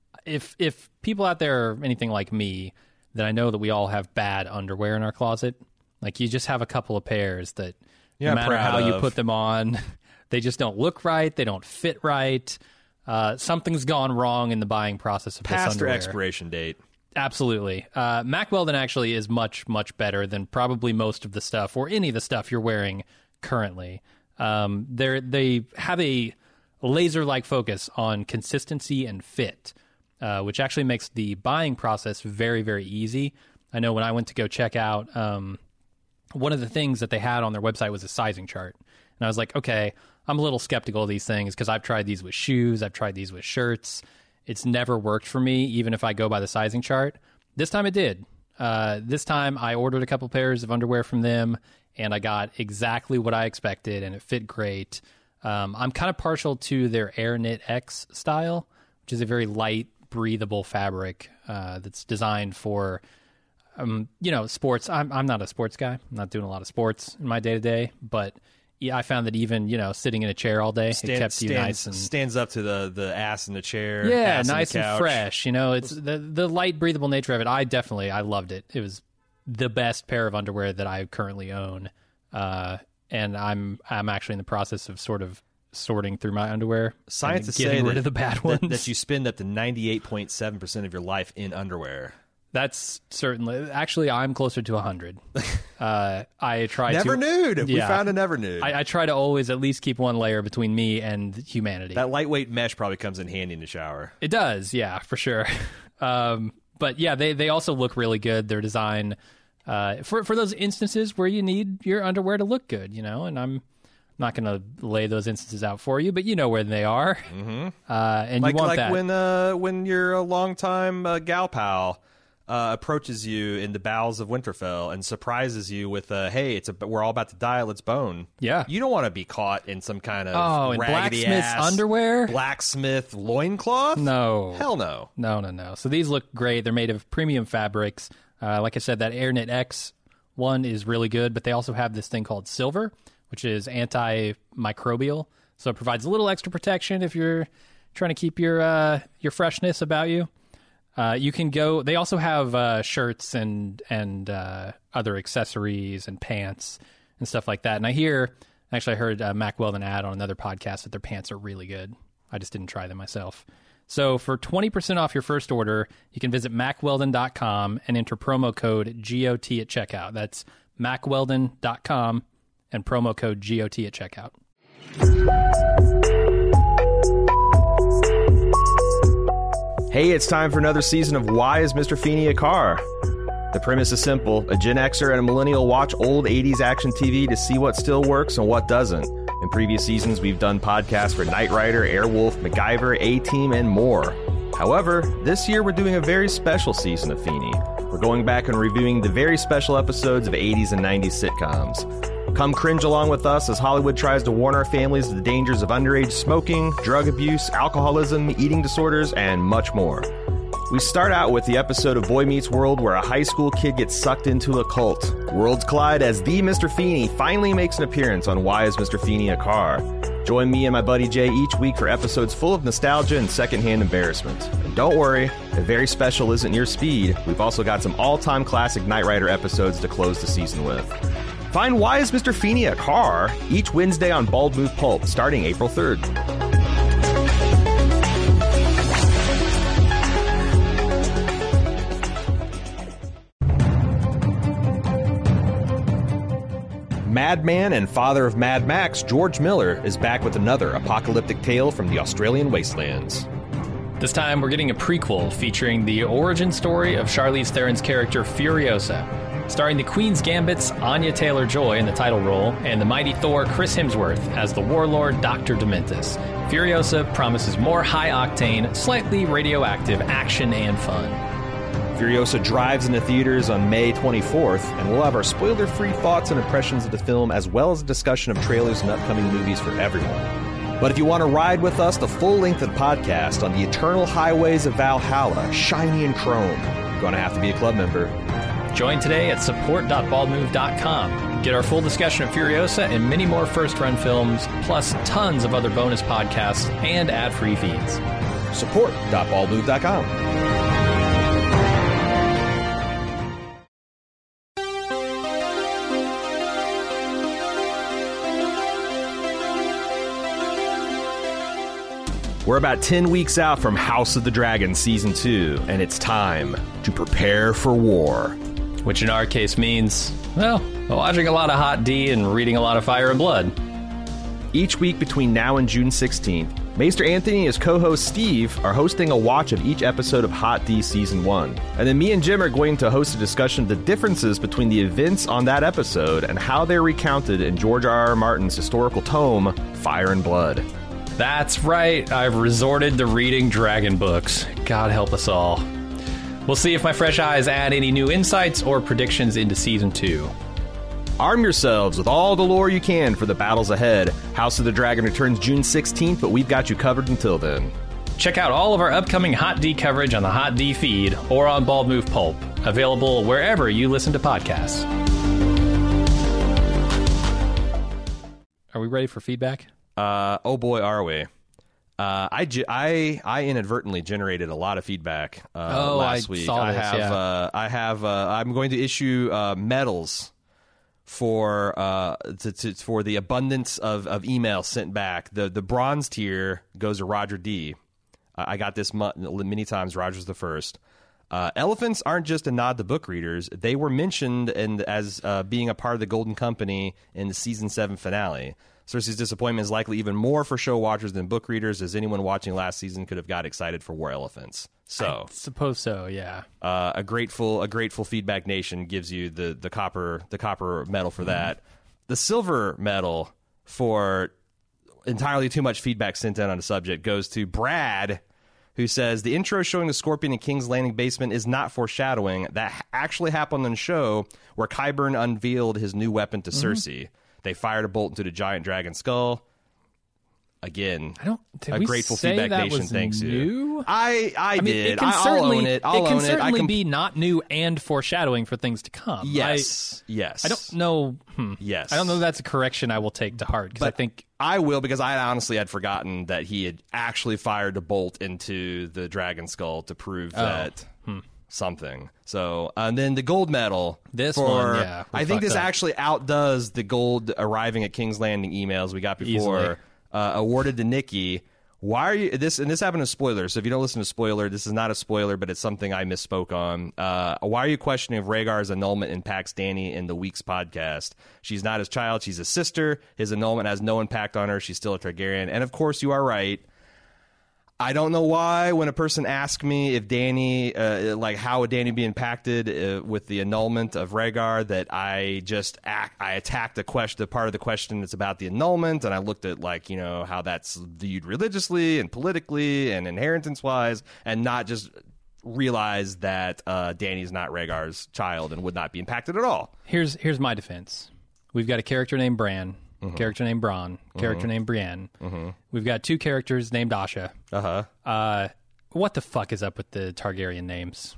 if if people out there are anything like me, then I know that we all have bad underwear in our closet. Like, you just have a couple of pairs that Yeah, no matter proud how you of. put them on, they just don't look right, they don't fit right. Uh, something's gone wrong in the buying process of this Past or underwear. expiration date. Absolutely. Uh, Mack Weldon actually is much, much better than probably most of the stuff or any of the stuff you're wearing currently. Um, they're, they have a laser-like focus on consistency and fit, uh, which actually makes the buying process very, very easy. I know when I went to go check out, um, one of the things that they had on their website was a sizing chart. And I was like, okay, I'm a little skeptical of these things because I've tried these with shoes, I've tried these with shirts. It's never worked for me, even if I go by the sizing chart. This time it did. Uh, this time I ordered a couple pairs of underwear from them, and I got exactly what I expected, and it fit great. Um, I'm kind of partial to their Air Knit X style, which is a very light, breathable fabric uh, that's designed for, um, you know, sports. I'm, I'm not a sports guy. I'm not doing a lot of sports in my day-to-day, but yeah, I found that even, you know, sitting in a chair all day, Stand- it kept you stands, nice and stands up to the, the ass in the chair. yeah, ass in the nice and couch. fresh. You know, it's the the light, breathable nature of it. I definitely, I loved it. It was the best pair of underwear that I currently own, uh, and I'm I'm actually in the process of sort of sorting through my underwear. Scientists and getting say rid that, of the bad that- ones. that you spend up to ninety-eight point seven percent of your life in underwear. That's certainly actually I'm closer to a hundred. Uh, I try Never to nude. We Yeah. found a never nude. I, I try to always at least keep one layer between me and humanity. that lightweight mesh probably comes in handy in the shower. It does, yeah, for sure. Um, but yeah, they, they also look really good. Their design, uh, for for those instances where you need your underwear to look good, you know. And I'm not going to lay those instances out for you, but you know where they are. Mm-hmm. Uh, and Like you want like that. when uh, when your uh, longtime uh, gal pal uh, approaches you in the bowels of Winterfell and surprises you with, uh, "Hey, it's a, we're all about to die. Let's bone." Yeah. You don't want to be caught in some kind of Oh, in raggedy blacksmith's ass underwear? blacksmith loincloth. No. Hell no. No, no, no. So these look great. They're made of premium fabrics. Uh, like I said, that Air Knit X one is really good, but they also have this thing called Silver, which is antimicrobial. So it provides a little extra protection if you're trying to keep your uh, your freshness about you. Uh, you can go. They also have uh, shirts and and uh, other accessories and pants and stuff like that. And I hear, actually, I heard uh, Mack Weldon add on another podcast that their pants are really good. I just didn't try them myself. So for twenty percent off your first order, you can visit mack weldon dot com and enter promo code G O T at checkout. That's mack weldon dot com and promo code G O T at checkout. Hey, it's time for another season of Why is Mister Feeney a Car? The premise is simple. A Gen Xer and a millennial watch old eighties action T V to see what still works and what doesn't. In previous seasons, we've done podcasts for Knight Rider, Airwolf, MacGyver, A-Team, and more. However, this year we're doing a very special season of Feeney. We're going back and reviewing the very special episodes of eighties and nineties sitcoms. Come cringe along with us as Hollywood tries to warn our families of the dangers of underage smoking, drug abuse, alcoholism, eating disorders, and much more. We start out with the episode of Boy Meets World where a high school kid gets sucked into a cult. Worlds collide as the Mister Feeney finally makes an appearance on Why is Mister Feeney a Car? Join me and my buddy Jay each week for episodes full of nostalgia and secondhand embarrassment. And don't worry, if very special isn't your speed, we've also got some all-time classic Knight Rider episodes to close the season with. Find Why is Mister Feeney a Car? Each Wednesday on Bald Move Pulp, starting April third. Madman and father of Mad Max, George Miller, is back with another apocalyptic tale from the Australian wastelands. This time, we're getting a prequel featuring the origin story of Charlize Theron's character Furiosa, starring the Queen's Gambit's Anya Taylor-Joy in the title role and the mighty Thor Chris Hemsworth as the warlord Doctor Dementus. Furiosa promises more high-octane, slightly radioactive action and fun. Furiosa drives into theaters on May twenty-fourth, and we'll have our spoiler-free thoughts and impressions of the film, as well as a discussion of trailers and upcoming movies for everyone. But if you want to ride with us the full length of the podcast on the eternal highways of Valhalla, shiny and chrome, you're going to have to be a club member. Join today at support dot bald move dot com. Get our full discussion of Furiosa and many more first-run films, plus tons of other bonus podcasts and ad-free feeds. support dot bald move dot com. We're about ten weeks out from House of the Dragon Season two, and it's time to prepare for war. Which in our case means, well, watching a lot of Hot D and reading a lot of Fire and Blood. Each week between now and June sixteenth, Maester Anthony and his co-host Steve are hosting a watch of each episode of Hot D Season one. And then me and Jim are going to host a discussion of the differences between the events on that episode and how they're recounted in George R. R. Martin's historical tome, Fire and Blood. That's right, I've resorted to reading dragon books. God help us all. We'll see if my fresh eyes add any new insights or predictions into Season two. Arm yourselves with all the lore you can for the battles ahead. House of the Dragon returns June sixteenth, but we've got you covered until then. Check out all of our upcoming Hot D coverage on the Hot D feed or on Bald Move Pulp, available wherever you listen to podcasts. Are we ready for feedback? Uh, oh boy, are we. Uh, I, ge- I, I inadvertently generated a lot of feedback uh, oh, last I week. Saw I this, have, yeah. uh, I have, uh, I'm going to issue uh, medals for uh, to, to, for the abundance of, of emails sent back. The the bronze tier goes to Roger D. Uh, I got this mu- many times. Roger's the first. Uh, elephants aren't just a nod to book readers. They were mentioned and as uh, being a part of the Golden Company in the season seven finale. Cersei's disappointment is likely even more for show watchers than book readers, as anyone watching last season could have got excited for war elephants. So, I suppose so, yeah. Uh, a grateful, a grateful feedback nation gives you the the copper, the copper medal for that. The silver medal for entirely too much feedback sent in on the subject goes to Brad, who says the intro showing the Scorpion in King's Landing basement is not foreshadowing. That actually happened on the show where Qyburn unveiled his new weapon to mm-hmm. Cersei. They fired a bolt into the giant dragon skull. Again, I don't. Did a we grateful say feedback that nation was thanks new? you. I I, I mean, did. It can I, I'll certainly, own it. I'll it can own certainly it. I can, be not new and foreshadowing for things to come. Yes, I, yes. I don't know. Hmm. Yes, I don't know. That's a correction I will take to heart because I think I will because I honestly had forgotten that he had actually fired a bolt into the dragon skull to prove oh. that. Hmm. Something. So, and then the gold medal. This for, one, yeah. I think this up. actually outdoes the gold arriving at King's Landing emails we got before. Uh, awarded to Nikki. Why are you this? And this happened to spoilers. So if you don't listen to spoiler, this is not a spoiler, but it's something I misspoke on. Uh, why are you questioning if Rhaegar's annulment impacts Dany in the Weeks podcast? She's not his child. She's his sister. His annulment has no impact on her. She's still a Targaryen. And of course, you are right. I don't know why when a person asks me if Dany, uh, like how would Dany be impacted uh, with the annulment of Rhaegar, that I just act, I attacked the question, the part of the question that's about the annulment, and I looked at like you know how that's viewed religiously and politically and inheritance wise, and not just realize that uh, Dany's not Rhaegar's child and would not be impacted at all. Here's here's my defense. We've got a character named Bran. Mm-hmm. Character named Bronn, character mm-hmm. named Brienne. Mm-hmm. We've got two characters named Asha. Uh-huh. Uh What the fuck is up with the Targaryen names?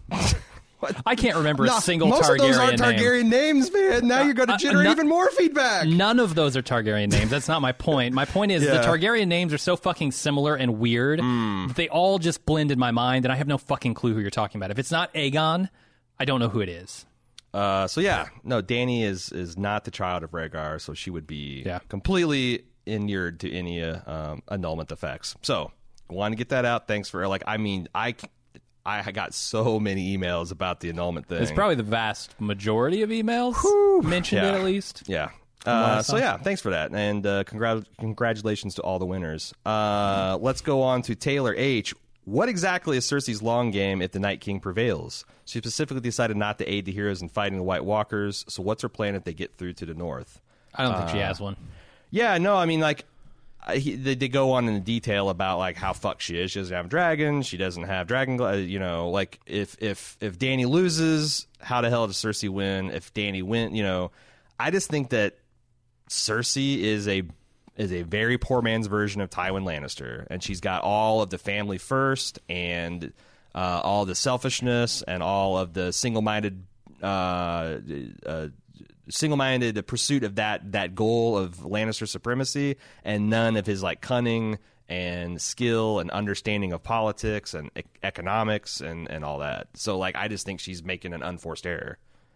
I can't remember no, a single most Targaryen name. Most of those aren't Targaryen name. names, man. Now uh, you're going to generate uh, no, even more feedback. None of those are Targaryen names. That's not my point. My point is yeah. the Targaryen names are so fucking similar and weird mm. that they all just blend in my mind, and I have no fucking clue who you're talking about. If it's not Aegon, I don't know who it is. Uh, so yeah, no, Dany is is not the child of Rhaegar, so she would be yeah. completely inured to any uh, um, annulment effects. So, want to get that out. Thanks for like, I mean, I I got so many emails about the annulment thing. It's probably the vast majority of emails Whew. mentioned yeah. it at least. Yeah. Uh, so yeah, thanks for that, and uh, congrat- congratulations to all the winners. Uh, let's go on to Taylor H. what exactly is Cersei's long game if the Night King prevails? She specifically decided not to aid the heroes in fighting the White Walkers, so what's her plan if they get through to the north? I don't think uh, she has one. Yeah, no, I mean, like, I, he, they, they go on in detail about, like, how fucked she is. She doesn't have dragons. She doesn't have dragon, uh, you know, like, if, if, if Dany loses, how the hell does Cersei win? If Dany win, you know, I just think that Cersei is a is a very poor man's version of Tywin Lannister, and she's got all of the family first and uh, all the selfishness and all of the single-minded uh, uh, single-minded pursuit of that that goal of Lannister supremacy, and none of his like cunning and skill and understanding of politics and e- economics and, and all that. So like I just think she's making an unforced error.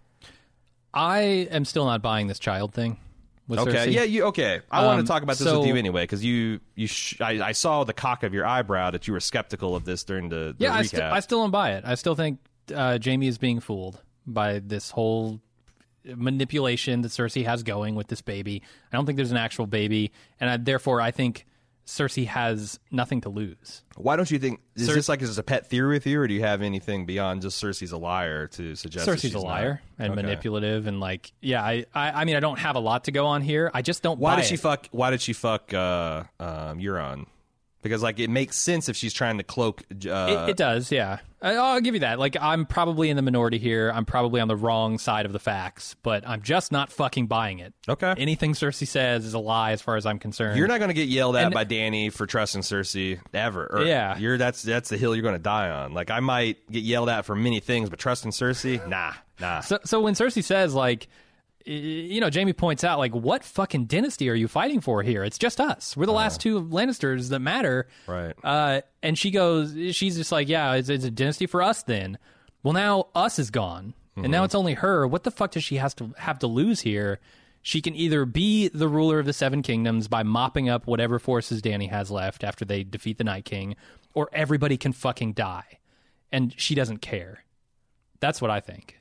I am still not buying this child thing. With Okay. Cersei. Yeah. You okay? I Um, want to talk about this so- with you anyway because you you sh- I, I saw the cock of your eyebrow that you were skeptical of this during the, the Yeah, I, recap. st- I still don't buy it. I still think uh, Jaime is being fooled by this whole manipulation that Cersei has going with this baby. I don't think there's an actual baby, and I, therefore I think Cersei has nothing to lose. Why don't you think is Cer- this like is this a pet theory with you, or do you have anything beyond just Cersei's a liar to suggest that Cersei's she's a liar not? and Okay. manipulative, and like, yeah, I, I, I mean, I don't have a lot to go on here. I just don't. Why buy did she it. fuck? Why did she fuck uh, um, Euron? Because like it makes sense if she's trying to cloak. Uh, It, it does, yeah. I, I'll give you that. Like, I'm probably in the minority here. I'm probably on the wrong side of the facts, but I'm just not fucking buying it. Okay. Anything Cersei says is a lie, as far as I'm concerned. You're not going to get yelled at And- by Dany for trusting Cersei ever. Or Yeah. you're that's that's the hill you're going to die on. Like I might get yelled at for many things, but trusting Cersei, nah, nah. So, so when Cersei says, like, y- you know, Jaime points out, like, what fucking dynasty are you fighting for here? It's just us. We're the last two Lannisters that matter. Right. Uh, and she goes, she's just like, yeah, it's, it's a dynasty for us then. Well, now us is gone, and now it's only her. What the fuck does she has to have to lose here? She can either be the ruler of the Seven Kingdoms by mopping up whatever forces Dany has left after they defeat the Night King, or everybody can fucking die, and she doesn't care. That's what I think.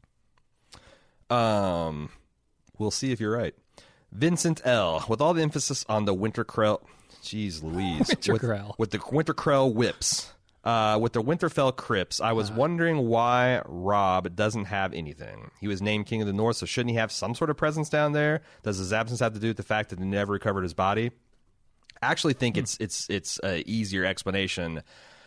Um, we'll see if you're right. Vincent L. With all the emphasis on the Winterfell, jeez Louise, with, Winterfell. with the Winterfell whips, uh, with the Winterfell crypts, I was wondering why Robb doesn't have anything. He was named King of the North, so shouldn't he have some sort of presence down there? Does his absence have to do with the fact that he never recovered his body? I actually think it's it's it's an easier explanation.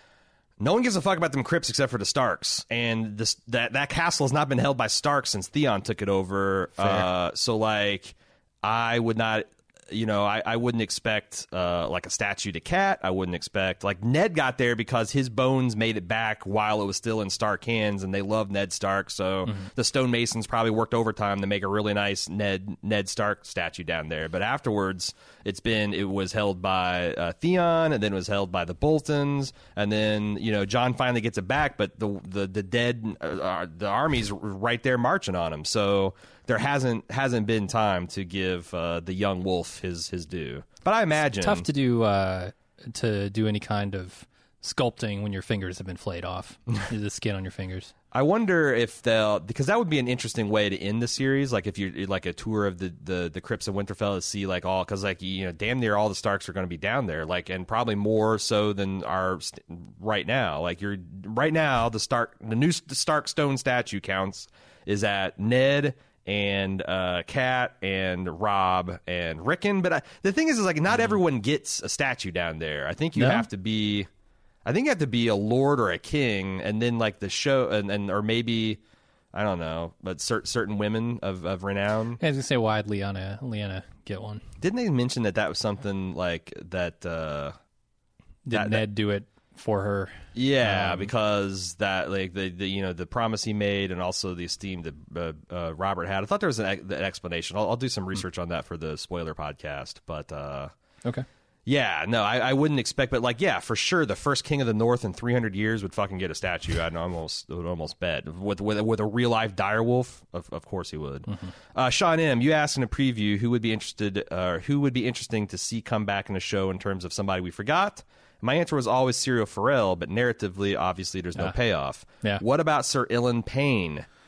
No one gives a fuck about them crypts except for the Starks, and this that that castle has not been held by Stark since Theon took it over. Uh, so, like, I would not, you know, I, I wouldn't expect uh, like a statue to Cat. I wouldn't expect like Ned got there because his bones made it back while it was still in Stark hands, and they love Ned Stark. So the stonemasons probably worked overtime to make a really nice Ned Ned Stark statue down there. But afterwards, it's been it was held by uh, Theon, and then it was held by the Boltons, and then you know Jon finally gets it back, but the the the dead uh, uh, the army's right there marching on him. So there hasn't hasn't been time to give uh, the young wolf his his due. But I imagine Tough to do uh, to do any kind of sculpting when your fingers have been flayed off. The skin on your fingers. I wonder if they'll because that would be an interesting way to end the series. Like if you're like a tour of the the, the crypts of Winterfell to see like all because like you know damn near all the Starks are going to be down there. Like and probably more so than are st- right now. Like you're right now the Stark the new Stark stone statue counts is at Ned and uh, Cat and Robb and Rickon. But I, the thing is, is like not everyone gets a statue down there. I think you No? have to be. I think you have to be a lord or a king, and then like the show, and, and or maybe I don't know, but cer- certain women of, of renown. I was gonna say, why'd Lyanna Lyanna get one? Didn't they mention that that was something like that? Uh, Did That- Ned do it for her? yeah, Um, because that like the, the you know the promise he made, and also the esteem that uh, uh, Robert had. I thought there was an, ex- an explanation. I'll, I'll do some research on that for the spoiler podcast, but. Uh, Okay. Yeah, no, I, I wouldn't expect, but like, yeah, for sure, the first king of the North in three hundred years would fucking get a statue. I'd almost would almost bet with with with a real life direwolf. Of of course he would. Mm-hmm. Uh, Sean M, you asked in a preview who would be interested, uh, who would be interesting to see come back in a show in terms of somebody we forgot. My answer was always Syrio Forel, but narratively, obviously, there's no Ah. payoff. Yeah. What about Sir Ilan Payne?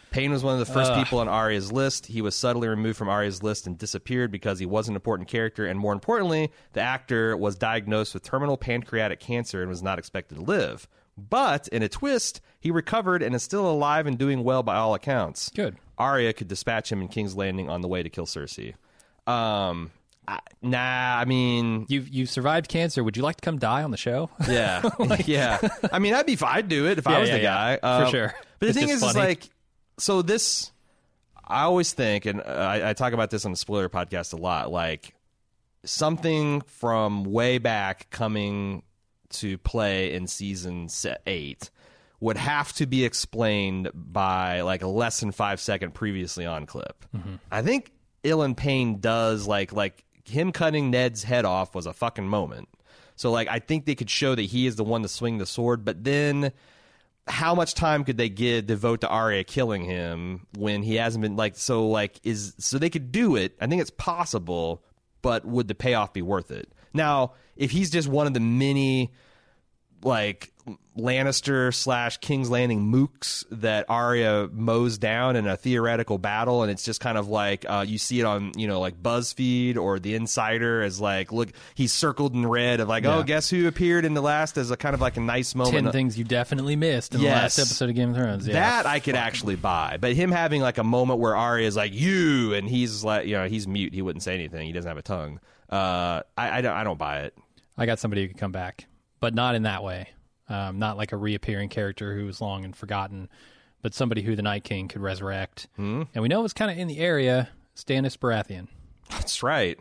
Payne was one of the first Ugh. people on Arya's list. He was subtly removed from Arya's list and disappeared because he was an important character, and more importantly, the actor was diagnosed with terminal pancreatic cancer and was not expected to live. But, in a twist, he recovered and is still alive and doing well by all accounts. Good. Arya could dispatch him in King's Landing on the way to kill Cersei. Um, I, nah, I mean... You've, you've survived cancer. Would you like to come die on the show? Yeah, yeah. I mean, I'd be fine. I'd do it if I Yeah, was yeah, the yeah. guy. Um, For sure. But the It's thing just is, is funny. like... So this... I always think, and I, I talk about this on the Spoiler podcast a lot, like, something from way back coming to play in season eight would have to be explained by like a less than five second previously on clip. Mm-hmm. I think Ilan Payne does like like him cutting Ned's head off was a fucking moment. So like I think they could show that he is the one to swing the sword, but then how much time could they give devote to Arya killing him when he hasn't been like so like is so they could do it. I think it's possible, but would the payoff be worth it? Now, if he's just one of the many like Lannister slash King's Landing mooks that Arya mows down in a theoretical battle, and it's just kind of like uh, you see it on you know like BuzzFeed or The Insider as like look he's circled in red of like Yeah. oh guess who appeared in the last as a kind of like a nice moment. Ten things you definitely missed in Yes. the last episode of Game of Thrones. Yeah. That I could actually buy, but him having like a moment where Arya is like you, and he's like you know he's mute, he wouldn't say anything, he doesn't have a tongue. Uh, I, I don't I don't buy it. I got somebody who could come back, but not in that way. Um, not like a reappearing character who was long and forgotten, but somebody who the Night King could resurrect. Hmm? And we know it's kind of in the area, Stannis Baratheon. That's right.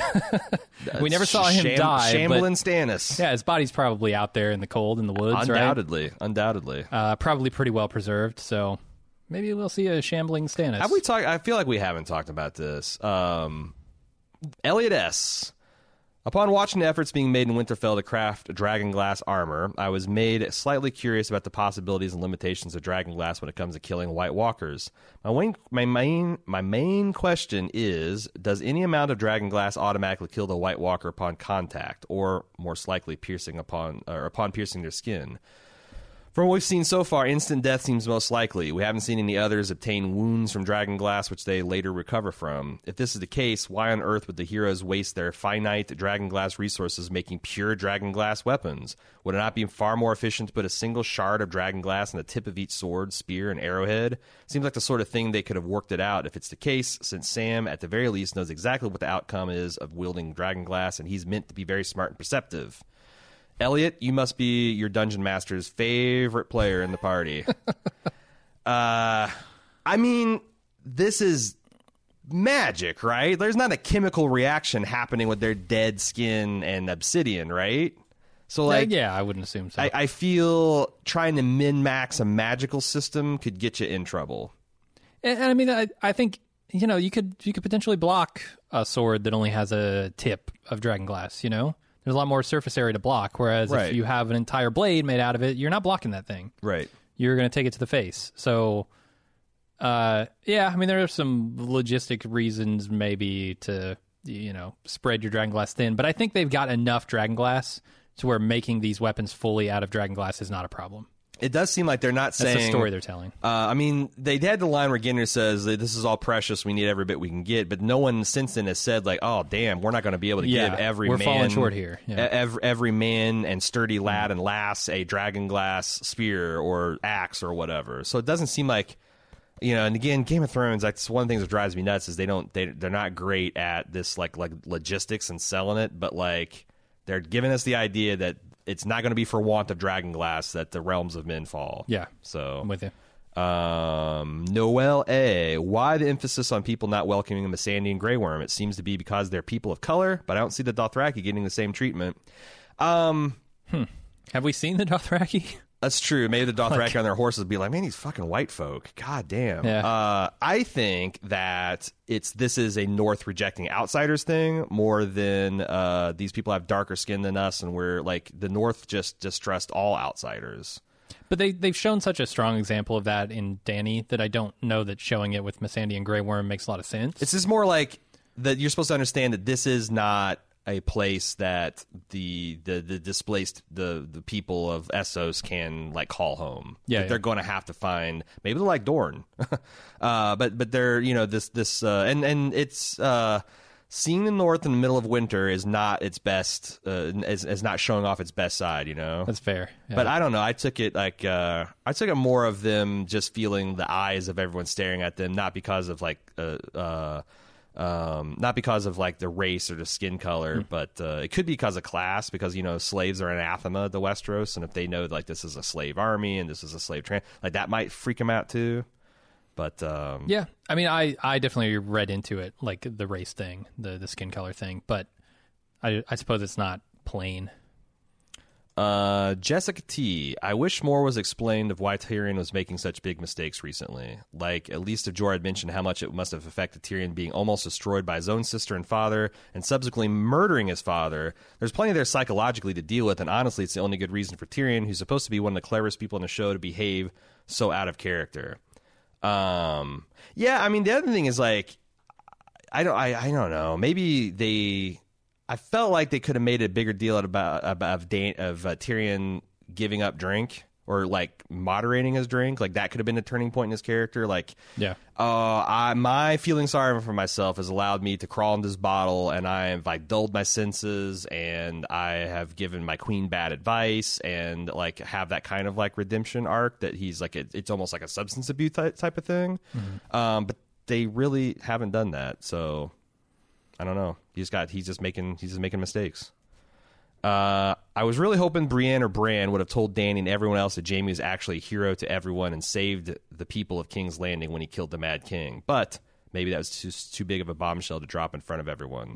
We never saw him Sham- die, Shamblin' but Stannis. yeah, his body's probably out there in the cold in the woods, right? Undoubtedly, undoubtedly. Uh, probably pretty well preserved, so maybe we'll see a shambling Stannis. Have we talked? I feel like we haven't talked about this. Um, Elliot S. Upon watching the efforts being made in Winterfell to craft dragonglass armor, I was made slightly curious about the possibilities and limitations of dragonglass when it comes to killing White Walkers. My main, my main, my main question is: does any amount of dragonglass automatically kill the White Walker upon contact, or most likely piercing upon or upon piercing their skin? From what we've seen so far, instant death seems most likely. We haven't seen any others obtain wounds from dragonglass, which they later recover from. If this is the case, why on earth would the heroes waste their finite dragonglass resources making pure dragonglass weapons? Would it not be far more efficient to put a single shard of dragonglass on the tip of each sword, spear, and arrowhead? Seems like the sort of thing they could have worked it out if it's the case, since Sam, at the very least, knows exactly what the outcome is of wielding dragonglass, and he's meant to be very smart and perceptive. Elliot, you must be your dungeon master's favorite player in the party. uh, I mean, this is magic, right? There's not a chemical reaction happening with their dead skin and obsidian, right? So, like, yeah, I wouldn't assume so. I, I feel trying to min-max a magical system could get you in trouble. And, and I mean, I, I think you know you could you could potentially block a sword that only has a tip of dragonglass. You know, there's a lot more surface area to block. Whereas Right. if you have an entire blade made out of it, you're not blocking that thing. Right. You're going to take it to the face. So, uh, yeah, I mean, there are some logistic reasons maybe to you know spread your dragonglass thin, but I think they've got enough dragonglass to where making these weapons fully out of dragonglass is not a problem. It does seem like they're not That's saying... the story they're telling. Uh, I mean, they had the line where Ginner says that this is all precious, we need every bit we can get, but no one since then has said, like, oh, damn, we're not going to be able to Yeah, give every we're man... falling short here. Yeah. e- Every, every man and sturdy lad and lass a dragonglass spear or axe or whatever. So it doesn't seem like... You know, and again, Game of Thrones, that's one of the things that drives me nuts is they don't, they, they're not great at this, like, like logistics and selling it, but, like, they're giving us the idea that it's not going to be for want of dragonglass that the realms of men fall. Yeah. So I'm with you. Um, Noel A. Why the emphasis on people not welcoming a Missandei Grey Worm? It seems to be because they're people of color, but I don't see the Dothraki getting the same treatment. Um, Have we seen the Dothraki? that's true. Maybe the Dothraki on their horses would be like, man, these fucking white folk. God damn. Yeah. Uh, I think that it's this is a North rejecting outsiders thing more than uh, these people have darker skin than us, and we're like the North just distrust all outsiders. But they, they've shown such a strong example of that in Dany that I don't know that showing it with Missandei and Grey Worm makes a lot of sense. It's just more like that you're supposed to understand that this is not a place that the the, the displaced the, the people of Essos can like call home. Yeah, That yeah. they're going to have to find. Maybe they're like Dorne, uh, but but they're you know this this uh, and and it's uh, seeing the North in the middle of winter is not its best. Uh, is, is not showing off its best side. You know. That's fair. Yeah. But I don't know. I took it like uh, I took it more of them just feeling the eyes of everyone staring at them, not because of like uh, uh, um, not because of like the race or the skin color, Mm. but uh, it could be because of class. Because you know slaves are anathema to Westeros, and if they know like this is a slave army and this is a slave train, like that might freak them out too. But um, Yeah, I mean, I, I definitely read into it, like the race thing, the the skin color thing, but I I suppose it's not plain. Uh, Jessica T. I wish more was explained of why Tyrion was making such big mistakes recently. Like, at least if Jorah had mentioned how much it must have affected Tyrion being almost destroyed by his own sister and father, and subsequently murdering his father. There's plenty there psychologically to deal with, and honestly, it's the only good reason for Tyrion, who's supposed to be one of the cleverest people in the show, to behave so out of character. Um, yeah, I mean, the other thing is like, I don't, I, I don't know. Maybe they. I felt like they could have made a bigger deal about about of, Dan, of uh, Tyrion giving up drink or like moderating his drink. Like that could have been a turning point in his character. Like, Yeah. uh, I my feeling sorry for myself has allowed me to crawl into this bottle, and I have like dulled my senses, and I have given my queen bad advice, and like have that kind of like redemption arc that he's like it, it's almost like a substance abuse type, type of thing. Mm-hmm. Um, but they really haven't done that, so. I don't know. He's got. He's just making. He's just making mistakes. Uh, I was really hoping Brienne or Bran would have told Dany and everyone else that Jaime was actually a hero to everyone and saved the people of King's Landing when he killed the Mad King. But maybe that was too too big of a bombshell to drop in front of everyone.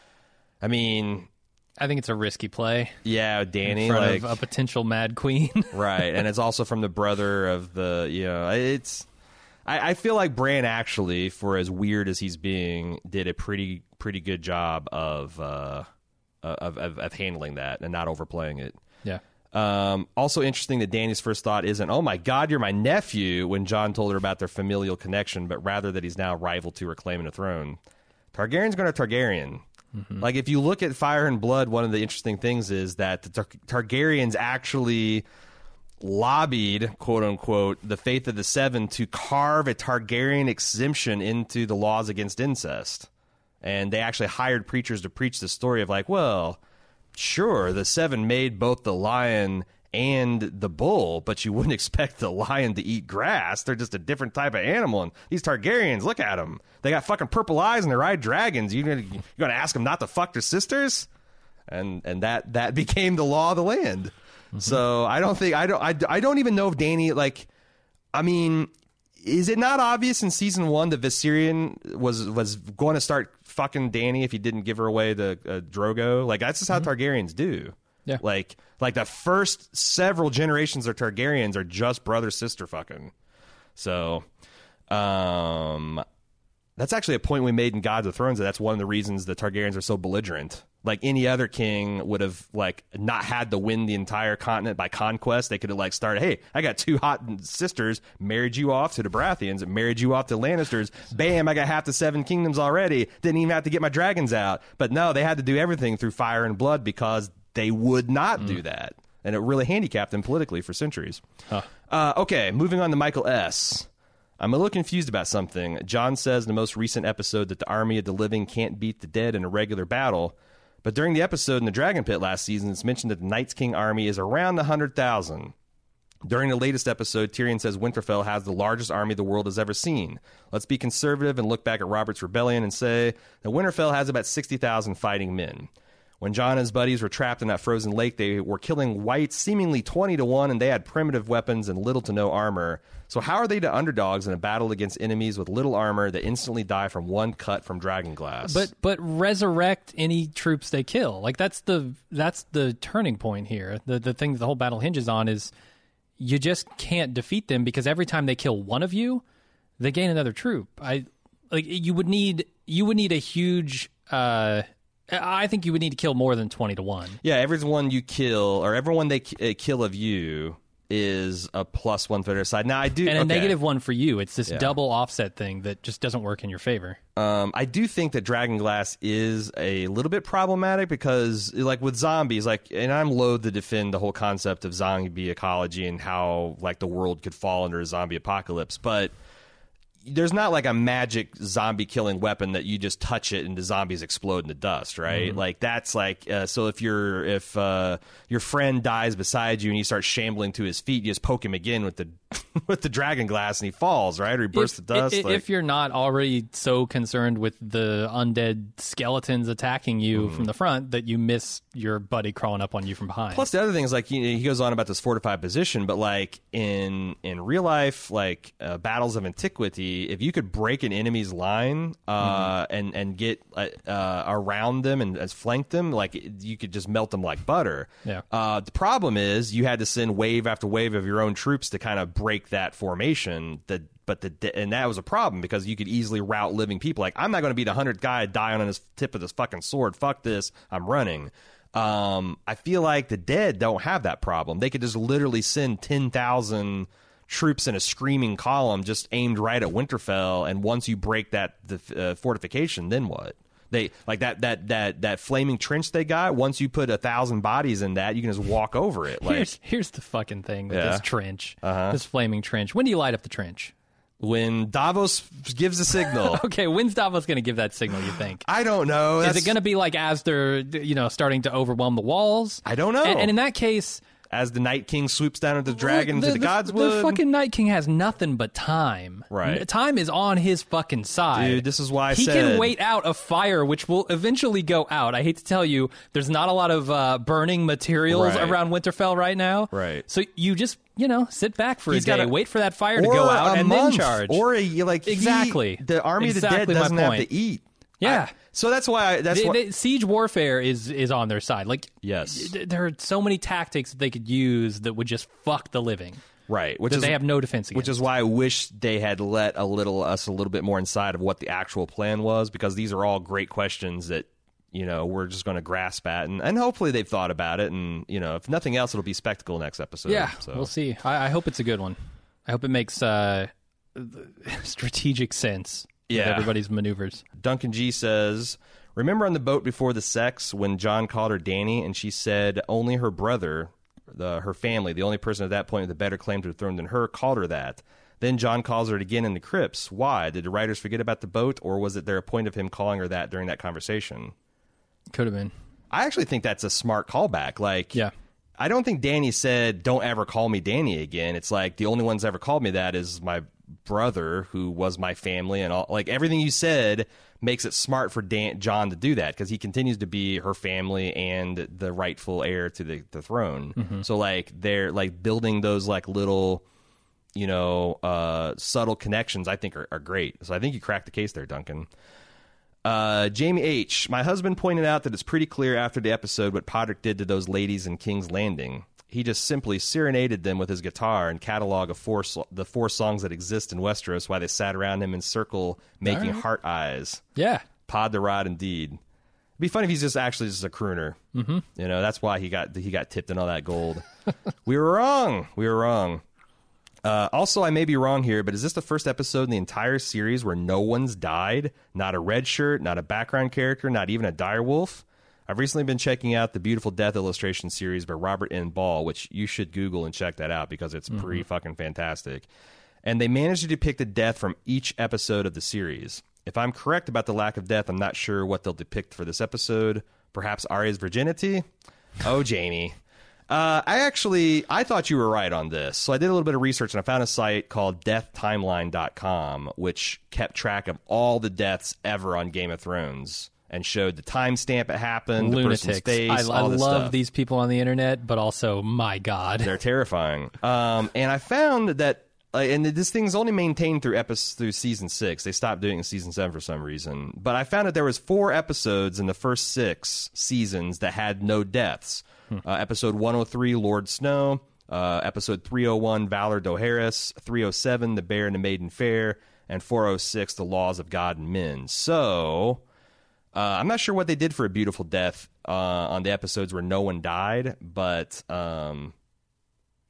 I mean, I think it's a risky play yeah, Dany, in front like of a potential Mad Queen. right, and it's also from the brother of the. You know, it's. I, I feel like Bran actually, for as weird as he's being, did a pretty pretty good job of uh, of, of of handling that and not overplaying it. Yeah. Um, also interesting that Dany's first thought isn't, "Oh my God, you're my nephew," when Jon told her about their familial connection, but rather that he's now rival to her claiming the throne. Targaryen's going to Targaryen. Mm-hmm. Like if you look at Fire and Blood, one of the interesting things is that the Tar- Targaryens actually lobbied, quote unquote, the Faith of the Seven to carve a Targaryen exemption into the laws against incest. And they actually hired preachers to preach the story of like, well, sure, the Seven made both the lion and the bull, but you wouldn't expect the lion to eat grass. They're just a different type of animal. And these Targaryens, look at them. They got fucking purple eyes and they ride dragons. You're gonna, you're gonna ask them not to fuck their sisters? And and that, that became the law of the land. Mm-hmm. So I don't think I don't I, I don't even know if Dany like I mean is it not obvious in season one that Viserion was was going to start fucking Dany if he didn't give her away to uh, Drogo? Like that's just how mm-hmm. Targaryens do. Yeah. Like like the first several generations of Targaryens are just brother sister fucking. So um that's actually a point we made in Gods of Thrones. That that's one of the reasons the Targaryens are so belligerent. Like any other king would have like not had to win the entire continent by conquest. They could have like started, hey, I got two hot sisters, married you off to the Baratheons, married you off to Lannisters. Bam, I got half the seven kingdoms already. Didn't even have to get my dragons out. But no, they had to do everything through fire and blood because they would not mm. do that. And it really handicapped them politically for centuries. Huh. Uh, okay, moving on to Michael S. I'm a little confused about something. Jon says in the most recent episode that the army of the living can't beat the dead in a regular battle. But during the episode in the Dragon Pit last season, it's mentioned that the Night's King army is around one hundred thousand. During the latest episode, Tyrion says Winterfell has the largest army the world has ever seen. Let's be conservative and look back at Robert's rebellion and say that Winterfell has about sixty thousand fighting men. When Jon and his buddies were trapped in that frozen lake, they were killing whites seemingly twenty to one, and they had primitive weapons and little to no armor. So how are they the underdogs in a battle against enemies with little armor that instantly die from one cut from dragonglass? But but resurrect any troops they kill. Like that's the that's the turning point here. The the thing that the whole battle hinges on is you just can't defeat them because every time they kill one of you, they gain another troop. I like you would need you would need a huge uh I think you would need to kill more than twenty to one. Yeah, everyone you kill, or everyone they k- kill of you, is a plus one for their side. Now I do, and a okay. negative one for you. It's this Yeah. double offset thing that just doesn't work in your favor. Um, I do think that Dragonglass is a little bit problematic because, like with zombies, like, and I'm loath to defend the whole concept of zombie ecology and how like the world could fall under a zombie apocalypse, but there's not like a magic zombie killing weapon that you just touch it and the zombies explode into dust, right? Mm-hmm. Like that's like uh, so if you're if uh, your friend dies beside you and you start shambling to his feet, you just poke him again with the with the dragon glass and he falls, right? Or he bursts if, to dust. If, like, if you're not already so concerned with the undead skeletons attacking you mm-hmm. from the front that you miss your buddy crawling up on you from behind. Plus, the other thing is like he, he goes on about this fortified position, but like in in real life, like uh, battles of antiquity. If you could break an enemy's line uh, mm-hmm. and and get uh, uh, around them and uh, flank them, like you could just melt them like butter. Yeah. Uh, the problem is you had to send wave after wave of your own troops to kind of break that formation. That but the and that was a problem because you could easily rout living people. Like I'm not going to be the hundredth guy dying on his tip of this fucking sword. Fuck this. I'm running. Um, I feel like the dead don't have that problem. They could just literally send ten thousand troops in a screaming column just aimed right at Winterfell, and once you break that the uh, fortification, then what? They like that that that that flaming trench they got. Once you put a thousand bodies in that, you can just walk over it. Like here's, here's the fucking thing with yeah. this trench, uh-huh. this flaming trench. When do you light up the trench? When Davos gives a signal. Okay, when's Davos going to give that signal, you think? I don't know. Is That's... it going to be like as they're, you know, starting to overwhelm the walls? I don't know. And, and in that case, as the Night King swoops down at the dragon the, to the, the Godswood. The fucking Night King has nothing but time. Right. Time is on his fucking side. Dude, this is why I he said... can wait out a fire, which will eventually go out. I hate to tell you, there's not a lot of uh, burning materials right. around Winterfell right now. Right. So you just, you know, sit back for He's a day, gotta, wait for that fire to go out, and month, then charge. Or a, like exactly. He, the army exactly of the dead doesn't my have point. to eat. Yeah. I, so that's why. I, that's they, why. They, siege warfare is is on their side. Like, yes, there are so many tactics that they could use that would just fuck the living. Right, which that is they have no defense against. Which is why I wish they had let a little us a little bit more inside of what the actual plan was, because these are all great questions that, you know, we're just going to grasp at, and, and hopefully they've thought about it, and, you know, if nothing else, it'll be spectacle next episode. Yeah, so. We'll see. I, I hope it's a good one. I hope it makes uh, strategic sense. Yeah, with everybody's maneuvers. Duncan G says, remember on the boat before the sex when John called her Danny and she said only her brother, the, her family, the only person at that point with a better claim to the throne than her, called her that. Then John calls her again in the crypts. Why? Did the writers forget about the boat, or was it there a point of him calling her that during that conversation? Could have been. I actually think that's a smart callback. Like, yeah. I don't think Danny said, don't ever call me Danny again. It's like the only one's ever called me that is my brother, who was my family, and all. Like, everything you said makes it smart for Dan- John to do that, because he continues to be her family and the rightful heir to the, the throne. Mm-hmm. So, like, they're like building those like little, you know, uh, subtle connections, I think are, are great. So I think you cracked the case there, Duncan. Uh, Jamie H. My husband pointed out that it's pretty clear after the episode what Podrick did to those ladies in King's Landing. He just simply serenaded them with his guitar and catalog of four so- the four songs that exist in Westeros while they sat around him in circle making right. heart eyes. Yeah. Pod the rod indeed. It'd be funny if he's just actually just a crooner. Mm-hmm. You know, that's why he got he got tipped in all that gold. We were wrong. We were wrong. Uh, also, I may be wrong here, but is this the first episode in the entire series where no one's died? Not a red shirt, not a background character, not even a direwolf? I've recently been checking out the Beautiful Death illustration series by Robert N. Ball, which you should Google and check that out because it's mm-hmm. pretty fucking fantastic. And they managed to depict a death from each episode of the series. If I'm correct about the lack of death, I'm not sure what they'll depict for this episode. Perhaps Arya's virginity? Oh, Jamie. Uh, I actually, I thought you were right on this. So I did a little bit of research, and I found a site called death timeline dot com, which kept track of all the deaths ever on Game of Thrones and showed the timestamp it happened, Lunatics. the person's face, I, all I this love stuff. these people on the internet, but also, my God. They're terrifying. Um, and I found that, uh, and this thing's only maintained through episode, through season six. They stopped doing it in season seven for some reason. But I found that there was four episodes in the first six seasons that had no deaths. Hmm. Uh, episode one oh three, Lord Snow. Uh, episode three oh one, Valor Dohaeris. three oh seven, The Bear and the Maiden Fair. And four oh six, The Laws of God and Men. So, uh, I'm not sure what they did for a beautiful death uh, on the episodes where no one died, but um,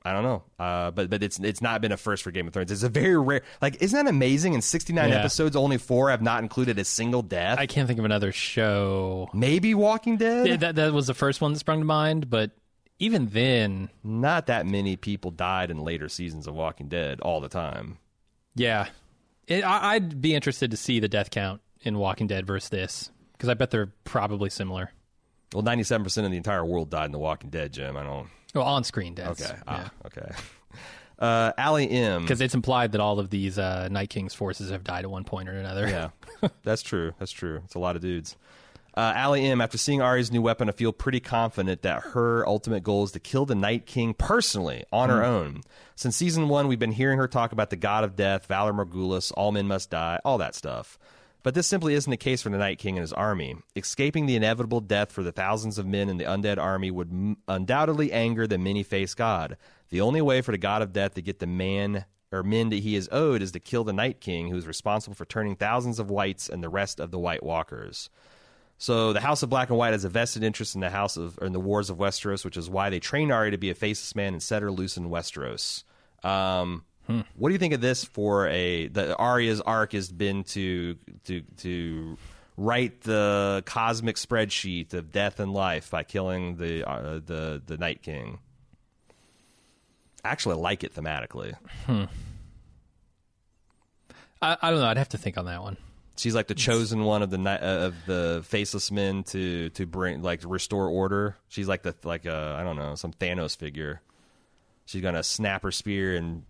I don't know, uh, but but it's it's not been a first for Game of Thrones. It's a very rare. Like, isn't that amazing? In sixty-nine Yeah. episodes, only four have not included a single death. I can't think of another show. Maybe Walking Dead. Yeah, that that was the first one that sprung to mind, but even then, Not that many people died in later seasons of Walking Dead all the time. yeah, it, I, I'd be interested to see the death count in Walking Dead versus this, because I bet they're probably similar. Well, ninety-seven percent of the entire world died in The Walking Dead, Jim. I don't. Well, on-screen deaths. Okay. Yeah. Ah, okay. Uh, Allie M. Because it's implied that all of these uh, Night King's forces have died at one point or another. Yeah, that's true. That's true. It's a lot of dudes. Uh, Allie M. After seeing Arya's new weapon, I feel pretty confident that her ultimate goal is to kill the Night King personally on her own. Since season one, we've been hearing her talk about the God of Death, Valar Morghulis, all men must die, all that stuff. But this simply isn't the case for the Night King and his army. Escaping the inevitable death for the thousands of men in the undead army would m- undoubtedly anger the many-faced god. The only way for the God of Death to get the man or men that he is owed is to kill the Night King, who is responsible for turning thousands of whites and the rest of the White Walkers. So the House of Black and White has a vested interest in the House of or in the Wars of Westeros, which is why they trained Arya to be a faceless man and set her loose in Westeros. Um, hmm. What do you think of this for a the Arya's arc has been to to to write the cosmic spreadsheet of death and life by killing the uh, the the Night King? Actually, I like it thematically. Hmm. I, I don't know. I'd have to think on that one. She's like the chosen one of the ni- uh, of the faceless men to to bring like to restore order. She's like the like a I don't know some Thanos figure. She's gonna snap her spear and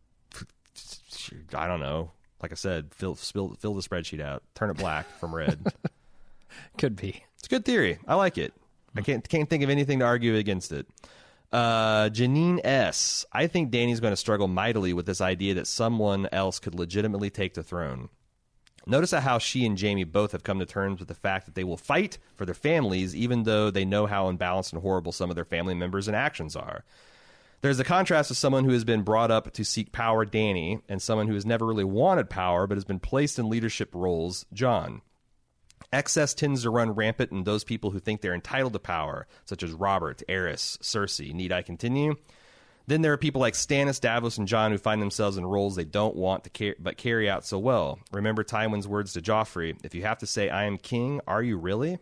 I don't know. Like I said, fill fill, fill the spreadsheet out, turn it black from red. Could be. It's a good theory. I like it. I can't can't think of anything to argue against it. Uh, Janine S. I think Dany's going to struggle mightily with this idea that someone else could legitimately take the throne. Notice how she and Jaime both have come to terms with the fact that they will fight for their families, even though they know how unbalanced and horrible some of their family members and actions are. There's a contrast to someone who has been brought up to seek power, Dany, and someone who has never really wanted power but has been placed in leadership roles, Jon. Excess tends to run rampant in those people who think they're entitled to power, such as Robert, Aerys, Cersei. Need I continue? Then there are people like Stannis, Davos, and Jon who find themselves in roles they don't want to car- but carry out so well. Remember Tywin's words to Joffrey, if you have to say, I am king, are you really?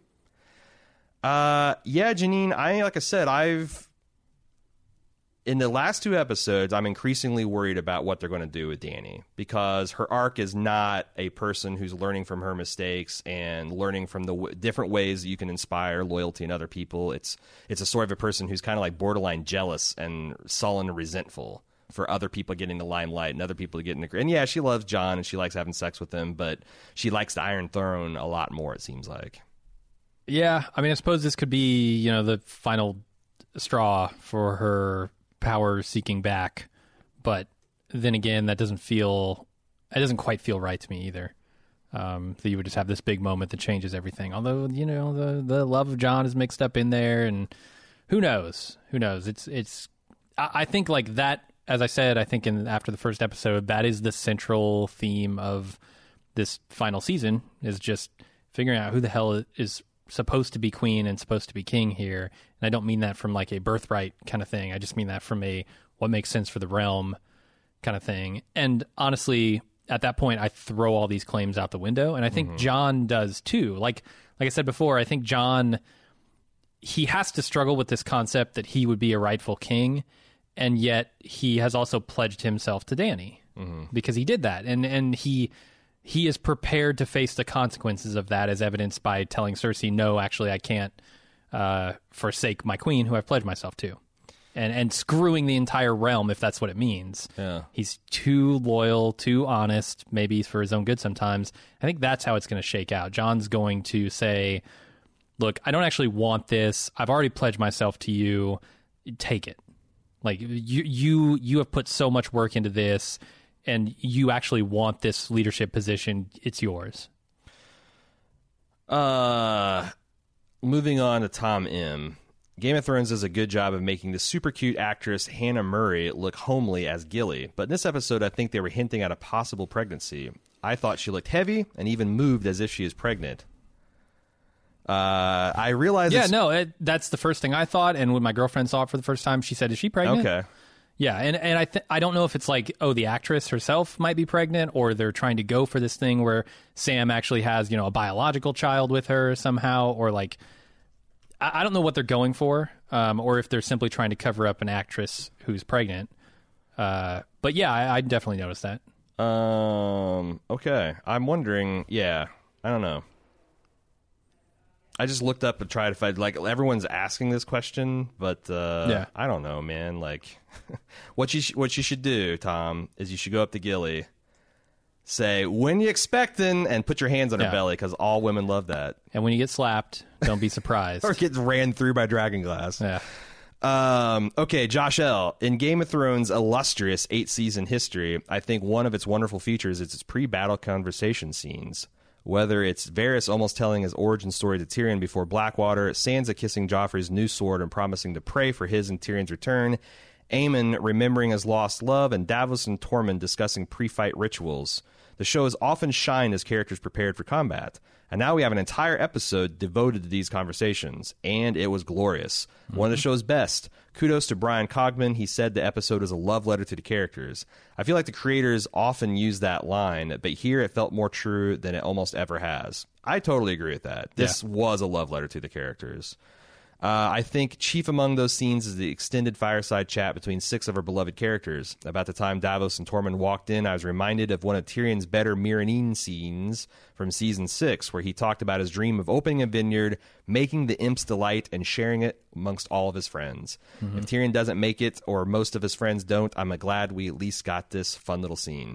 Uh, yeah, Janine, I like I said, I've... In the last two episodes, I'm increasingly worried about what they're going to do with Dany, because her arc is not a person who's learning from her mistakes and learning from the w- different ways that you can inspire loyalty in other people. It's it's a sort of a person who's kind of like borderline jealous and sullen and resentful for other people getting the limelight and other people getting the... And yeah, she loves Jon and she likes having sex with him, but she likes the Iron Throne a lot more, it seems like. Yeah, I mean, I suppose this could be, you know, the final straw for her power seeking back, but then again, that doesn't feel it doesn't quite feel right to me either. Um, that you would just have this big moment that changes everything. Although, you know, the the love of Jon is mixed up in there, and who knows? Who knows? It's it's. I, I think like that. As I said, I think in after the first episode, that is the central theme of this final season, is just figuring out who the hell is supposed to be queen and supposed to be king here. And I don't mean that from like a birthright kind of thing. I just mean that from a what makes sense for the realm kind of thing. And honestly, at that point, I throw all these claims out the window. And I think mm-hmm. Jon does too. Like like I said before, I think Jon, he has to struggle with this concept that he would be a rightful king. And yet he has also pledged himself to Dany mm-hmm. because he did that. And and he... He is prepared to face the consequences of that, as evidenced by telling Cersei, no, actually, I can't uh, forsake my queen, who I've pledged myself to. And and screwing the entire realm, if that's what it means. Yeah. He's too loyal, too honest, maybe for his own good sometimes. I think that's how it's going to shake out. Jon's going to say, look, I don't actually want this. I've already pledged myself to you. Take it. Like, you you you have put so much work into this, and you actually want this leadership position, it's yours. Uh, moving on to Tom M. Game of Thrones does a good job of making the super cute actress Hannah Murray look homely as Gilly, but in this episode I think they were hinting at a possible pregnancy. I thought she looked heavy and even moved as if she is pregnant. Uh, I realized... Yeah, no, it, that's the first thing I thought, and when my girlfriend saw it for the first time, she said, is she pregnant? Okay. Yeah, and, and I th- I don't know if it's like, oh, the actress herself might be pregnant, or they're trying to go for this thing where Sam actually has, you know, a biological child with her somehow, or like, I, I don't know what they're going for, um, or if they're simply trying to cover up an actress who's pregnant. Uh, but yeah, I, I definitely noticed that. Um. Okay. I'm wondering. Yeah. I don't know. I just looked up and tried to find, like, everyone's asking this question, but uh, yeah. I don't know, man. Like, what you sh- what you should do, Tom, is you should go up to Gilly, say, "When you expecting?" and put your hands on yeah. her belly, because all women love that. And when you get slapped, don't be surprised. Or gets ran through by Dragonglass. Yeah. Um, okay, Josh L. In Game of Thrones' illustrious eight-season history, I think one of its wonderful features is its pre-battle conversation scenes. Whether it's Varys almost telling his origin story to Tyrion before Blackwater, Sansa kissing Joffrey's new sword and promising to pray for his and Tyrion's return, Aemon remembering his lost love, and Davos and Tormund discussing pre-fight rituals. The show has often shined as characters prepared for combat, and now we have an entire episode devoted to these conversations, and it was glorious. Mm-hmm. One of the show's best. Kudos to Brian Cogman. He said the episode is a love letter to the characters. I feel like the creators often use that line, but here it felt more true than it almost ever has. I totally agree with that. This yeah. was a love letter to the characters. Uh, I think chief among those scenes is the extended fireside chat between six of our beloved characters. About the time Davos and Tormund walked in, I was reminded of one of Tyrion's better Meereen scenes from season six, where he talked about his dream of opening a vineyard, making the imps delight, and sharing it amongst all of his friends. Mm-hmm. If Tyrion doesn't make it, or most of his friends don't, I'm glad we at least got this fun little scene.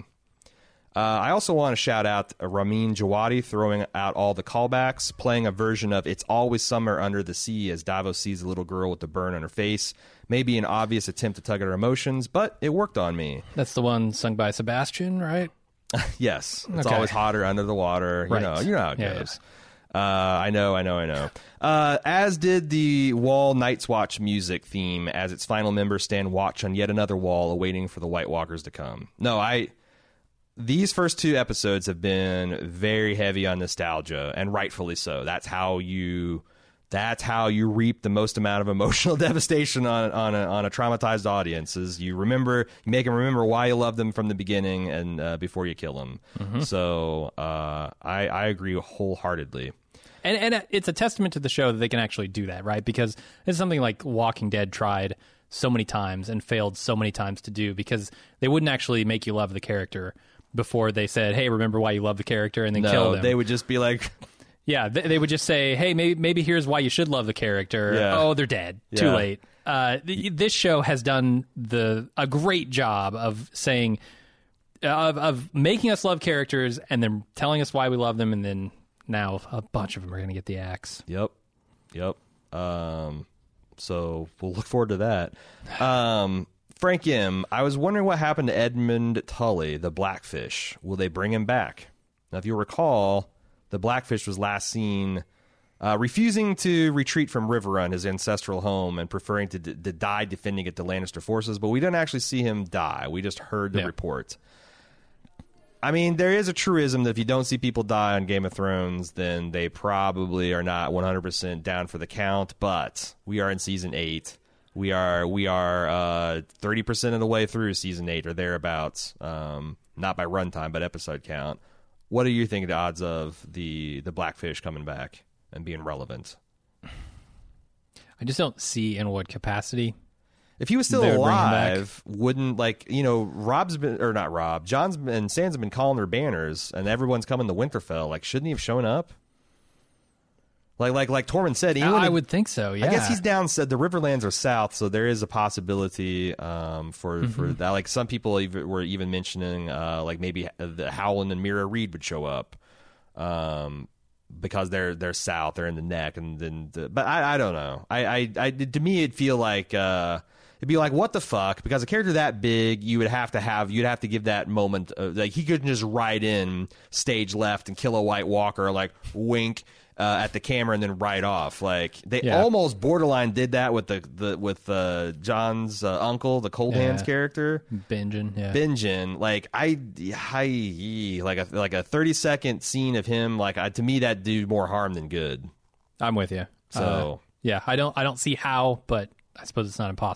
Uh, I also want to shout out Ramin Djawadi throwing out all the callbacks, playing a version of It's Always Summer Under the Sea as Davos sees a little girl with the burn on her face. Maybe an obvious attempt to tug at her emotions, but it worked on me. That's the one sung by Sebastian, right? Yes. It's okay. always hotter under the water. Right. You know, you know how it yeah, goes. Yeah. Uh, I know, I know, I know. Uh, as did the Wall Night's Watch music theme as its final members stand watch on yet another wall awaiting for the White Walkers to come. No, I... These first two episodes have been very heavy on nostalgia, and rightfully so. That's how you, that's how you reap the most amount of emotional devastation on on a, on a traumatized audience. Is you remember, you make them remember why you love them from the beginning and uh, before you kill them. Mm-hmm. So uh, I I agree wholeheartedly. And and it's a testament to the show that they can actually do that, right? Because it's something like Walking Dead tried so many times and failed so many times to do, because they wouldn't actually make you love the character before they said, hey, remember why you love the character, and then no, kill them. They would just be like... yeah, they, they would just say, hey, maybe maybe here's why you should love the character. Yeah. Oh, they're dead. Yeah. Too late. Uh, th- this show has done the a great job of saying, of, of making us love characters and then telling us why we love them, and then now a bunch of them are going to get the axe. Yep. Yep. Um, so we'll look forward to that. Um... Frank M., I was wondering what happened to Edmund Tully, the Blackfish. Will they bring him back? Now, if you recall, the Blackfish was last seen uh, refusing to retreat from Riverrun, his ancestral home, and preferring to, d- to die defending it to Lannister forces, but we didn't actually see him die. We just heard the yeah. report. I mean, there is a truism that if you don't see people die on Game of Thrones, then they probably are not one hundred percent down for the count, but we are in Season eight. We are we are uh, thirty percent of the way through season eight or thereabouts, um, not by runtime but episode count. What do you think of the odds of the the Blackfish coming back and being relevant? I just don't see in what capacity. If he was still They would bring him alive, wouldn't, like, you know, Rob's been, or not Rob, John's been, and Sans have been calling their banners, and everyone's coming to Winterfell. Like, shouldn't he have shown up? Like like like Tormund said, he I, I wouldn't- would think so. Yeah, I guess he's down. Said the Riverlands are south, so there is a possibility um, for Mm-hmm. for that. Like some people even, were even mentioning, uh, like maybe the Howland and Mira Reed would show up, um, because they're they're south, they're in the neck, and then. The, but I, I don't know. I, I I to me it'd feel like uh, it'd be like what the fuck, because a character that big, you would have to have you'd have to give that moment. Of, like he couldn't just ride in stage left and kill a White Walker, like wink. Uh, at the camera and then ride off. Like they Yeah. almost borderline did that with the, the with uh, John's uh, uncle, the Cold Yeah. Hands character, Benjen. Yeah, Benjen. Like I, I like a like a thirty second scene of him. Like I, to me, that did more harm than good. I'm with you. So uh, yeah, I don't I don't see how, but I suppose it's not impossible.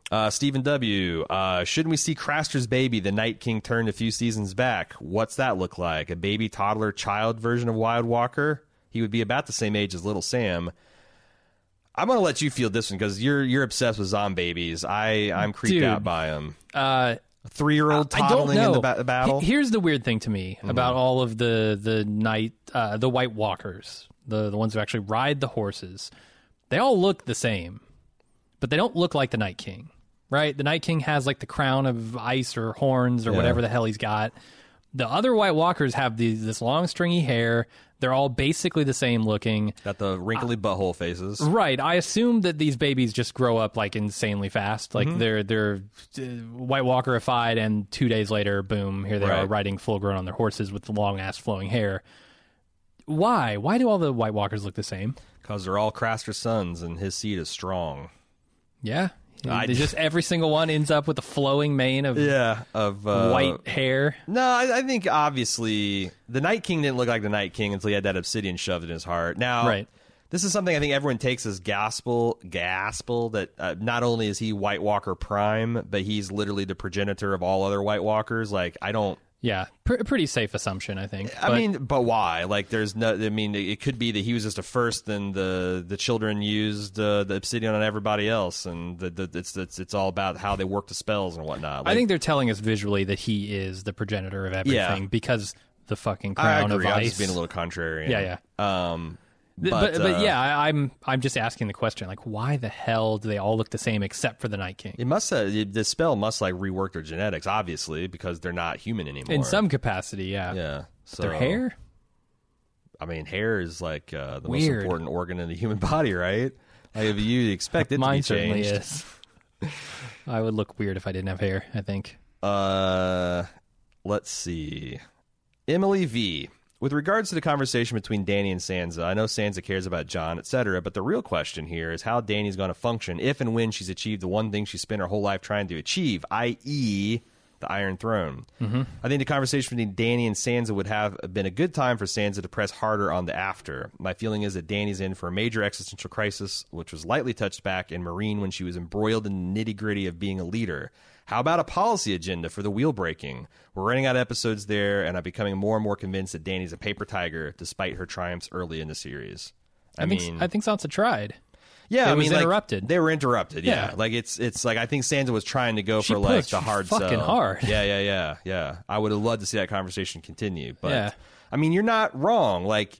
Uh, Stephen W. Uh, shouldn't we see Craster's baby, the Night King, turned a few seasons back? What's that look like? A baby, toddler, child version of Wild Walker? He would be about the same age as Little Sam. I'm gonna let you field this one because you're you're obsessed with zombabies. I I'm creeped Dude, out by them. Uh, A three year old I don't toddling know. in the ba- battle. He- Here's the weird thing to me mm-hmm. about all of the the night uh, the White Walkers, the the ones who actually ride the horses. They all look the same, but they don't look like the Night King. Right? The Night King has like the crown of ice or horns or Yeah. whatever the hell he's got. The other White Walkers have these, this long stringy hair. They're all basically the same looking. Got the wrinkly butthole faces. Right. I assume that these babies just grow up like insanely fast. Like Mm-hmm. they're they're uh, White Walkerified, and two days later, boom, here they Right. are riding full grown on their horses with the long ass flowing hair. Why? Why do all the White Walkers look the same? Because they're all Craster's sons, and his seed is strong. Yeah. I- They just every single one ends up with a flowing mane of Yeah, of uh, white hair. No, I, I think obviously the Night King didn't look like the Night King until he had that obsidian shoved in his heart. Now, Right. this is something I think everyone takes as gospel, gospel that uh, not only is he White Walker Prime, but he's literally the progenitor of all other White Walkers. Like, I don't. Yeah, pr- pretty safe assumption, I think. I But- mean, but why? Like, there's no. I mean, it could be that he was just a first, and the the children used uh, the obsidian on everybody else, and the, the, it's it's it's all about how they work the spells and whatnot. Like, I think they're telling us visually that he is the progenitor of everything Yeah. because the fucking I crown agree. of I'm ice. just being a little contrarian. Yeah, yeah. Um, Th- but but but, uh, yeah, I, I'm I'm just asking the question, like, why the hell do they all look the same except for the Night King? It must have, the spell must like rework their genetics, obviously, because they're not human anymore. In some capacity, yeah. yeah. So Their hair? I mean, hair is like uh, the Weird. most important organ in the human body, right? Like, if you expect it Mine to be certainly changed. is. I would look weird if I didn't have hair, I think. Uh, let's see. Emily V. With regards to the conversation between Dany and Sansa, I know Sansa cares about Jon, et cetera, but the real question here is how Dany's going to function if and when she's achieved the one thing she spent her whole life trying to achieve, that is the Iron Throne. Mm-hmm. I think the conversation between Dany and Sansa would have been a good time for Sansa to press harder on the after. My feeling is that Dany's in for a major existential crisis, which was lightly touched back in Meereen when she was embroiled in the nitty-gritty of being a leader. How about a policy agenda for the wheel breaking? We're running out of episodes there, and I'm becoming more and more convinced that Dany's a paper tiger, despite her triumphs early in the series. I, I, think mean, I think Sansa tried. yeah, it I was mean, like, interrupted. they were interrupted. Yeah. Yeah. like it's it's like I think Sansa was trying to go She for like pushed the hard fucking sell. hard. Yeah, yeah, yeah, yeah. I would have loved to see that conversation continue, but Yeah. I mean, you're not wrong. Like,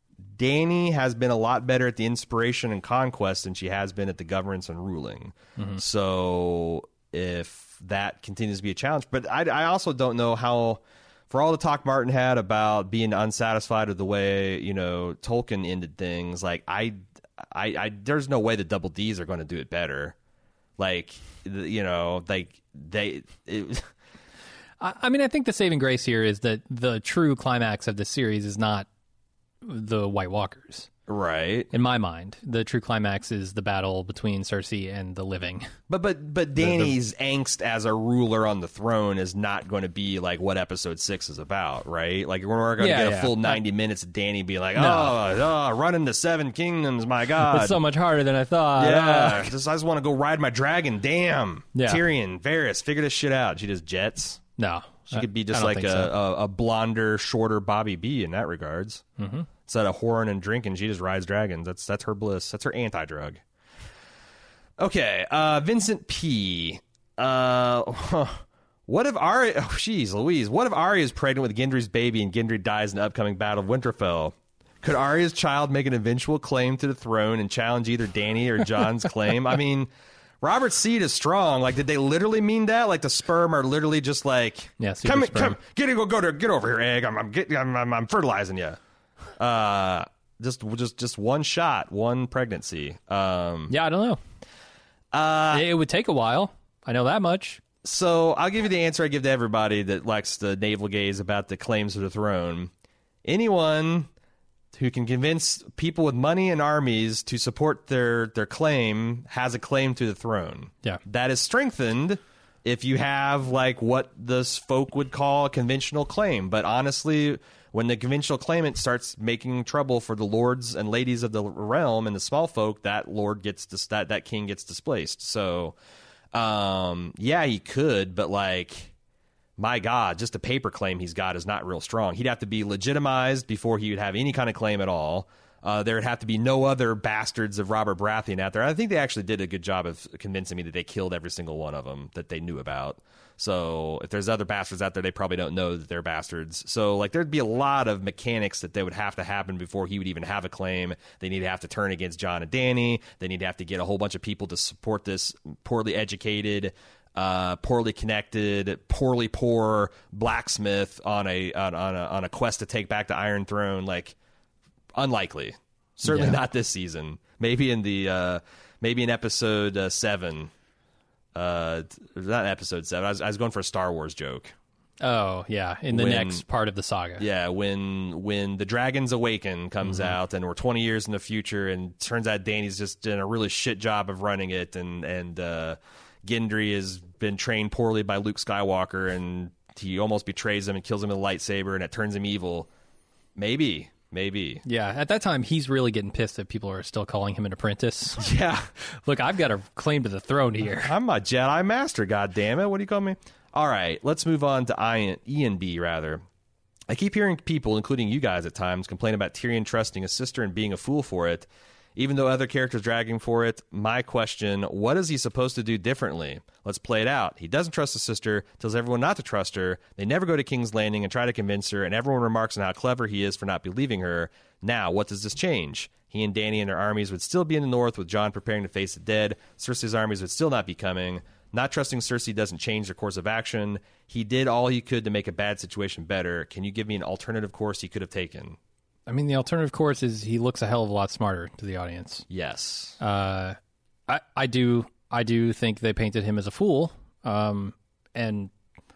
Dany has been a lot better at the inspiration and conquest than she has been at the governance and ruling. Mm-hmm. So if that continues to be a challenge, but I, I also don't know how, for all the talk Martin had about being unsatisfied with the way, you know, Tolkien ended things, like I, I, I there's no way the Double D's are going to do it better. Like, you know, like they. It, I, I mean, I think the saving grace here is that the true climax of the series is not the White Walkers. right. In my mind, the true climax is the battle between Cersei and the living. But but but Dany's angst as a ruler on the throne is not going to be like what episode six is about, right? Like we're not going to Yeah, get a yeah. full ninety minutes of Dany being like, oh, No. oh, running the Seven Kingdoms, my God. It's so much harder than I thought. yeah, Ah. just I just want to go ride my dragon. Damn, Yeah. Tyrion, Varys, figure this shit out. She just jets. No. She could be I just don't like a, think so. a a blonder, shorter Bobby B in that regards. Mm-hmm. Instead of whoring and drinking, she just rides dragons. That's that's her bliss. That's her anti-drug. Okay, uh, Vincent P. Uh, what if Arya? Oh, jeez, Louise. What if Arya is pregnant with Gendry's baby and Gendry dies in the upcoming Battle of Winterfell? Could Arya's child make an eventual claim to the throne and challenge either Dany or Jon's claim? I mean, Robert's seed is strong. Like, did they literally mean that? Like, the sperm are literally just like, Yeah, super come, sperm. come, get go, go to, get over here, egg. I'm, I'm, get, I'm, I'm, I'm fertilizing you. Uh, just, just, just one shot, one pregnancy. Um, Yeah, I don't know. uh, It would take a while. I know that much. so I'll give you the answer I give to everybody that likes the navel gaze about the claims to the throne. Anyone who can convince people with money and armies to support their, their claim has a claim to the throne. Yeah. That is strengthened if you have like what this folk would call a conventional claim. But honestly, when the conventional claimant starts making trouble for the lords and ladies of the realm and the small folk, that lord gets dis- that that king gets displaced. So Um, yeah, he could, but like, my God, just the paper claim he's got is not real strong. He'd have to be legitimized before he would have any kind of claim at all. Uh, there would have to be no other bastards of Robert Baratheon out there. I think they actually did a good job of convincing me that they killed every single one of them that they knew about. So if there's other bastards out there, they probably don't know that they're bastards. So like there'd be a lot of mechanics that they would have to happen before he would even have a claim. They need to have to turn against Jon and Dany. They need to have to get a whole bunch of people to support this poorly educated, uh, poorly connected, poorly poor blacksmith on a on, on a on a quest to take back the Iron Throne. Like, unlikely. Certainly yeah. not this season. Maybe in the uh, maybe in episode uh, seven. Uh, not episode seven. I was, I was going for a Star Wars joke. Oh yeah, in the when, next part of the saga. Yeah, when when the Dragons Awaken comes mm-hmm. out, and we're twenty years in the future, and turns out Dany's just done a really shit job of running it, and and uh, Gendry has been trained poorly by Luke Skywalker, and he almost betrays him and kills him with a lightsaber, and it turns him evil. Maybe. Maybe. Yeah, at that time, he's really getting pissed that people are still calling him an apprentice. Yeah. Look, I've got a claim to the throne here. I'm a Jedi Master, goddammit. What do you call me? All right, let's move on to Ian, Ian B, rather. I keep hearing people, including you guys at times, complain about Tyrion trusting his sister and being a fool for it. Even though other characters drag him for it, my question, what is he supposed to do differently? Let's play it out. He doesn't trust his sister, tells everyone not to trust her. They never go to King's Landing and try to convince her, and everyone remarks on how clever he is for not believing her. Now, what does this change? He and Dany and their armies would still be in the north with Jon preparing to face the dead. Cersei's armies would still not be coming. Not trusting Cersei doesn't change their course of action. He did all he could to make a bad situation better. Can you give me an alternative course he could have taken? I mean, the alternative course is he looks a hell of a lot smarter to the audience. Yes. Uh, I, I do I do think they painted him as a fool, um, and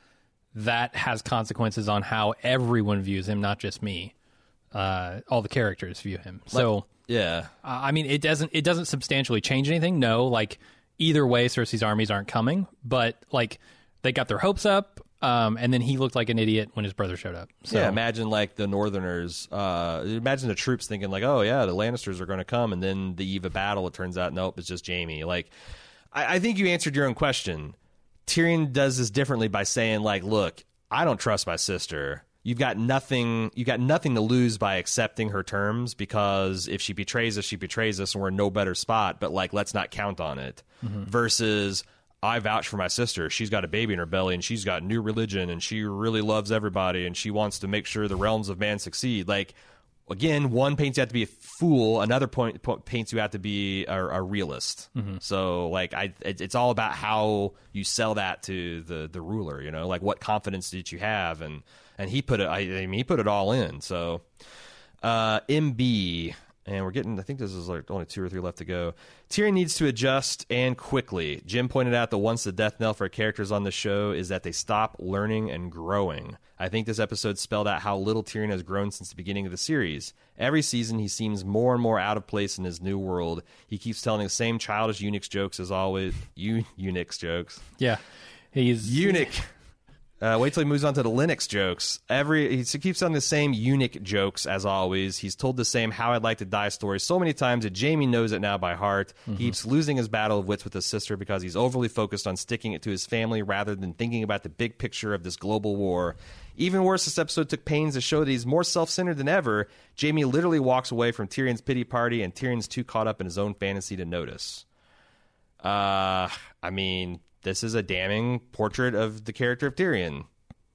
that has consequences on how everyone views him, not just me. Uh, all the characters view him. So, like, yeah. Uh, I mean, it doesn't it doesn't substantially change anything. No, like, either way, Cersei's armies aren't coming, but, like, they got their hopes up. Um, and then he looked like an idiot when his brother showed up. So. Yeah, imagine like the Northerners. Uh, imagine the troops thinking like, "Oh yeah, the Lannisters are going to come," and then the eve of battle, it turns out, nope, it's just Jaime. Like, I, I think you answered your own question. Tyrion does this differently by saying like, "Look, I don't trust my sister. You've got nothing. You got nothing to lose by accepting her terms because if she betrays us, she betrays us, and we're in no better spot. But like, let's not count on it." Mm-hmm. Versus, I vouch for my sister. She's got a baby in her belly, and she's got new religion, and she really loves everybody, and she wants to make sure the realms of man succeed. Like, again, one paints you out to be a fool. Another point, point paints you out to be a, a realist. Mm-hmm. So, like, I, it, it's all about how you sell that to the the ruler. You know, like what confidence did you have? And and he put it. I, I mean, he put it all in. So, uh, M B. And we're getting, I think this is like only two or three left to go. Tyrion needs to adjust and quickly. Jim pointed out that once the death knell for characters on the show is that they stop learning and growing. I think this episode spelled out how little Tyrion has grown since the beginning of the series. Every season, he seems more and more out of place in his new world. He keeps telling the same childish eunuch jokes as always. You eunuch jokes. Yeah. He's eunuch. Uh, wait till he moves on to the Linux jokes. Every he keeps on the same eunuch jokes as always. He's told the same "How I'd Like to Die" story so many times that Jaime knows it now by heart. Mm-hmm. He keeps losing his battle of wits with his sister because he's overly focused on sticking it to his family rather than thinking about the big picture of this global war. Even worse, this episode took pains to show that he's more self-centered than ever. Jaime literally walks away from Tyrion's pity party, and Tyrion's too caught up in his own fantasy to notice. Uh, I mean, this is a damning portrait of the character of Tyrion.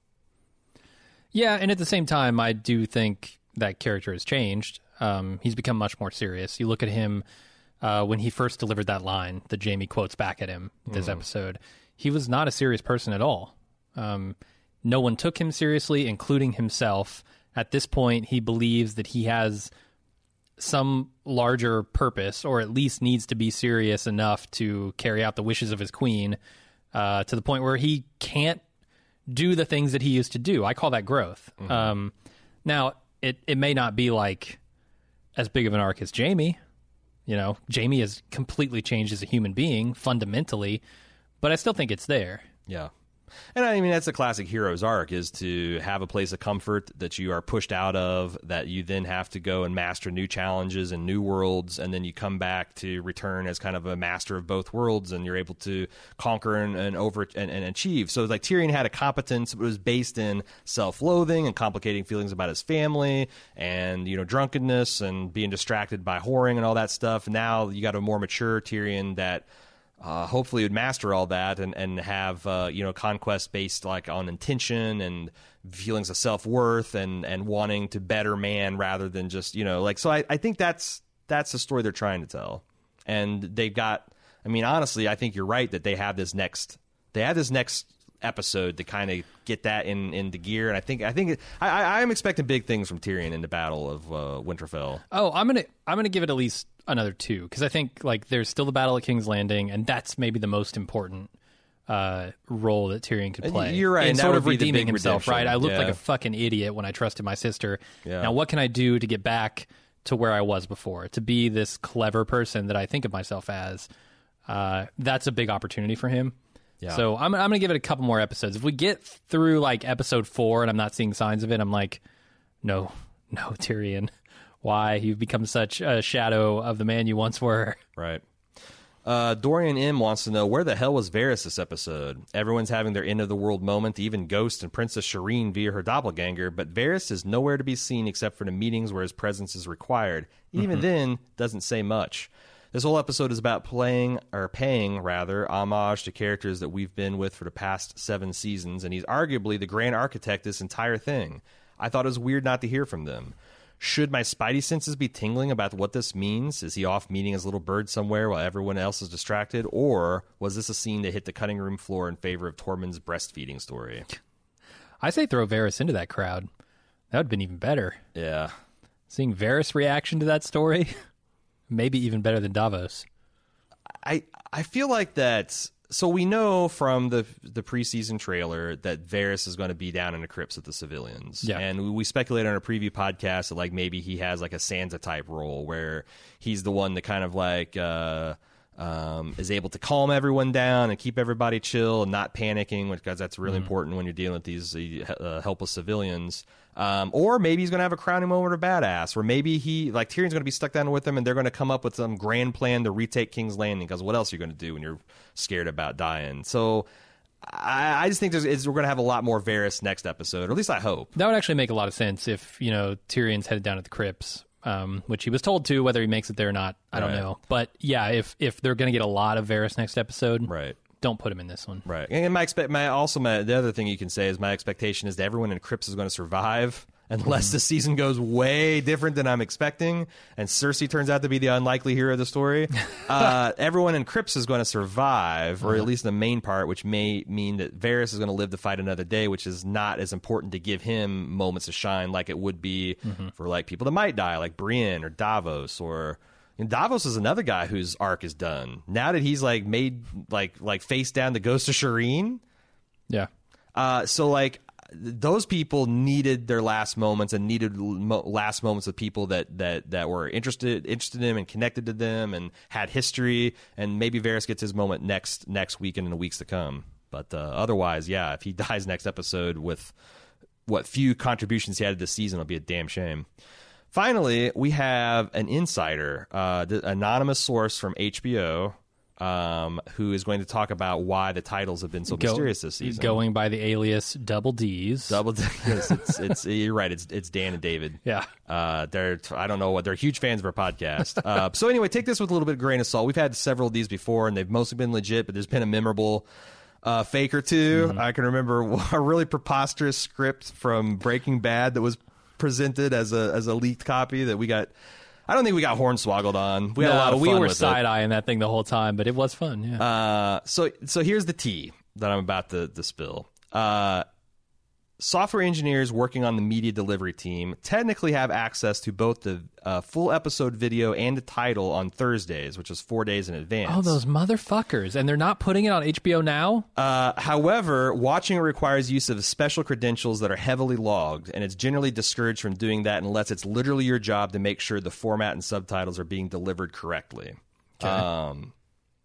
Yeah, and at the same time, I do think that character has changed. Um, he's become much more serious. You look at him uh, when he first delivered that line that Jaime quotes back at him this mm. episode. He was not a serious person at all. Um, no one took him seriously, including himself. At this point, he believes that he has some larger purpose, or at least needs to be serious enough to carry out the wishes of his queen, uh, to the point where he can't do the things that he used to do. I call that growth. Mm-hmm. Um, now, it, it may not be like as big of an arc as Jaime. You know, Jaime has completely changed as a human being fundamentally, but I still think it's there. Yeah. And I mean, that's a classic hero's arc, is to have a place of comfort that you are pushed out of, that you then have to go and master new challenges and new worlds, and then you come back to return as kind of a master of both worlds, and you're able to conquer and, and over and, and achieve. So like Tyrion had a competence that was based in self-loathing and complicating feelings about his family, and you know, drunkenness and being distracted by whoring and all that stuff. Now you got a more mature Tyrion that Uh, hopefully would master all that and, and have, uh, you know, conquest based like on intention and feelings of self-worth and, and wanting to better man rather than just, you know, like, so I, I think that's, that's the story they're trying to tell. And they've got, I mean, honestly, I think you're right that they have this next, they have this next episode to kind of get that in into gear. And I think, I think, I, I am expecting big things from Tyrion in the Battle of uh, Winterfell. Oh, I'm going to, I'm going to give it at least another two, because I think like there's still the Battle of King's Landing, and that's maybe the most important uh, role that Tyrion could play. You're right, in and sort that of would be the redeeming big himself. redemption. Right, I looked Yeah. like a fucking idiot when I trusted my sister. Yeah. Now, what can I do to get back to where I was before? To be this clever person that I think of myself as. Uh, that's a big opportunity for him. Yeah. So I'm I'm gonna give it a couple more episodes. If we get through like episode four and I'm not seeing signs of it, I'm like, no, no, Tyrion. Why? You've become such a shadow of the man you once were. Right. Uh, Dorian M wants to know, where the hell was Varys this episode? Everyone's having their end-of-the-world moment, even Ghost and Princess Shireen via her doppelganger, but Varys is nowhere to be seen except for the meetings where his presence is required. Even mm-hmm. then, doesn't say much. This whole episode is about playing, or paying, rather, homage to characters that we've been with for the past seven seasons, and he's arguably the grand architect of this entire thing. I thought it was weird not to hear from them. Should my spidey senses be tingling about what this means? Is he off meeting his little bird somewhere while everyone else is distracted? Or was this a scene that hit the cutting room floor in favor of Tormund's breastfeeding story? I say throw Varys into that crowd. That would have been even better. Yeah. Seeing Varys' reaction to that story, maybe even better than Davos. I I feel like that... So we know from the the preseason trailer that Varys is going to be down in the crypts with the civilians. Yeah. And we, we speculated on a preview podcast that like maybe he has like a Sansa type role where he's the one that kind of like uh, um, is able to calm everyone down and keep everybody chill and not panicking, because that's really mm. important when you're dealing with these uh, helpless civilians. Um, or maybe he's going to have a crowning moment of badass, or maybe he, like Tyrion's going to be stuck down with them and they're going to come up with some grand plan to retake King's Landing, because what else are you going to do when you're scared about dying? So I, I just think there's, it's, we're going to have a lot more Varys next episode, or at least I hope. That would actually make a lot of sense if, you know, Tyrion's headed down to the crypts, um, which he was told to. Whether he makes it there or not, I don't Right. know. But yeah, if, if they're going to get a lot of Varys next episode, Right. don't put him in this one. Right. And my expect my also my the other thing you can say is my expectation is that everyone in Crypts is going to survive, unless mm-hmm. the season goes way different than I'm expecting and Cersei turns out to be the unlikely hero of the story. uh, everyone in Crypts is going to survive, or at least the main part, which may mean that Varys is going to live to fight another day, which is not as important to give him moments of shine like it would be mm-hmm. for like people that might die, like Brienne or Davos, or and Davos is another guy whose arc is done. Now that he's like made like like face down the ghost of Shireen. Yeah. Uh, so like those people needed their last moments and needed mo- last moments of people that that that were interested interested in him and connected to them and had history. And maybe Varys gets his moment next next week and in the weeks to come. But uh, otherwise, yeah, if he dies next episode with what few contributions he had this season, it'll be a damn shame. Finally, we have an insider, uh, the anonymous source from H B O, um, who is going to talk about why the titles have been so Go, mysterious this season. Going by the alias Double D's. Double D's. Yes, it's, it's, you're right. It's it's Dan and David. Yeah. Uh, they're I don't know what they're huge fans of our podcast. Uh, so anyway, take this with a little bit of grain of salt. We've had several of these before, and they've mostly been legit, but there's been a memorable uh, fake or two. Mm-hmm. I can remember a really preposterous script from Breaking Bad that was presented as a as a leaked copy that we got. I don't think we got hornswoggled on. We had no, a lot of fun we were with side eyeing that thing the whole time, but it was fun. Yeah. Uh, so so here's the tea that I'm about to, to spill. Uh, software engineers working on the media delivery team technically have access to both the uh, full episode video and the title on Thursdays, which is four days in advance. Oh, those motherfuckers. And they're not putting it on H B O now? Uh, however, watching it requires use of special credentials that are heavily logged, and it's generally discouraged from doing that unless it's literally your job to make sure the format and subtitles are being delivered correctly. Okay. Um,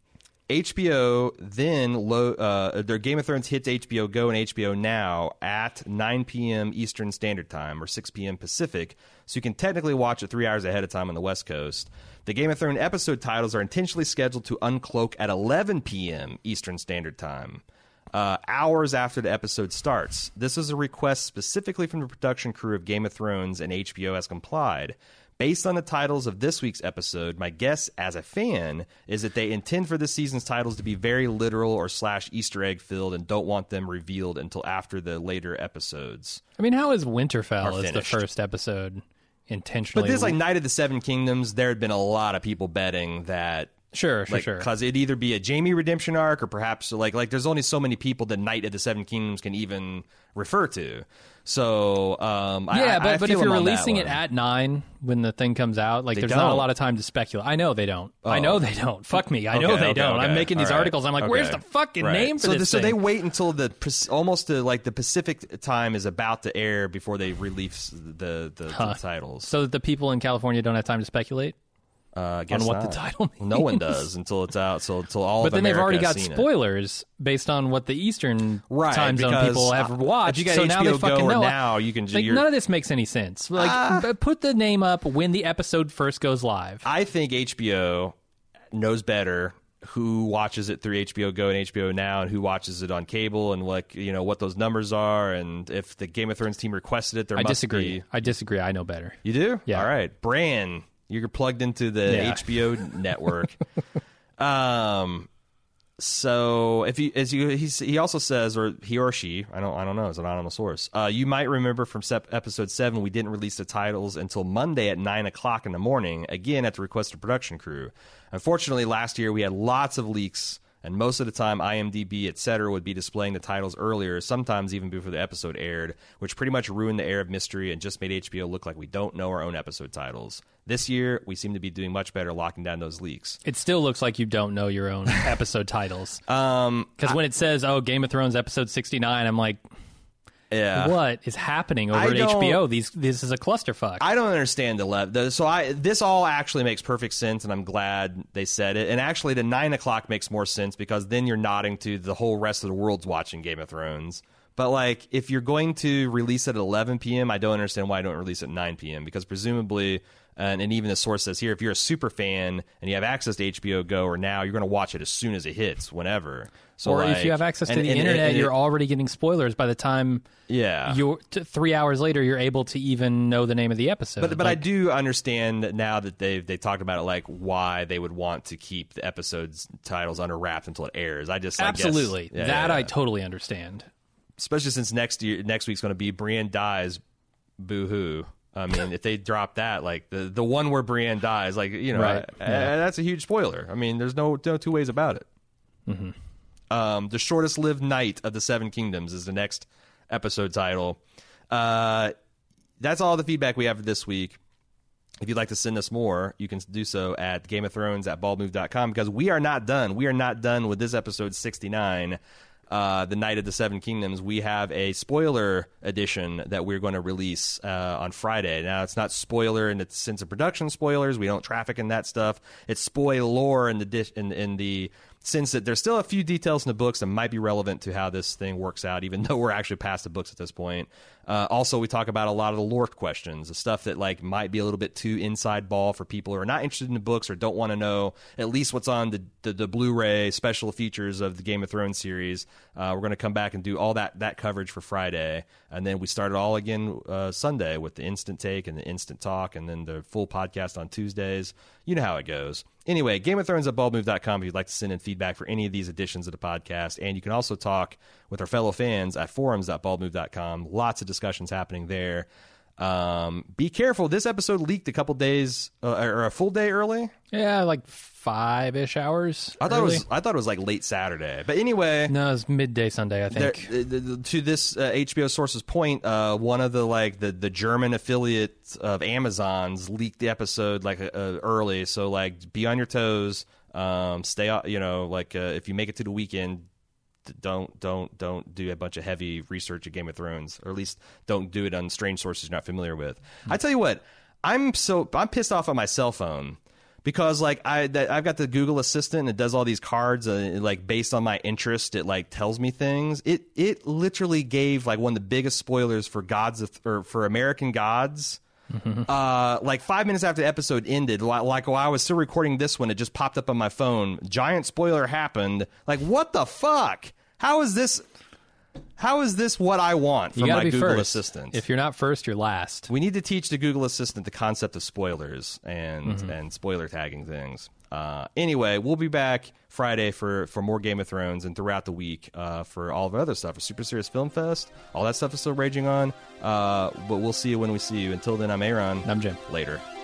H B O then lo- uh, their Game of Thrones hits H B O Go and H B O Now at nine p.m. Eastern Standard Time or six p.m. Pacific, so you can technically watch it three hours ahead of time on the West Coast. The Game of Thrones episode titles are intentionally scheduled to uncloak at eleven p.m. Eastern Standard Time, uh, hours after the episode starts. This is a request specifically from the production crew of Game of Thrones, and H B O has complied. Based on the titles of this week's episode, my guess as a fan is that they intend for this season's titles to be very literal or slash Easter egg filled and don't want them revealed until after the later episodes. I mean, how is Winterfell as the finished. first episode intentionally? But this, like Night of the Seven Kingdoms, there had been a lot of people betting that. Sure, sure, like, sure. Because it'd either be a Jaime redemption arc or perhaps like like there's only so many people that Night of the Seven Kingdoms can even refer to. So um, yeah, I, but I but feel if you're them on that releasing it one. at nine when the thing comes out, like They there's not a don't. lot of time to speculate. I know they don't. I Oh. know they don't. Fuck me. I know Okay, they okay, don't. I'm okay. making these All right. articles. I'm like, Okay. where's the fucking Right. name for so this the, So thing? they wait until the Pac- almost to, like the Pacific time is about to air before they release the the, Huh. the titles. so that the people in California don't have time to speculate. Uh, I guess what the not. title No one means. does until it's out. So until all But of then they've America already has got seen it. spoilers based on what the Eastern Right, time zone because, people have uh, watched. if you got so H now B O they fucking Go or know. Now, you can. Like, you're- none of this makes any sense. Like, Ah. b- put the name up when the episode first goes live. I think H B O knows better who watches it through H B O Go and H B O Now, and who watches it on cable, and like you know what those numbers are, and if the Game of Thrones team requested it, there I must disagree. be. I disagree. I know better. You do? Yeah. All right, Bran, you're plugged into the Yeah. H B O network. um. So if you as you he's, he also says, or he or she, I don't I don't know, it's an anonymous source. Uh, you might remember from sep- episode seven, we didn't release the titles until Monday at nine o'clock in the morning. Again, at the request of production crew. Unfortunately, last year we had lots of leaks, and most of the time IMDb, et cetera, would be displaying the titles earlier, sometimes even before the episode aired, which pretty much ruined the air of mystery and just made H B O look like we don't know our own episode titles. This year, we seem to be doing much better locking down those leaks. It still looks like you don't know your own episode titles. Um, Because when it says, oh, Game of Thrones episode sixty-nine, I'm like, yeah. what is happening over I at H B O? don't- These This is a clusterfuck. I don't understand the level. So I this all actually makes perfect sense, and I'm glad they said it. And actually, the nine o'clock makes more sense because then you're nodding to the whole rest of the world's watching Game of Thrones. But like, if you're going to release it at eleven p.m., I don't understand why I don't release it at nine p.m. because presumably, and, and even the source says here, if you're a super fan and you have access to H B O Go or Now, you're going to watch it as soon as it hits, whenever. So or like, if you have access to and- the and- internet, and it- you're already getting spoilers by the time yeah. you're t- three hours later, you're able to even know the name of the episode. But but I Like, do understand now that they they talked about it, like why they would want to keep the episodes titles under wraps until it airs. I just I guess- absolutely. yeah, that yeah, I yeah. totally understand. especially since next year next week's going to be Brienne dies, boo hoo. I mean, if they drop that, like the the one where Brienne dies, like you know, Right, uh, yeah. that's a huge spoiler. I mean, there's no no two ways about it. Mm-hmm. Um, the shortest lived night of the Seven Kingdoms is the next episode title. Uh, that's all the feedback we have for this week. If you'd like to send us more, you can do so at Game of Thrones at bald move dot com because we are not done. We are not done with this episode sixty-nine, uh, the Night of the Seven Kingdoms. We have a spoiler edition that we're going to release uh, on Friday. Now, it's not spoiler in the sense of production spoilers. We don't traffic in that stuff. It's spoiler in the dish in, in the sense that there's still a few details in the books that might be relevant to how this thing works out, even though we're actually past the books at this point. Uh, also, we talk about a lot of the lore questions, the stuff that like might be a little bit too inside ball for people who are not interested in the books or don't want to know at least what's on the, the, the Blu-ray special features of the Game of Thrones series. Uh, we're going to come back and do all that that coverage for Friday, and then we start it all again uh, Sunday with the instant take and the instant talk, and then the full podcast on Tuesdays. You know how it goes. Anyway, Game of Thrones at bald move dot com if you'd like to send in feedback for any of these editions of the podcast. And you can also talk with our fellow fans at forums dot bald move dot com. Lots of discussions happening there. Um, be careful. This episode leaked a couple days uh, or a full day early. Yeah, like five-ish hours. I thought early. it was I thought it was like late Saturday. But anyway, No, it was midday Sunday, I there, think. the- the- to this uh, H B O source's point, uh, one of the like the, the German affiliate of Amazon's leaked the episode like uh, early. So like, be on your toes. Um, stay out. You know, like uh, if you make it to the weekend, d- don't don't don't do a bunch of heavy research of Game of Thrones, or at least don't do it on strange sources you're not familiar with. I tell you what, I'm so I'm pissed off on my cell phone because like I that, I've got the Google Assistant and it does all these cards uh, like based on my interest. It like tells me things. It it literally gave like one of the biggest spoilers for Gods of, or for American Gods. Mm-hmm. Uh, like five minutes after the episode ended, like, like while I was still recording this one, it just popped up on my phone. Giant spoiler happened. Like what the fuck? How is this? How is this what I want from my Google first. Assistant? If you're not first, you're last. We need to teach the Google Assistant the concept of spoilers and Mm-hmm. and spoiler tagging things. Uh, anyway, we'll be back Friday for, for more Game of Thrones and throughout the week uh, for all of our other stuff. For Super Serious Film Fest, all that stuff is still raging on. Uh, but we'll see you when we see you. Until then, I'm Aaron. I'm Jim. Later.